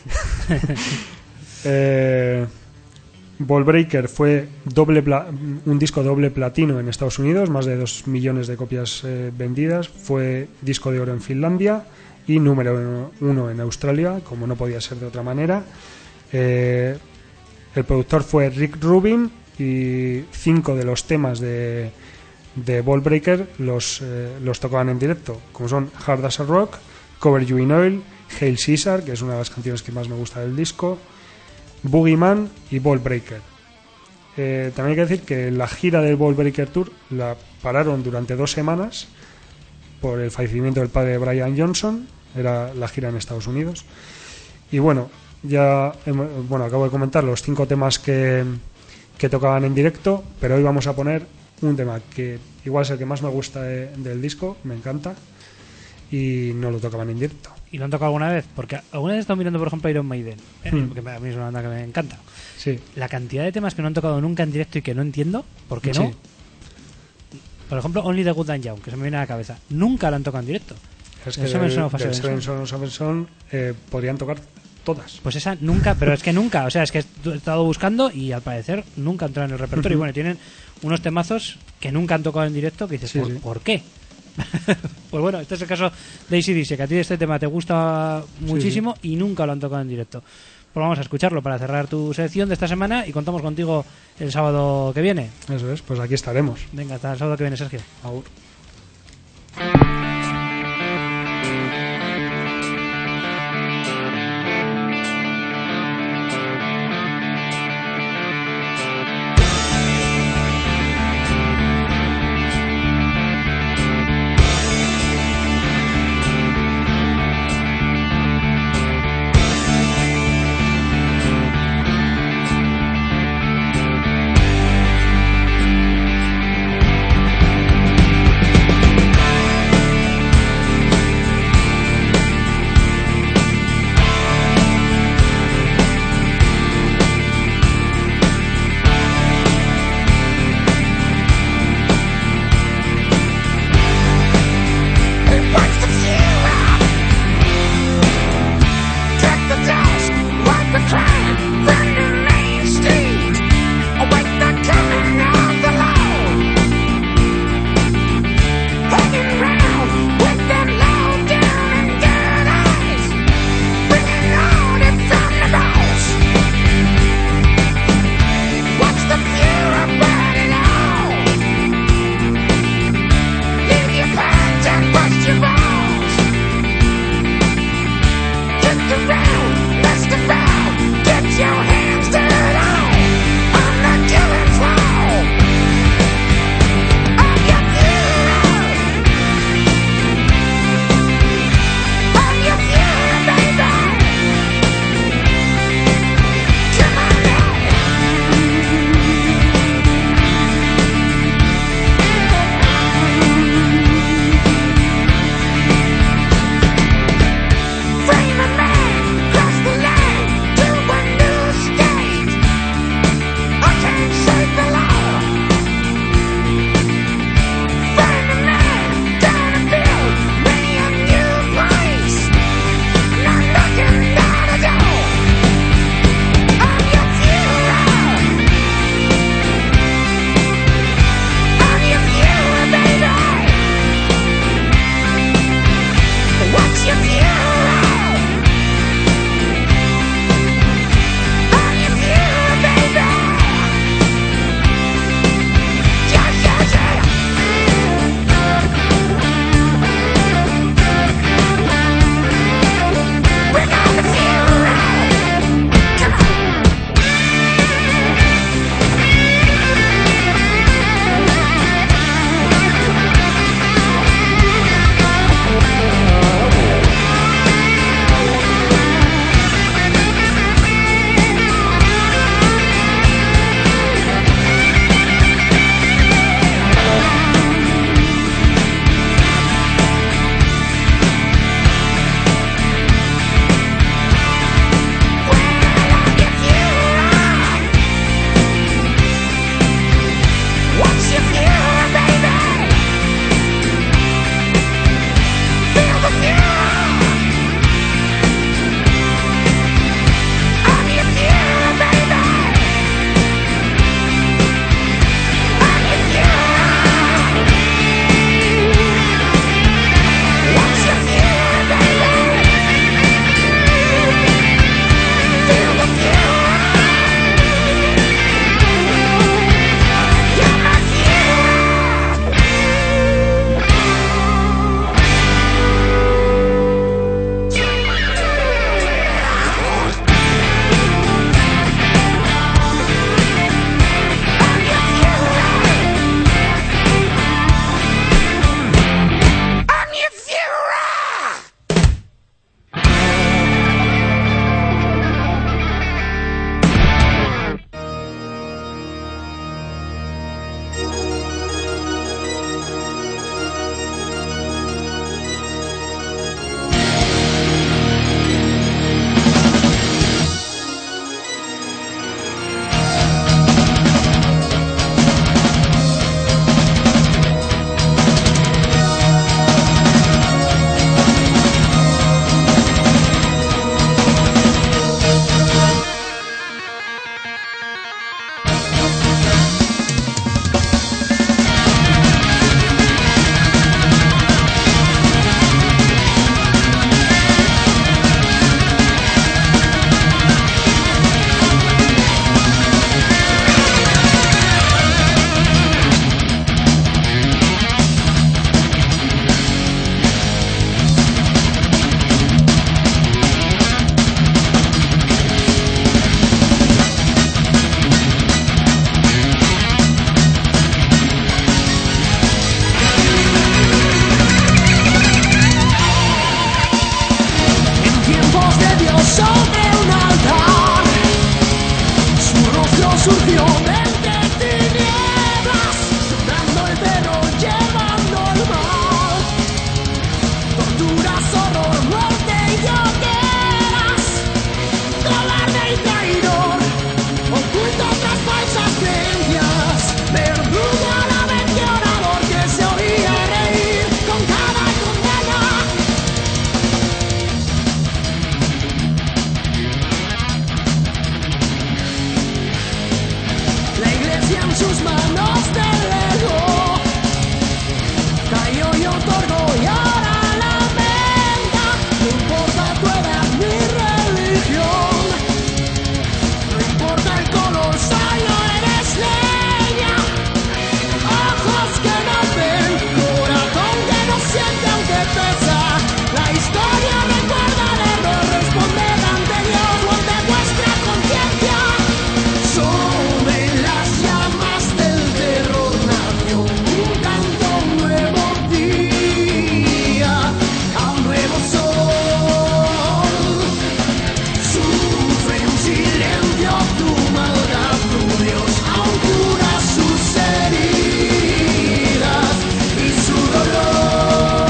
eh, Ballbreaker fue doble pla- un disco doble platino en Estados Unidos, más de dos millones de copias eh, vendidas. Fue disco de oro en Finlandia y número uno en Australia, como no podía ser de otra manera. Eh, el productor fue Rick Rubin y cinco de los temas de, de Ball Breaker los, eh, los tocaban en directo, como son Hard as a Rock, Cover You in Oil, Hail Caesar, que es una de las canciones que más me gusta del disco, Boogeyman y Ball Breaker. Eh, también hay que decir que la gira del Ball Breaker Tour la pararon durante dos semanas por el fallecimiento del padre de Brian Johnson. Era la gira en Estados Unidos. Y bueno, ya hemos, bueno, acabo de comentar los cinco temas que, que tocaban en directo, pero hoy vamos a poner un tema que igual es el que más me gusta de, del disco, me encanta, y no lo tocaban en directo. ¿Y lo han tocado alguna vez? Porque alguna vez he estado mirando, por ejemplo, Iron Maiden, ¿eh? Hmm. que a mí es una banda que me encanta. Sí. La cantidad de temas que no han tocado nunca en directo y que no entiendo, ¿por qué no? Sí. Por ejemplo, Only the Good and Young, que se me viene a la cabeza. Nunca lo han tocado en directo. Es El que Seven del, Son of a del Seven Seven Son of a Seven eh, podrían tocar todas. Pues esa nunca, pero es que nunca, o sea, es que he estado buscando y al parecer nunca entraron en el repertorio. Y bueno, tienen unos temazos que nunca han tocado en directo que dices, Sí, ¿por, sí. ¿por qué? Pues bueno, este es el caso de A C D C, que a ti este tema te gusta muchísimo y nunca lo han tocado en directo. Pues vamos a escucharlo para cerrar tu sección de esta semana y contamos contigo el sábado que viene. Eso es, pues aquí estaremos. Venga, hasta el sábado que viene, Sergio. Agur. We'll sus manos de Lego. Cayó y otorgó y ahora lamenta. No importa tu edad ni religión, no importa el color, solo eres leña. Ojos que no ven, corazón que no siente aunque pesa. La historia recuerda el error, responder ante Dios o ante vuestra conciencia. Sobre las llamas del terror nació un canto, un nuevo día, a un nuevo sol. Sufre en silencio tu maldad, tu Dios aún cura sus heridas y su dolor.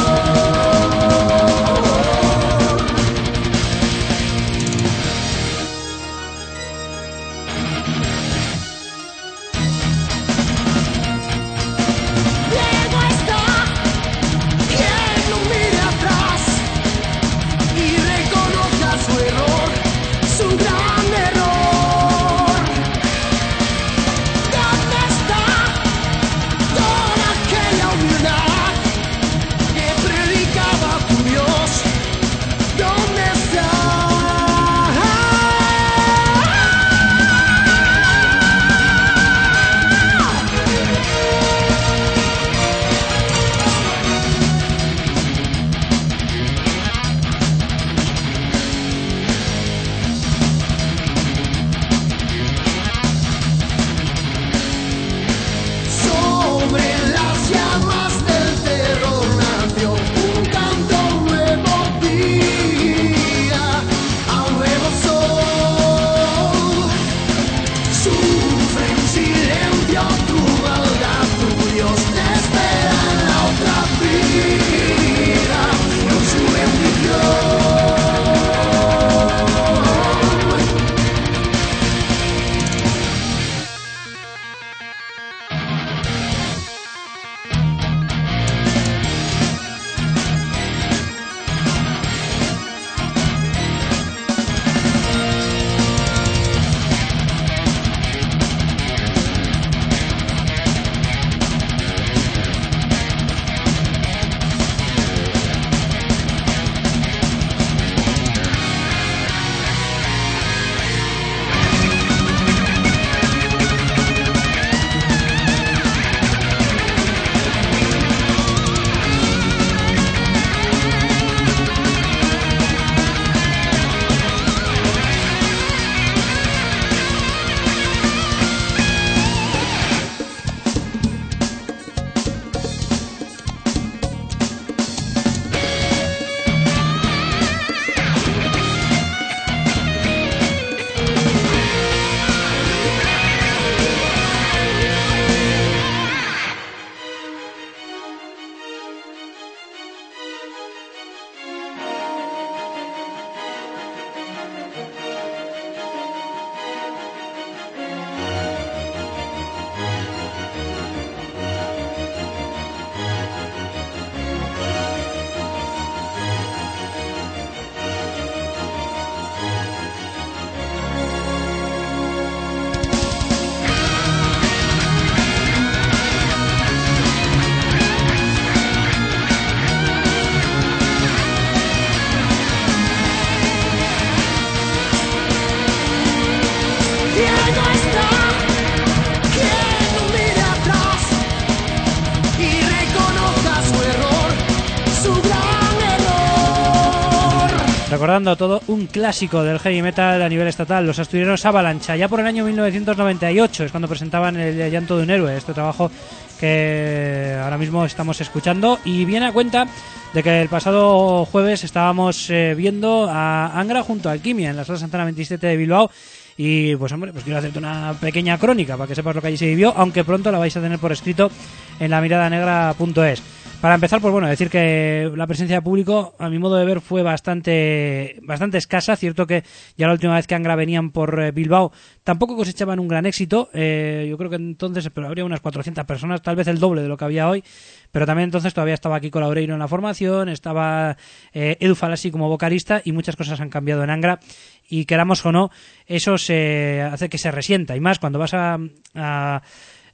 Ciego está quien no mire atrás y reconozca su error, su gran error. ¿Dónde está toda aquella humildad que predicaba tu Dios? ¿Dónde está? Sobre las llamas del terror nació un canto, un nuevo día, a un nuevo sol. Sufre en silencio tu maldad, tu Dios te espera en la otra vida, con su bendición. Ciego está quien no mire atrás y reconozca su error, su gran error. Recordando todo un clásico del heavy metal a nivel estatal, los asturianos Avalancha. Ya por el año mil novecientos noventa y ocho es cuando presentaban El llanto de un héroe, este trabajo que ahora mismo estamos escuchando, y viene a cuenta de que el pasado jueves estábamos eh, viendo a Angra junto a Alquimia en la Sala Santana veintisiete de Bilbao. Y pues hombre, pues quiero hacerte una pequeña crónica para que sepas lo que allí se vivió, aunque pronto la vais a tener por escrito en la mirada negra punto es. Para empezar, pues bueno, decir que la presencia de público, a mi modo de ver, fue bastante bastante escasa. Cierto que ya la última vez que Angra venían por eh, Bilbao tampoco cosechaban un gran éxito. Eh, yo creo que entonces pero habría unas cuatrocientas personas, tal vez el doble de lo que había hoy. Pero también entonces todavía estaba Kiko Laureiro en la formación, estaba eh, Edu Falassi como vocalista, y muchas cosas han cambiado en Angra. Y queramos o no, eso se hace que se resienta. Y más cuando vas a... a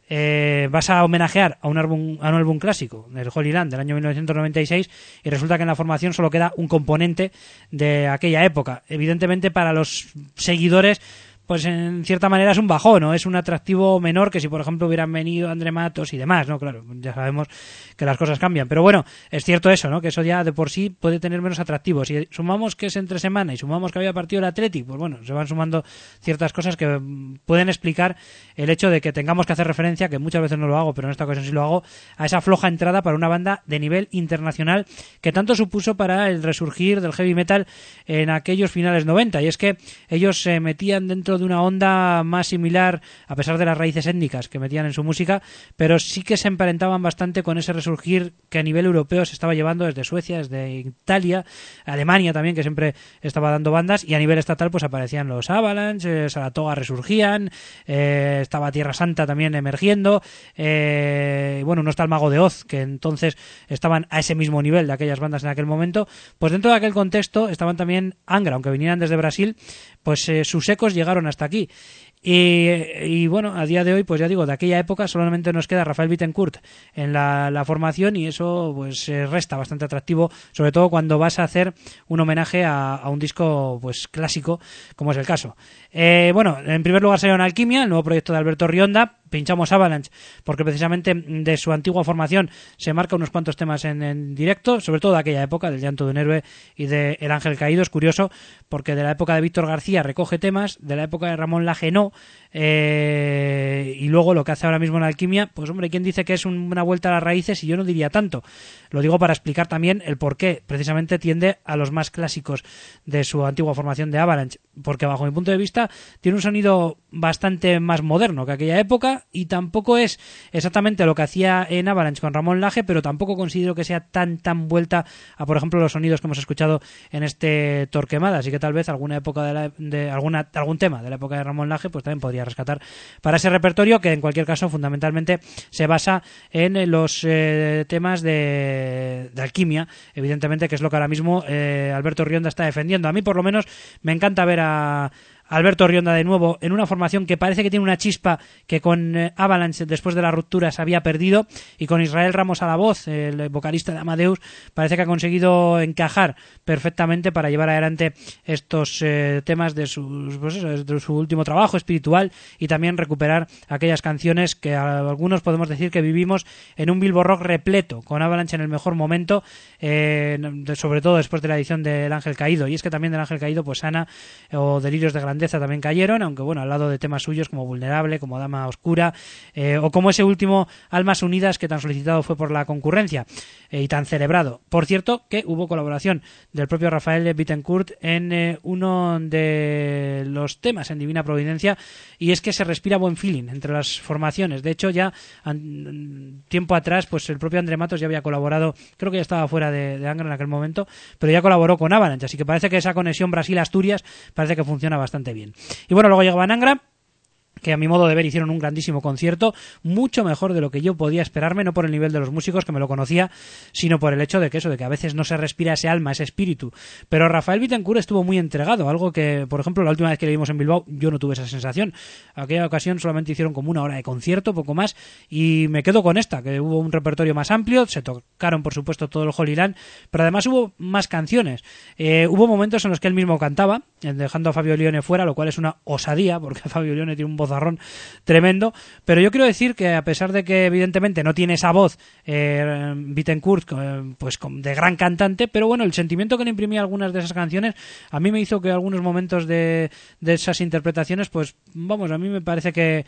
eh, vas a homenajear a un álbum, a un álbum clásico del Holy Land del año mil novecientos noventa y seis y resulta que en la formación solo queda un componente de aquella época. Evidentemente para los seguidores pues en cierta manera es un bajón, ¿no? Es un atractivo menor que si, por ejemplo, hubieran venido André Matos y demás, ¿no? Claro, ya sabemos que las cosas cambian. Pero bueno, es cierto eso, ¿no? Que eso ya de por sí puede tener menos atractivo. Si sumamos que es entre semana y sumamos que había partido el Athletic, pues bueno, se van sumando ciertas cosas que pueden explicar el hecho de que tengamos que hacer referencia, que muchas veces no lo hago, pero en esta ocasión sí lo hago, a esa floja entrada para una banda de nivel internacional que tanto supuso para el resurgir del heavy metal en aquellos finales noventa. Y es que ellos se metían dentro de una onda más similar, a pesar de las raíces étnicas que metían en su música, pero sí que se emparentaban bastante con ese resurgir que a nivel europeo se estaba llevando desde Suecia, desde Italia, Alemania también, que siempre estaba dando bandas, y a nivel estatal pues aparecían los Avalanche, eh, Saratoga resurgían, eh, estaba Tierra Santa también emergiendo, eh, bueno, no está el Mago de Oz, que entonces estaban a ese mismo nivel de aquellas bandas en aquel momento. Pues dentro de aquel contexto estaban también Angra, aunque vinieran desde Brasil, pues eh, sus ecos llegaron hasta aquí. Y, y bueno, a día de hoy, pues ya digo, de aquella época solamente nos queda Rafael Bittencourt en la, la formación, y eso pues eh, resta bastante atractivo, sobre todo cuando vas a hacer un homenaje a, a un disco pues clásico, como es el caso. Eh, bueno, en primer lugar salieron Alquimia, el nuevo proyecto de Alberto Rionda. Pinchamos Avalanche porque precisamente de su antigua formación se marca unos cuantos temas en, en directo, sobre todo de aquella época, del Llanto de un Héroe y de El Ángel Caído. Es curioso porque de la época de Víctor García recoge temas, de la época de Ramón Laje no, eh, y luego lo que hace ahora mismo en Alquimia, pues hombre, ¿quién dice que es un, una vuelta a las raíces? Y yo no diría tanto. Lo digo para explicar también el por qué precisamente tiende a los más clásicos de su antigua formación de Avalanche, porque bajo mi punto de vista tiene un sonido bastante más moderno que aquella época, y tampoco es exactamente lo que hacía en Avalanche con Ramón Laje, pero tampoco considero que sea tan tan vuelta a, por ejemplo, los sonidos que hemos escuchado en este Torquemada. Así que tal vez alguna época de, la, de alguna algún tema de la época de Ramón Laje pues también podría rescatar para ese repertorio, que en cualquier caso fundamentalmente se basa en los eh, temas de, de Alquimia, evidentemente, que es lo que ahora mismo eh, Alberto Rionda está defendiendo. A mí por lo menos me encanta ver a Alberto Rionda de nuevo en una formación que parece que tiene una chispa que con eh, Avalanche después de la ruptura se había perdido, y con Israel Ramos a la voz, el vocalista de Amadeus, parece que ha conseguido encajar perfectamente para llevar adelante estos eh, temas de, sus, pues eso, de su último trabajo espiritual, y también recuperar aquellas canciones que algunos podemos decir que vivimos en un Bilbo Rock repleto, con Avalanche en el mejor momento, eh, de, sobre todo después de la edición del Ángel Caído. Y es que también del Ángel Caído pues Ana o Delirios de Grandeza también cayeron, aunque bueno, al lado de temas suyos como Vulnerable, como Dama Oscura, eh, o como ese último Almas Unidas, que tan solicitado fue por la concurrencia eh, y tan celebrado. Por cierto, que hubo colaboración del propio Rafael Bittencourt en eh, uno de los temas en Divina Providencia, y es que se respira buen feeling entre las formaciones. De hecho, ya an, tiempo atrás, pues el propio André Matos ya había colaborado, creo que ya estaba fuera de, de Angra en aquel momento, pero ya colaboró con Avalanche, así que parece que esa conexión Brasil-Asturias parece que funciona bastante bien. Y bueno, luego llegaba Angra, que a mi modo de ver hicieron un grandísimo concierto, mucho mejor de lo que yo podía esperarme, no por el nivel de los músicos, que me lo conocía, sino por el hecho de que eso, de que a veces no se respira ese alma, ese espíritu. Pero Rafael Bittencourt estuvo muy entregado, algo que, por ejemplo, la última vez que le vimos en Bilbao, yo no tuve esa sensación. Aquella ocasión solamente hicieron como una hora de concierto, poco más, y me quedo con esta, que hubo un repertorio más amplio, se tocaron, por supuesto, todo el Holy Land, pero además hubo más canciones. Eh, hubo momentos en los que él mismo cantaba, dejando a Fabio Lione fuera, lo cual es una osadía, porque Fabio Lione tiene un voz tremendo, pero yo quiero decir que a pesar de que evidentemente no tiene esa voz eh, Bittencourt eh, pues de gran cantante, pero bueno, el sentimiento que le imprimía algunas de esas canciones a mí me hizo que algunos momentos de, de esas interpretaciones, pues vamos, a mí me parece que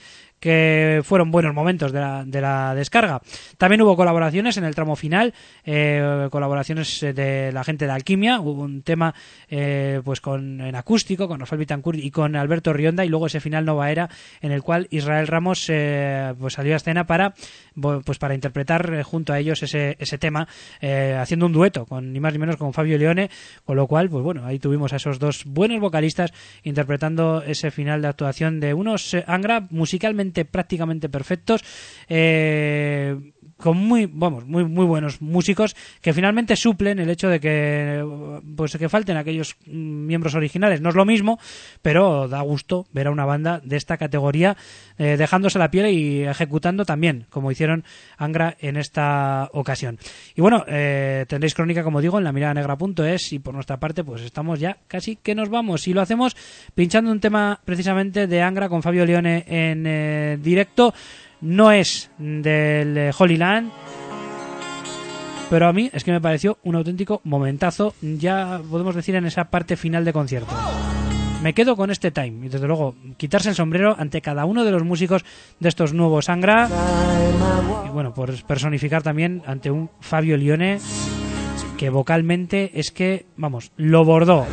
que fueron buenos momentos de la, de la descarga. También hubo colaboraciones en el tramo final, eh, colaboraciones de la gente de Alquimia, hubo un tema eh, pues con en acústico, con Rafael Bittencourt y con Alberto Rionda, y luego ese final Nova Era, en el cual Israel Ramos eh, pues salió a escena para pues para interpretar eh, junto a ellos ese, ese tema, eh, haciendo un dueto con ni más ni menos con Fabio Lione, con lo cual pues bueno, ahí tuvimos a esos dos buenos vocalistas interpretando ese final de actuación de unos eh, Angra musicalmente prácticamente perfectos, eh, con muy, vamos, muy, muy buenos músicos que finalmente suplen el hecho de que, pues, que falten aquellos miembros originales. No es lo mismo, pero da gusto ver a una banda de esta categoría eh, dejándose la piel y ejecutando también, como hicieron Angra en esta ocasión. Y bueno, eh, tendréis crónica, como digo, en la mirada negra punto es, y por nuestra parte, pues estamos ya casi que nos vamos. Y lo hacemos pinchando un tema precisamente de Angra con Fabio Lione en eh, directo. No es del eh, Holy Land, pero a mí es que me pareció un auténtico momentazo, ya podemos decir, en esa parte final de concierto. Me quedo con este Time y desde luego quitarse el sombrero ante cada uno de los músicos de estos nuevos Angra, y bueno, por personificar también ante un Fabio Lione que vocalmente es que, vamos, lo bordó.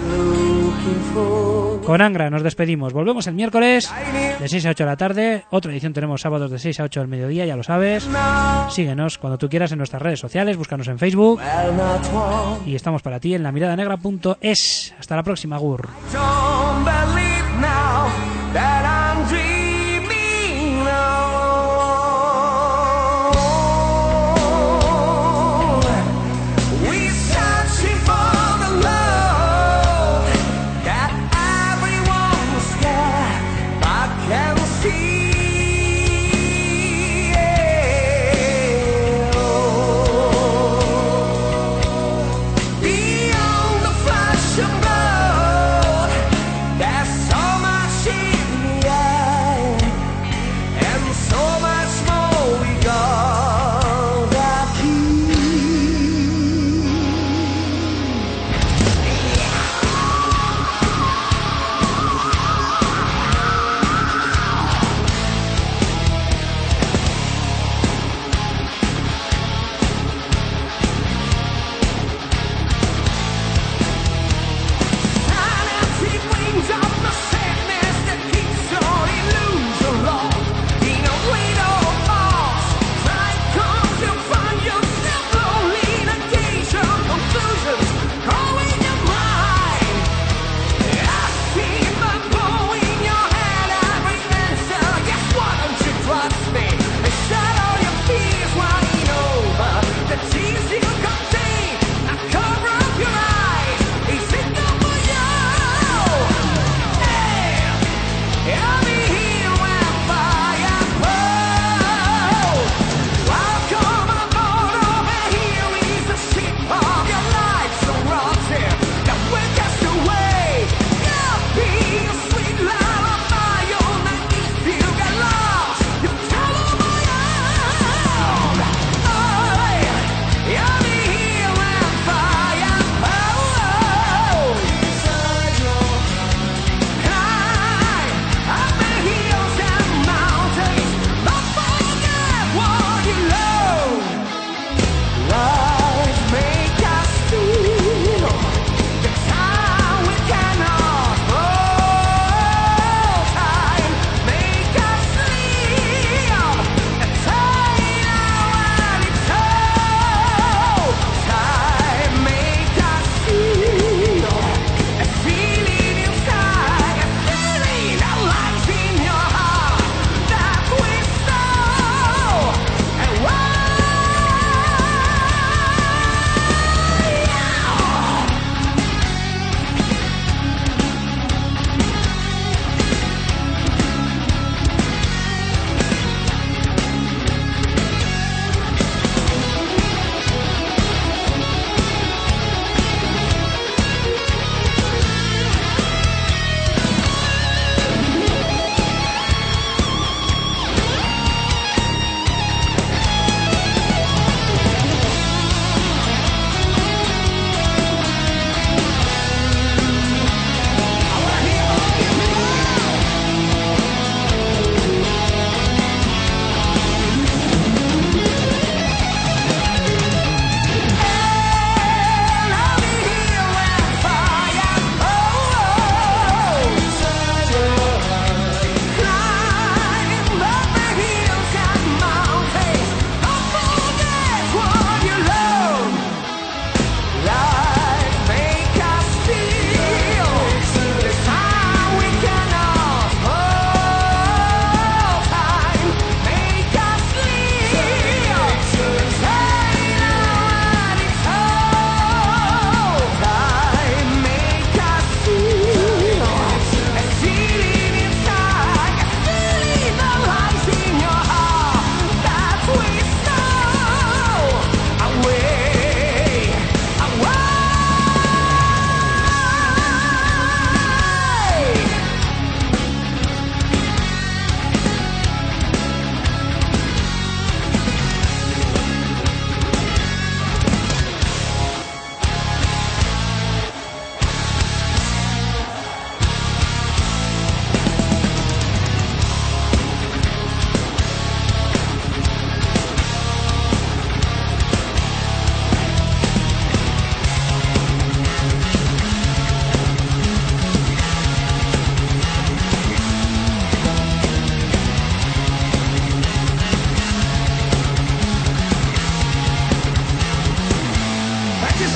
Con Angra nos despedimos. Volvemos el miércoles de seis a ocho de la tarde. Otra edición tenemos sábados de seis a ocho del mediodía, ya lo sabes. Síguenos cuando tú quieras en nuestras redes sociales, búscanos en Facebook. Y estamos para ti en la mirada negra punto es. Hasta la próxima, Gur. That's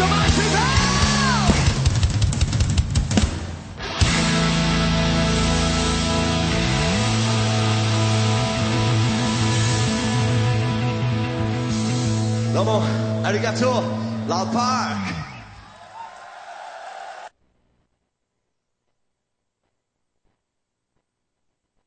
So much people. Domo, arigato, Loud Park.